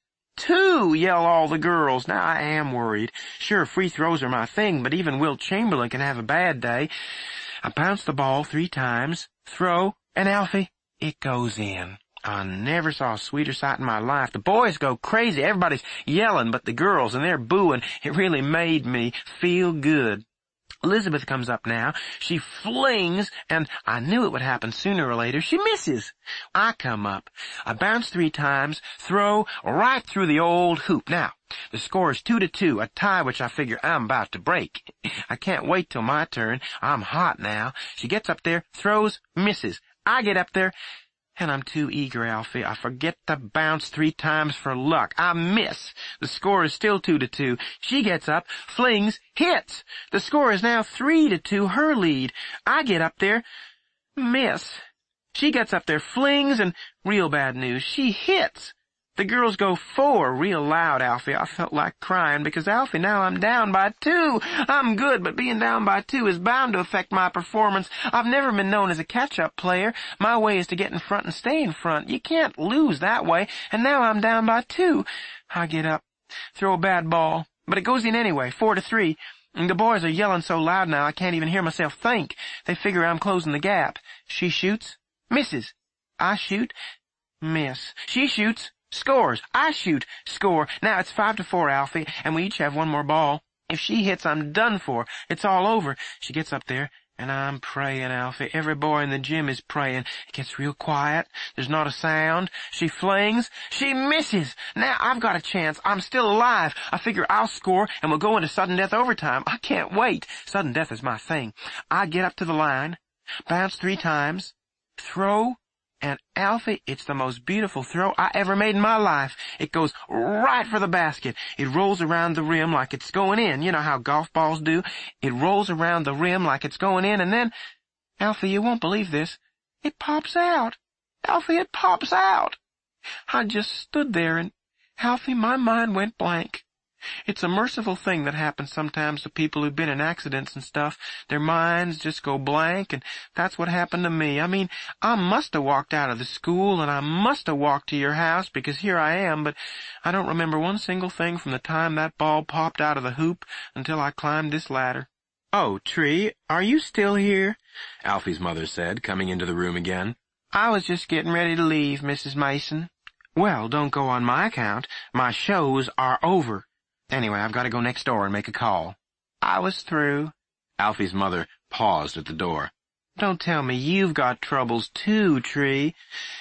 2, yell all the girls. Now, I am worried. Sure, free throws are my thing, but even Wilt Chamberlain can have a bad day. I bounce the ball 3 times, throw, and Alfie, it goes in. I never saw a sweeter sight in my life. The boys go crazy. Everybody's yelling, but the girls, and they're booing. It really made me feel good. Elizabeth comes up now. She flings, and I knew it would happen sooner or later. She misses. I come up. I bounce 3 times, throw right through the old hoop. Now, the score is 2-2, a tie which I figure I'm about to break. I can't wait till my turn. I'm hot now. She gets up there, throws, misses. I get up there, and I'm too eager, Alfie. I forget to bounce 3 times for luck. I miss. The score is still 2-2. She gets up, flings, hits. The score is now 3-2, her lead. I get up there, miss. She gets up there, flings, and real bad news, she hits. The girls go 4 real loud, Alfie. I felt like crying because, Alfie, now I'm down by 2. I'm good, but being down by 2 is bound to affect my performance. I've never been known as a catch-up player. My way is to get in front and stay in front. You can't lose that way, and now I'm down by 2. I get up, throw a bad ball, but it goes in anyway, 4-3. And the boys are yelling so loud now I can't even hear myself think. They figure I'm closing the gap. She shoots, misses. I shoot, miss. She shoots, scores. I shoot, score. Now it's 5-4, Alfie, and we each have 1 more ball. If she hits, I'm done for. It's all over. She gets up there, and I'm praying, Alfie. Every boy in the gym is praying. It gets real quiet. There's not a sound. She flings. She misses. Now I've got a chance. I'm still alive. I figure I'll score, and we'll go into sudden death overtime. I can't wait. Sudden death is my thing. I get up to the line, bounce 3 times, throw, and Alfie, it's the most beautiful throw I ever made in my life. It goes right for the basket. It rolls around the rim like it's going in. You know how golf balls do? It rolls around the rim like it's going in, and then, Alfie, you won't believe this, it pops out. Alfie, it pops out. I just stood there, and, Alfie, my mind went blank. It's a merciful thing that happens sometimes to people who've been in accidents and stuff. Their minds just go blank, and that's what happened to me. I must have walked out of the school, and I must have walked to your house, because here I am, but I don't remember one single thing from the time that ball popped out of the hoop until I climbed this ladder. "Oh, Tree, are you still here?" Alfie's mother said, coming into the room again. "I was just getting ready to leave, Mrs. Mason." "Well, don't go on my account. My shows are over." Anyway, I've got to go next door and make a call. I was through. Alfie's mother paused at the door. Don't tell me you've got troubles too, Tree.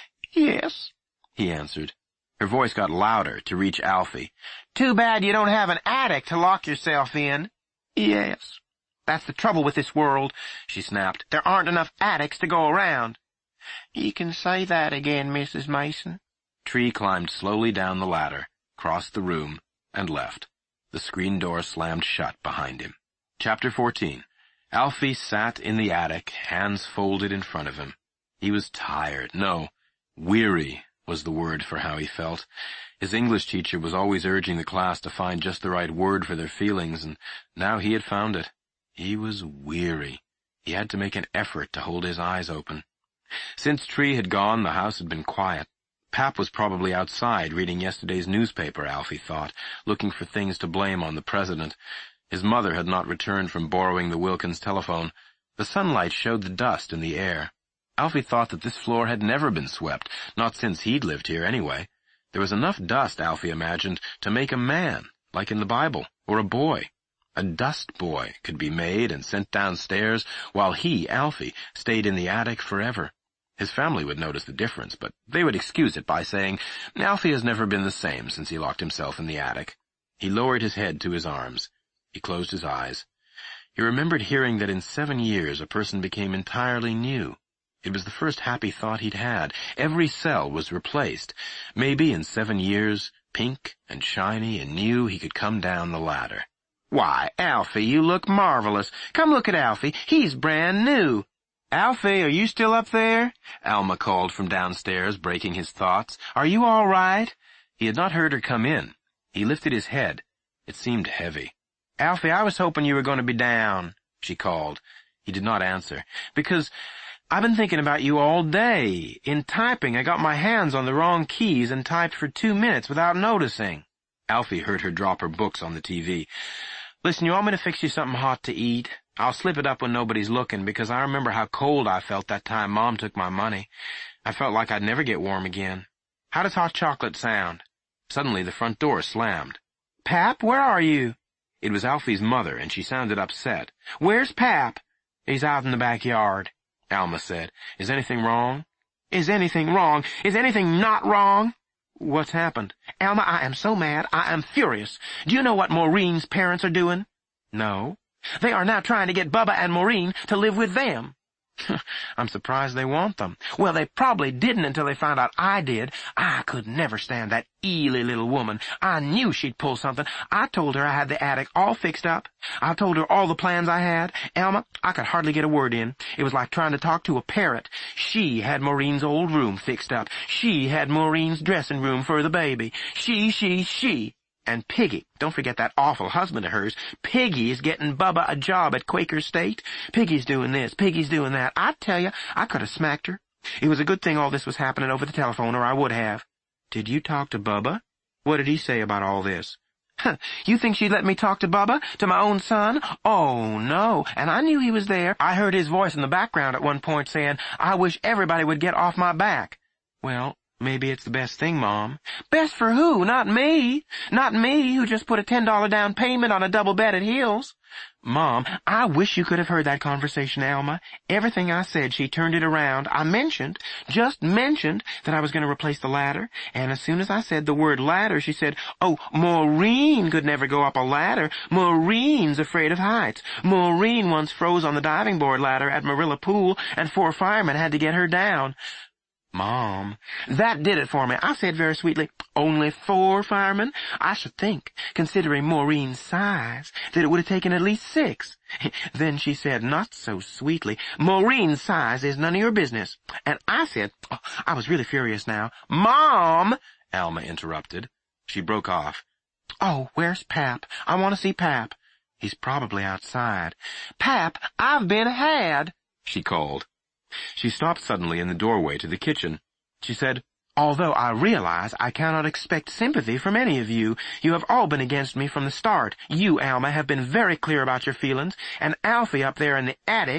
Yes, he answered. Her voice got louder to reach Alfie. Too bad you don't have an attic to lock yourself in. yes. That's the trouble with this world, she snapped. There aren't enough attics to go around. You can say that again, Mrs. Mason. Tree climbed slowly down the ladder, crossed the room, and left. The screen door slammed shut behind him. Chapter 14. Alfie sat in the attic, hands folded in front of him. He was tired. No, weary was the word for how he felt. His English teacher was always urging the class to find just the right word for their feelings, and now he had found it. He was weary. He had to make an effort to hold his eyes open. Since Tree had gone, the house had been quiet. Pap was probably outside reading yesterday's newspaper, Alfie thought, looking for things to blame on the president. His mother had not returned from borrowing the Wilkins telephone. The sunlight showed the dust in the air. Alfie thought that this floor had never been swept, not since he'd lived here anyway. There was enough dust, Alfie imagined, to make a man, like in the Bible, or a boy. A dust boy could be made and sent downstairs, while he, Alfie, stayed in the attic forever. His family would notice the difference, but they would excuse it by saying, Alfie has never been the same since he locked himself in the attic. He lowered his head to his arms. He closed his eyes. He remembered hearing that in 7 years a person became entirely new. It was the first happy thought he'd had. Every cell was replaced. Maybe in 7 years, pink and shiny and new, he could come down the ladder. Why, Alfie, you look marvelous. Come look at Alfie. He's brand new. Alfie, are you still up there? Alma called from downstairs, breaking his thoughts. Are you all right? He had not heard her come in. He lifted his head. It seemed heavy. Alfie, I was hoping you were going to be down, she called. He did not answer. Because I've been thinking about you all day. In typing, I got my hands on the wrong keys and typed for 2 minutes without noticing. Alfie heard her drop her books on the TV. Listen, you want me to fix you something hot to eat? I'll slip it up when nobody's looking, because I remember how cold I felt that time Mom took my money. I felt like I'd never get warm again. How does hot chocolate sound? Suddenly the front door slammed. Pap, where are you? It was Alfie's mother, and she sounded upset. Where's Pap? He's out in the backyard, Alma said. Is anything wrong? Is anything wrong? Is anything not wrong? What's happened? Alma, I am so mad. I am furious. Do you know what Maureen's parents are doing? No. They are now trying to get Bubba and Maureen to live with them. I'm surprised they want them. Well, they probably didn't until they found out I did. I could never stand that eely little woman. I knew she'd pull something. I told her I had the attic all fixed up. I told her all the plans I had. Alma, I could hardly get a word in. It was like trying to talk to a parrot. She had Maureen's old room fixed up. She had Maureen's dressing room for the baby. She. And Piggy, don't forget that awful husband of hers. Piggy is getting Bubba a job at Quaker State. Piggy's doing this, Piggy's doing that. I tell you, I could have smacked her. It was a good thing all this was happening over the telephone, or I would have. Did you talk to Bubba? What did he say about all this? You think she'd let me talk to Bubba? To my own son? Oh, no. And I knew he was there. I heard his voice in the background at one point saying, I wish everybody would get off my back. Well, maybe it's the best thing, Mom. Best for who? Not me. Not me, who just put a $10 down payment on a double bed at Hills. Mom, I wish you could have heard that conversation, Alma. Everything I said, she turned it around. I just mentioned that I was going to replace the ladder, and as soon as I said the word ladder, she said, oh, Maureen could never go up a ladder. Maureen's afraid of heights. Maureen once froze on the diving board ladder at Marilla Pool, and 4 firemen had to get her down. Mom, that did it for me. I said very sweetly, only 4 firemen? I should think, considering Maureen's size, that it would have taken at least 6. Then she said, not so sweetly, Maureen's size is none of your business. And I said, oh, I was really furious now. Mom, Alma interrupted. She broke off. Oh, where's Pap? I want to see Pap. He's probably outside. Pap, I've been had, she called. She stopped suddenly in the doorway to the kitchen. She said, although I realize I cannot expect sympathy from any of you, you have all been against me from the start. You, Alma, have been very clear about your feelings, and Alfie up there in the attic,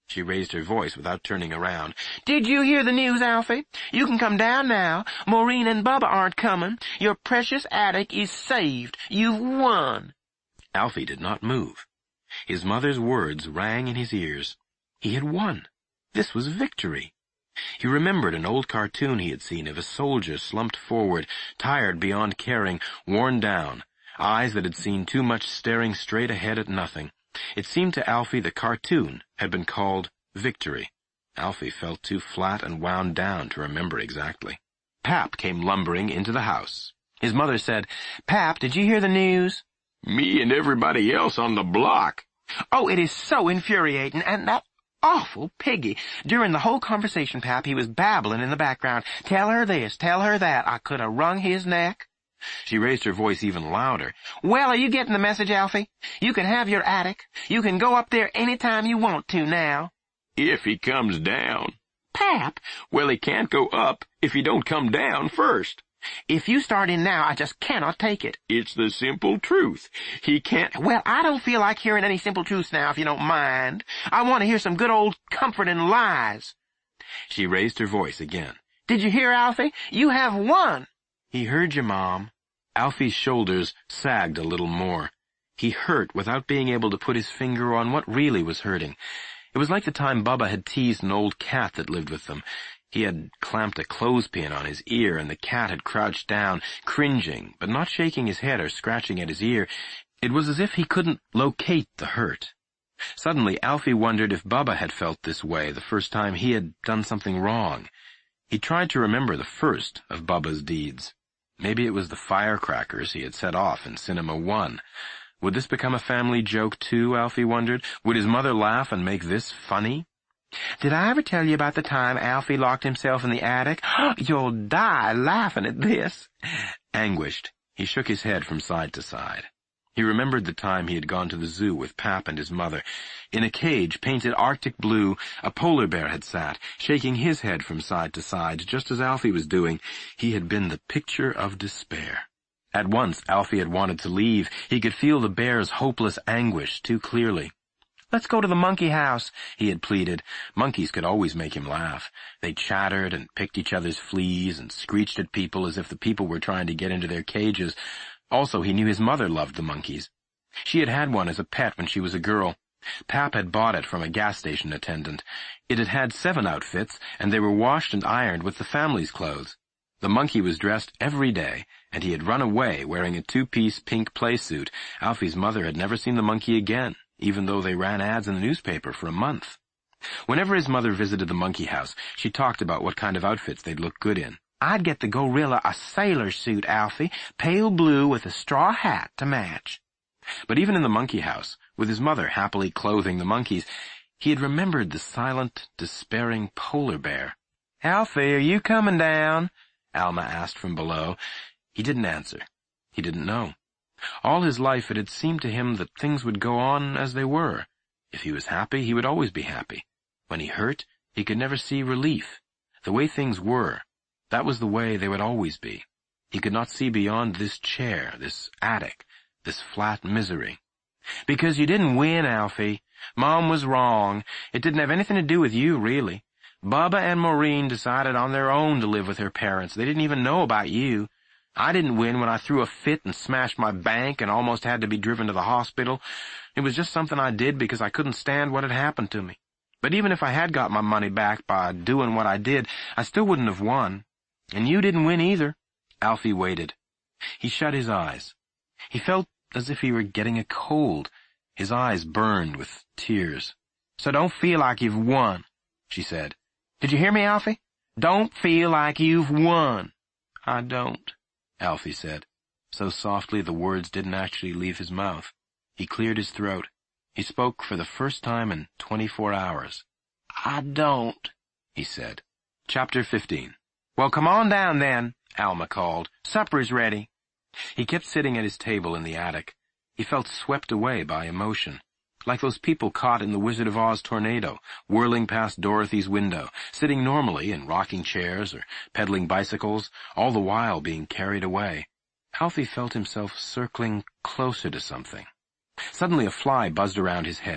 She raised her voice without turning around. Did you hear the news, Alfie? You can come down now. Maureen and Bubba aren't coming. Your precious attic is saved. You've won. Alfie did not move. His mother's words rang in his ears. He had won. This was victory. He remembered an old cartoon he had seen of a soldier slumped forward, tired beyond caring, worn down, eyes that had seen too much staring straight ahead at nothing. It seemed to Alfie the cartoon had been called Victory. Alfie felt too flat and wound down to remember exactly. Pap came lumbering into the house. His mother said, "Pap, did you hear the news?" Me and everybody else on the block. Oh, it is so infuriating, and that awful Piggy. During the whole conversation, Pap, he was babbling in the background. Tell her this, tell her that. I could have wrung his neck. She raised her voice even louder. Well, are you getting the message, Alfie? You can have your attic. You can go up there any time you want to now. If he comes down. Pap, Well, he can't go up if he don't come down first. if you start in now, I just cannot take it. It's the simple truth. He can't... Well, I don't feel like hearing any simple truths now, if you don't mind. I want to hear some good old comforting lies. She raised her voice again. Did you hear, Alfie? You have won. He heard you, Mom. Alfie's shoulders sagged a little more. He hurt without being able to put his finger on what really was hurting. It was like the time Bubba had teased an old cat that lived with them. He had clamped a clothespin on his ear, and the cat had crouched down, cringing, but not shaking his head or scratching at his ear. It was as if he couldn't locate the hurt. Suddenly, Alfie wondered if Bubba had felt this way the first time he had done something wrong. He tried to remember the first of Bubba's deeds. Maybe it was the firecrackers he had set off in Cinema 1. Would this become a family joke too, Alfie wondered? Would his mother laugh and make this funny? Did I ever tell you about the time Alfie locked himself in the attic? You'll die laughing at this. Anguished, he shook his head from side to side. He remembered the time he had gone to the zoo with Pap and his mother. In a cage painted Arctic blue, a polar bear had sat, shaking his head from side to side, just as Alfie was doing. He had been the picture of despair. At once, Alfie had wanted to leave. He could feel the bear's hopeless anguish too clearly. Let's go to the monkey house, he had pleaded. Monkeys could always make him laugh. They chattered and picked each other's fleas and screeched at people as if the people were trying to get into their cages. Also, he knew his mother loved the monkeys. She had had one as a pet when she was a girl. Pap had bought it from a gas station attendant. It had had 7 outfits, and they were washed and ironed with the family's clothes. The monkey was dressed every day, and he had run away wearing a 2-piece pink play suit. Alfie's mother had never seen the monkey again, even though they ran ads in the newspaper for a month. Whenever his mother visited the monkey house, she talked about what kind of outfits they'd look good in. I'd get the gorilla a sailor suit, Alfie, pale blue with a straw hat to match. But even in the monkey house, with his mother happily clothing the monkeys, he had remembered the silent, despairing polar bear. Alfie, are you coming down? Alma asked from below. He didn't answer. He didn't know. All his life it had seemed to him that things would go on as they were. If he was happy, he would always be happy. When he hurt, he could never see relief. The way things were, that was the way they would always be. He could not see beyond this chair, this attic, this flat misery. Because you didn't win, Alfie. Mom was wrong. It didn't have anything to do with you, really. Bubba and Maureen decided on their own to live with their parents. They didn't even know about you. I didn't win when I threw a fit and smashed my bank and almost had to be driven to the hospital. It was just something I did because I couldn't stand what had happened to me. But even if I had got my money back by doing what I did, I still wouldn't have won. And you didn't win either. Alfie waited. He shut his eyes. He felt as if he were getting a cold. His eyes burned with tears. So don't feel like you've won, she said. Did you hear me, Alfie? Don't feel like you've won. I don't, Alfie said, so softly the words didn't actually leave his mouth. He cleared his throat. He spoke for the first time in 24 hours. I don't, he said. Chapter 15. Well, come on down then, Alma called. Supper's ready. He kept sitting at his table in the attic. He felt swept away by emotion, like those people caught in the Wizard of Oz tornado, whirling past Dorothy's window, sitting normally in rocking chairs or pedaling bicycles, all the while being carried away. Alfie felt himself circling closer to something. Suddenly a fly buzzed around his head.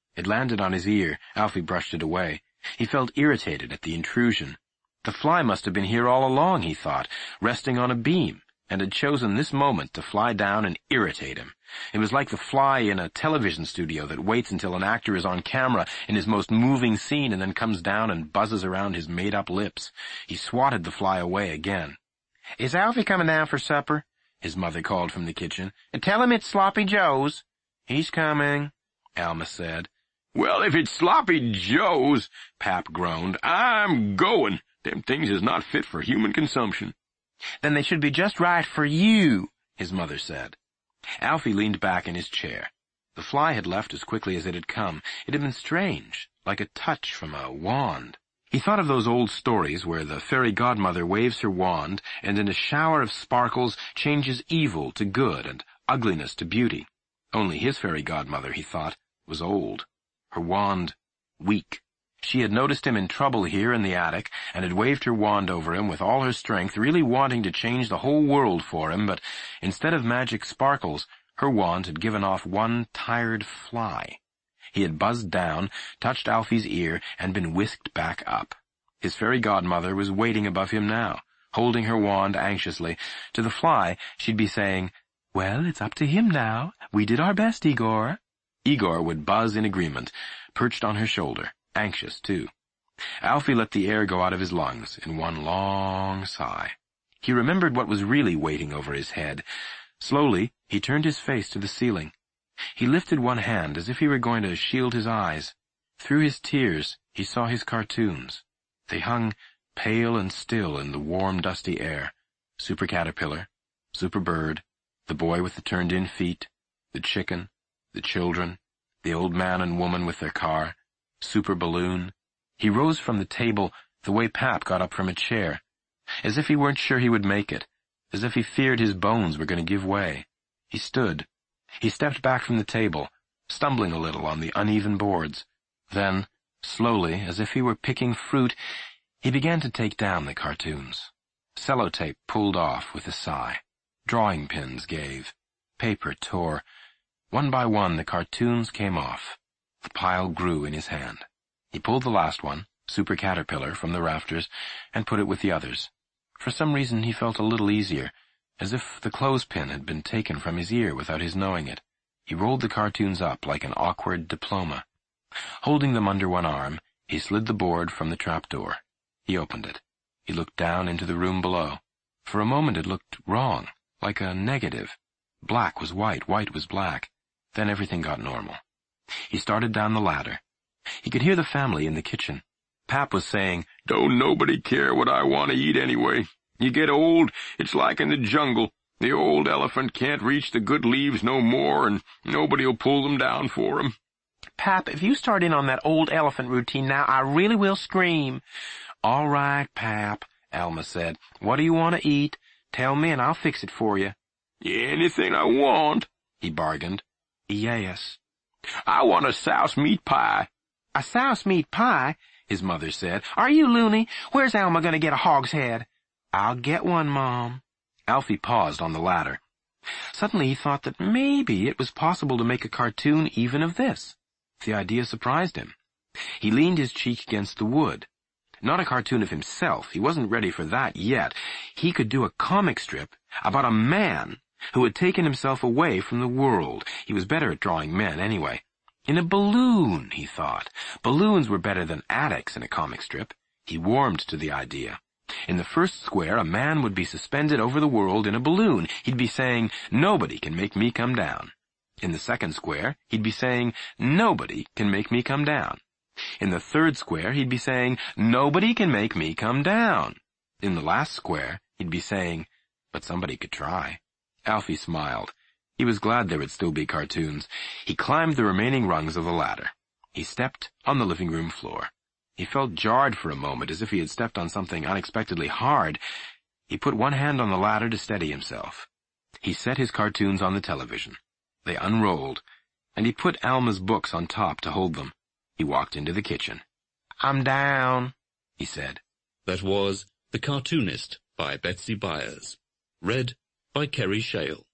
It landed on his ear. Alfie brushed it away. He felt irritated at the intrusion. The fly must have been here all along, he thought, resting on a beam, and had chosen this moment to fly down and irritate him. It was like the fly in a television studio that waits until an actor is on camera in his most moving scene and then comes down and buzzes around his made-up lips. He swatted the fly away again. "Is Alfie coming down for supper?" his mother called from the kitchen. "Tell him it's Sloppy Joe's." "He's coming," Alma said. "Well, if it's Sloppy Joe's," Pap groaned, "I'm going. Them things is not fit for human consumption." "Then they should be just right for you," his mother said. Alfie leaned back in his chair. The fly had left as quickly as it had come. It had been strange, like a touch from a wand. He thought of those old stories where the fairy godmother waves her wand and in a shower of sparkles changes evil to good and ugliness to beauty. Only his fairy godmother, he thought, was old. Her wand, weak. She had noticed him in trouble here in the attic and had waved her wand over him with all her strength, really wanting to change the whole world for him, but instead of magic sparkles, her wand had given off one tired fly. He had buzzed down, touched Alfie's ear, and been whisked back up. His fairy godmother was waiting above him now, holding her wand anxiously. To the fly, she'd be saying, "Well, it's up to him now. We did our best, Igor." Igor would buzz in agreement, perched on her shoulder, anxious too. Alfie let the air go out of his lungs in one long sigh. He remembered what was really waiting over his head. Slowly, he turned his face to the ceiling. He lifted one hand as if he were going to shield his eyes. Through his tears, he saw his cartoons. They hung pale and still in the warm, dusty air. Super Caterpillar, Super Bird, the boy with the turned-in feet, the chicken, the children, the old man and woman with their car, Super Balloon. He rose from the table the way Pap got up from a chair, as if he weren't sure he would make it, as if he feared his bones were going to give way. He stood. He stepped back from the table, stumbling a little on the uneven boards. Then, slowly, as if he were picking fruit, he began to take down the cartoons. Sellotape pulled off with a sigh. Drawing pins gave. Paper tore. One by one the cartoons came off. The pile grew in his hand. He pulled the last one, Super Caterpillar, from the rafters and put it with the others. For some reason he felt a little easier, as if the clothespin had been taken from his ear without his knowing it. He rolled the cartoons up like an awkward diploma. Holding them under one arm, he slid the board from the trapdoor. He opened it. He looked down into the room below. For a moment it looked wrong, like a negative. Black was white, white was black. Then everything got normal. He started down the ladder. He could hear the family in the kitchen. Pap was saying, "Don't nobody care what I want to eat anyway. You get old, it's like in the jungle. The old elephant can't reach the good leaves no more, and nobody'll pull them down for him." "Pap, if you start in on that old elephant routine now, I really will scream." "All right, Pap," Alma said. "What do you want to eat? Tell me and I'll fix it for you." "Anything I want," he bargained. "Yes." "I want a souse meat pie." "A souse meat pie?" his mother said. "Are you loony? Where's Alma going to get a hog's head?" "I'll get one, Mom." Alfie paused on the ladder. Suddenly he thought that maybe it was possible to make a cartoon even of this. The idea surprised him. He leaned his cheek against the wood. Not a cartoon of himself. He wasn't ready for that yet. He could do a comic strip about a man who had taken himself away from the world. He was better at drawing men anyway. In a balloon, he thought. Balloons were better than attics in a comic strip. He warmed to the idea. In the first square, a man would be suspended over the world in a balloon. He'd be saying, "Nobody can make me come down." In the second square, he'd be saying, "Nobody can make me come down." In the third square, he'd be saying, "Nobody can make me come down." In the last square, he'd be saying, "But somebody could try." Alfie smiled. He was glad there would still be cartoons. He climbed the remaining rungs of the ladder. He stepped on the living room floor. He felt jarred for a moment, as if he had stepped on something unexpectedly hard. He put one hand on the ladder to steady himself. He set his cartoons on the television. They unrolled, and he put Alma's books on top to hold them. He walked into the kitchen. "I'm down," he said. That was The Cartoonist by Betsy Byers. Read by Kerry Shale.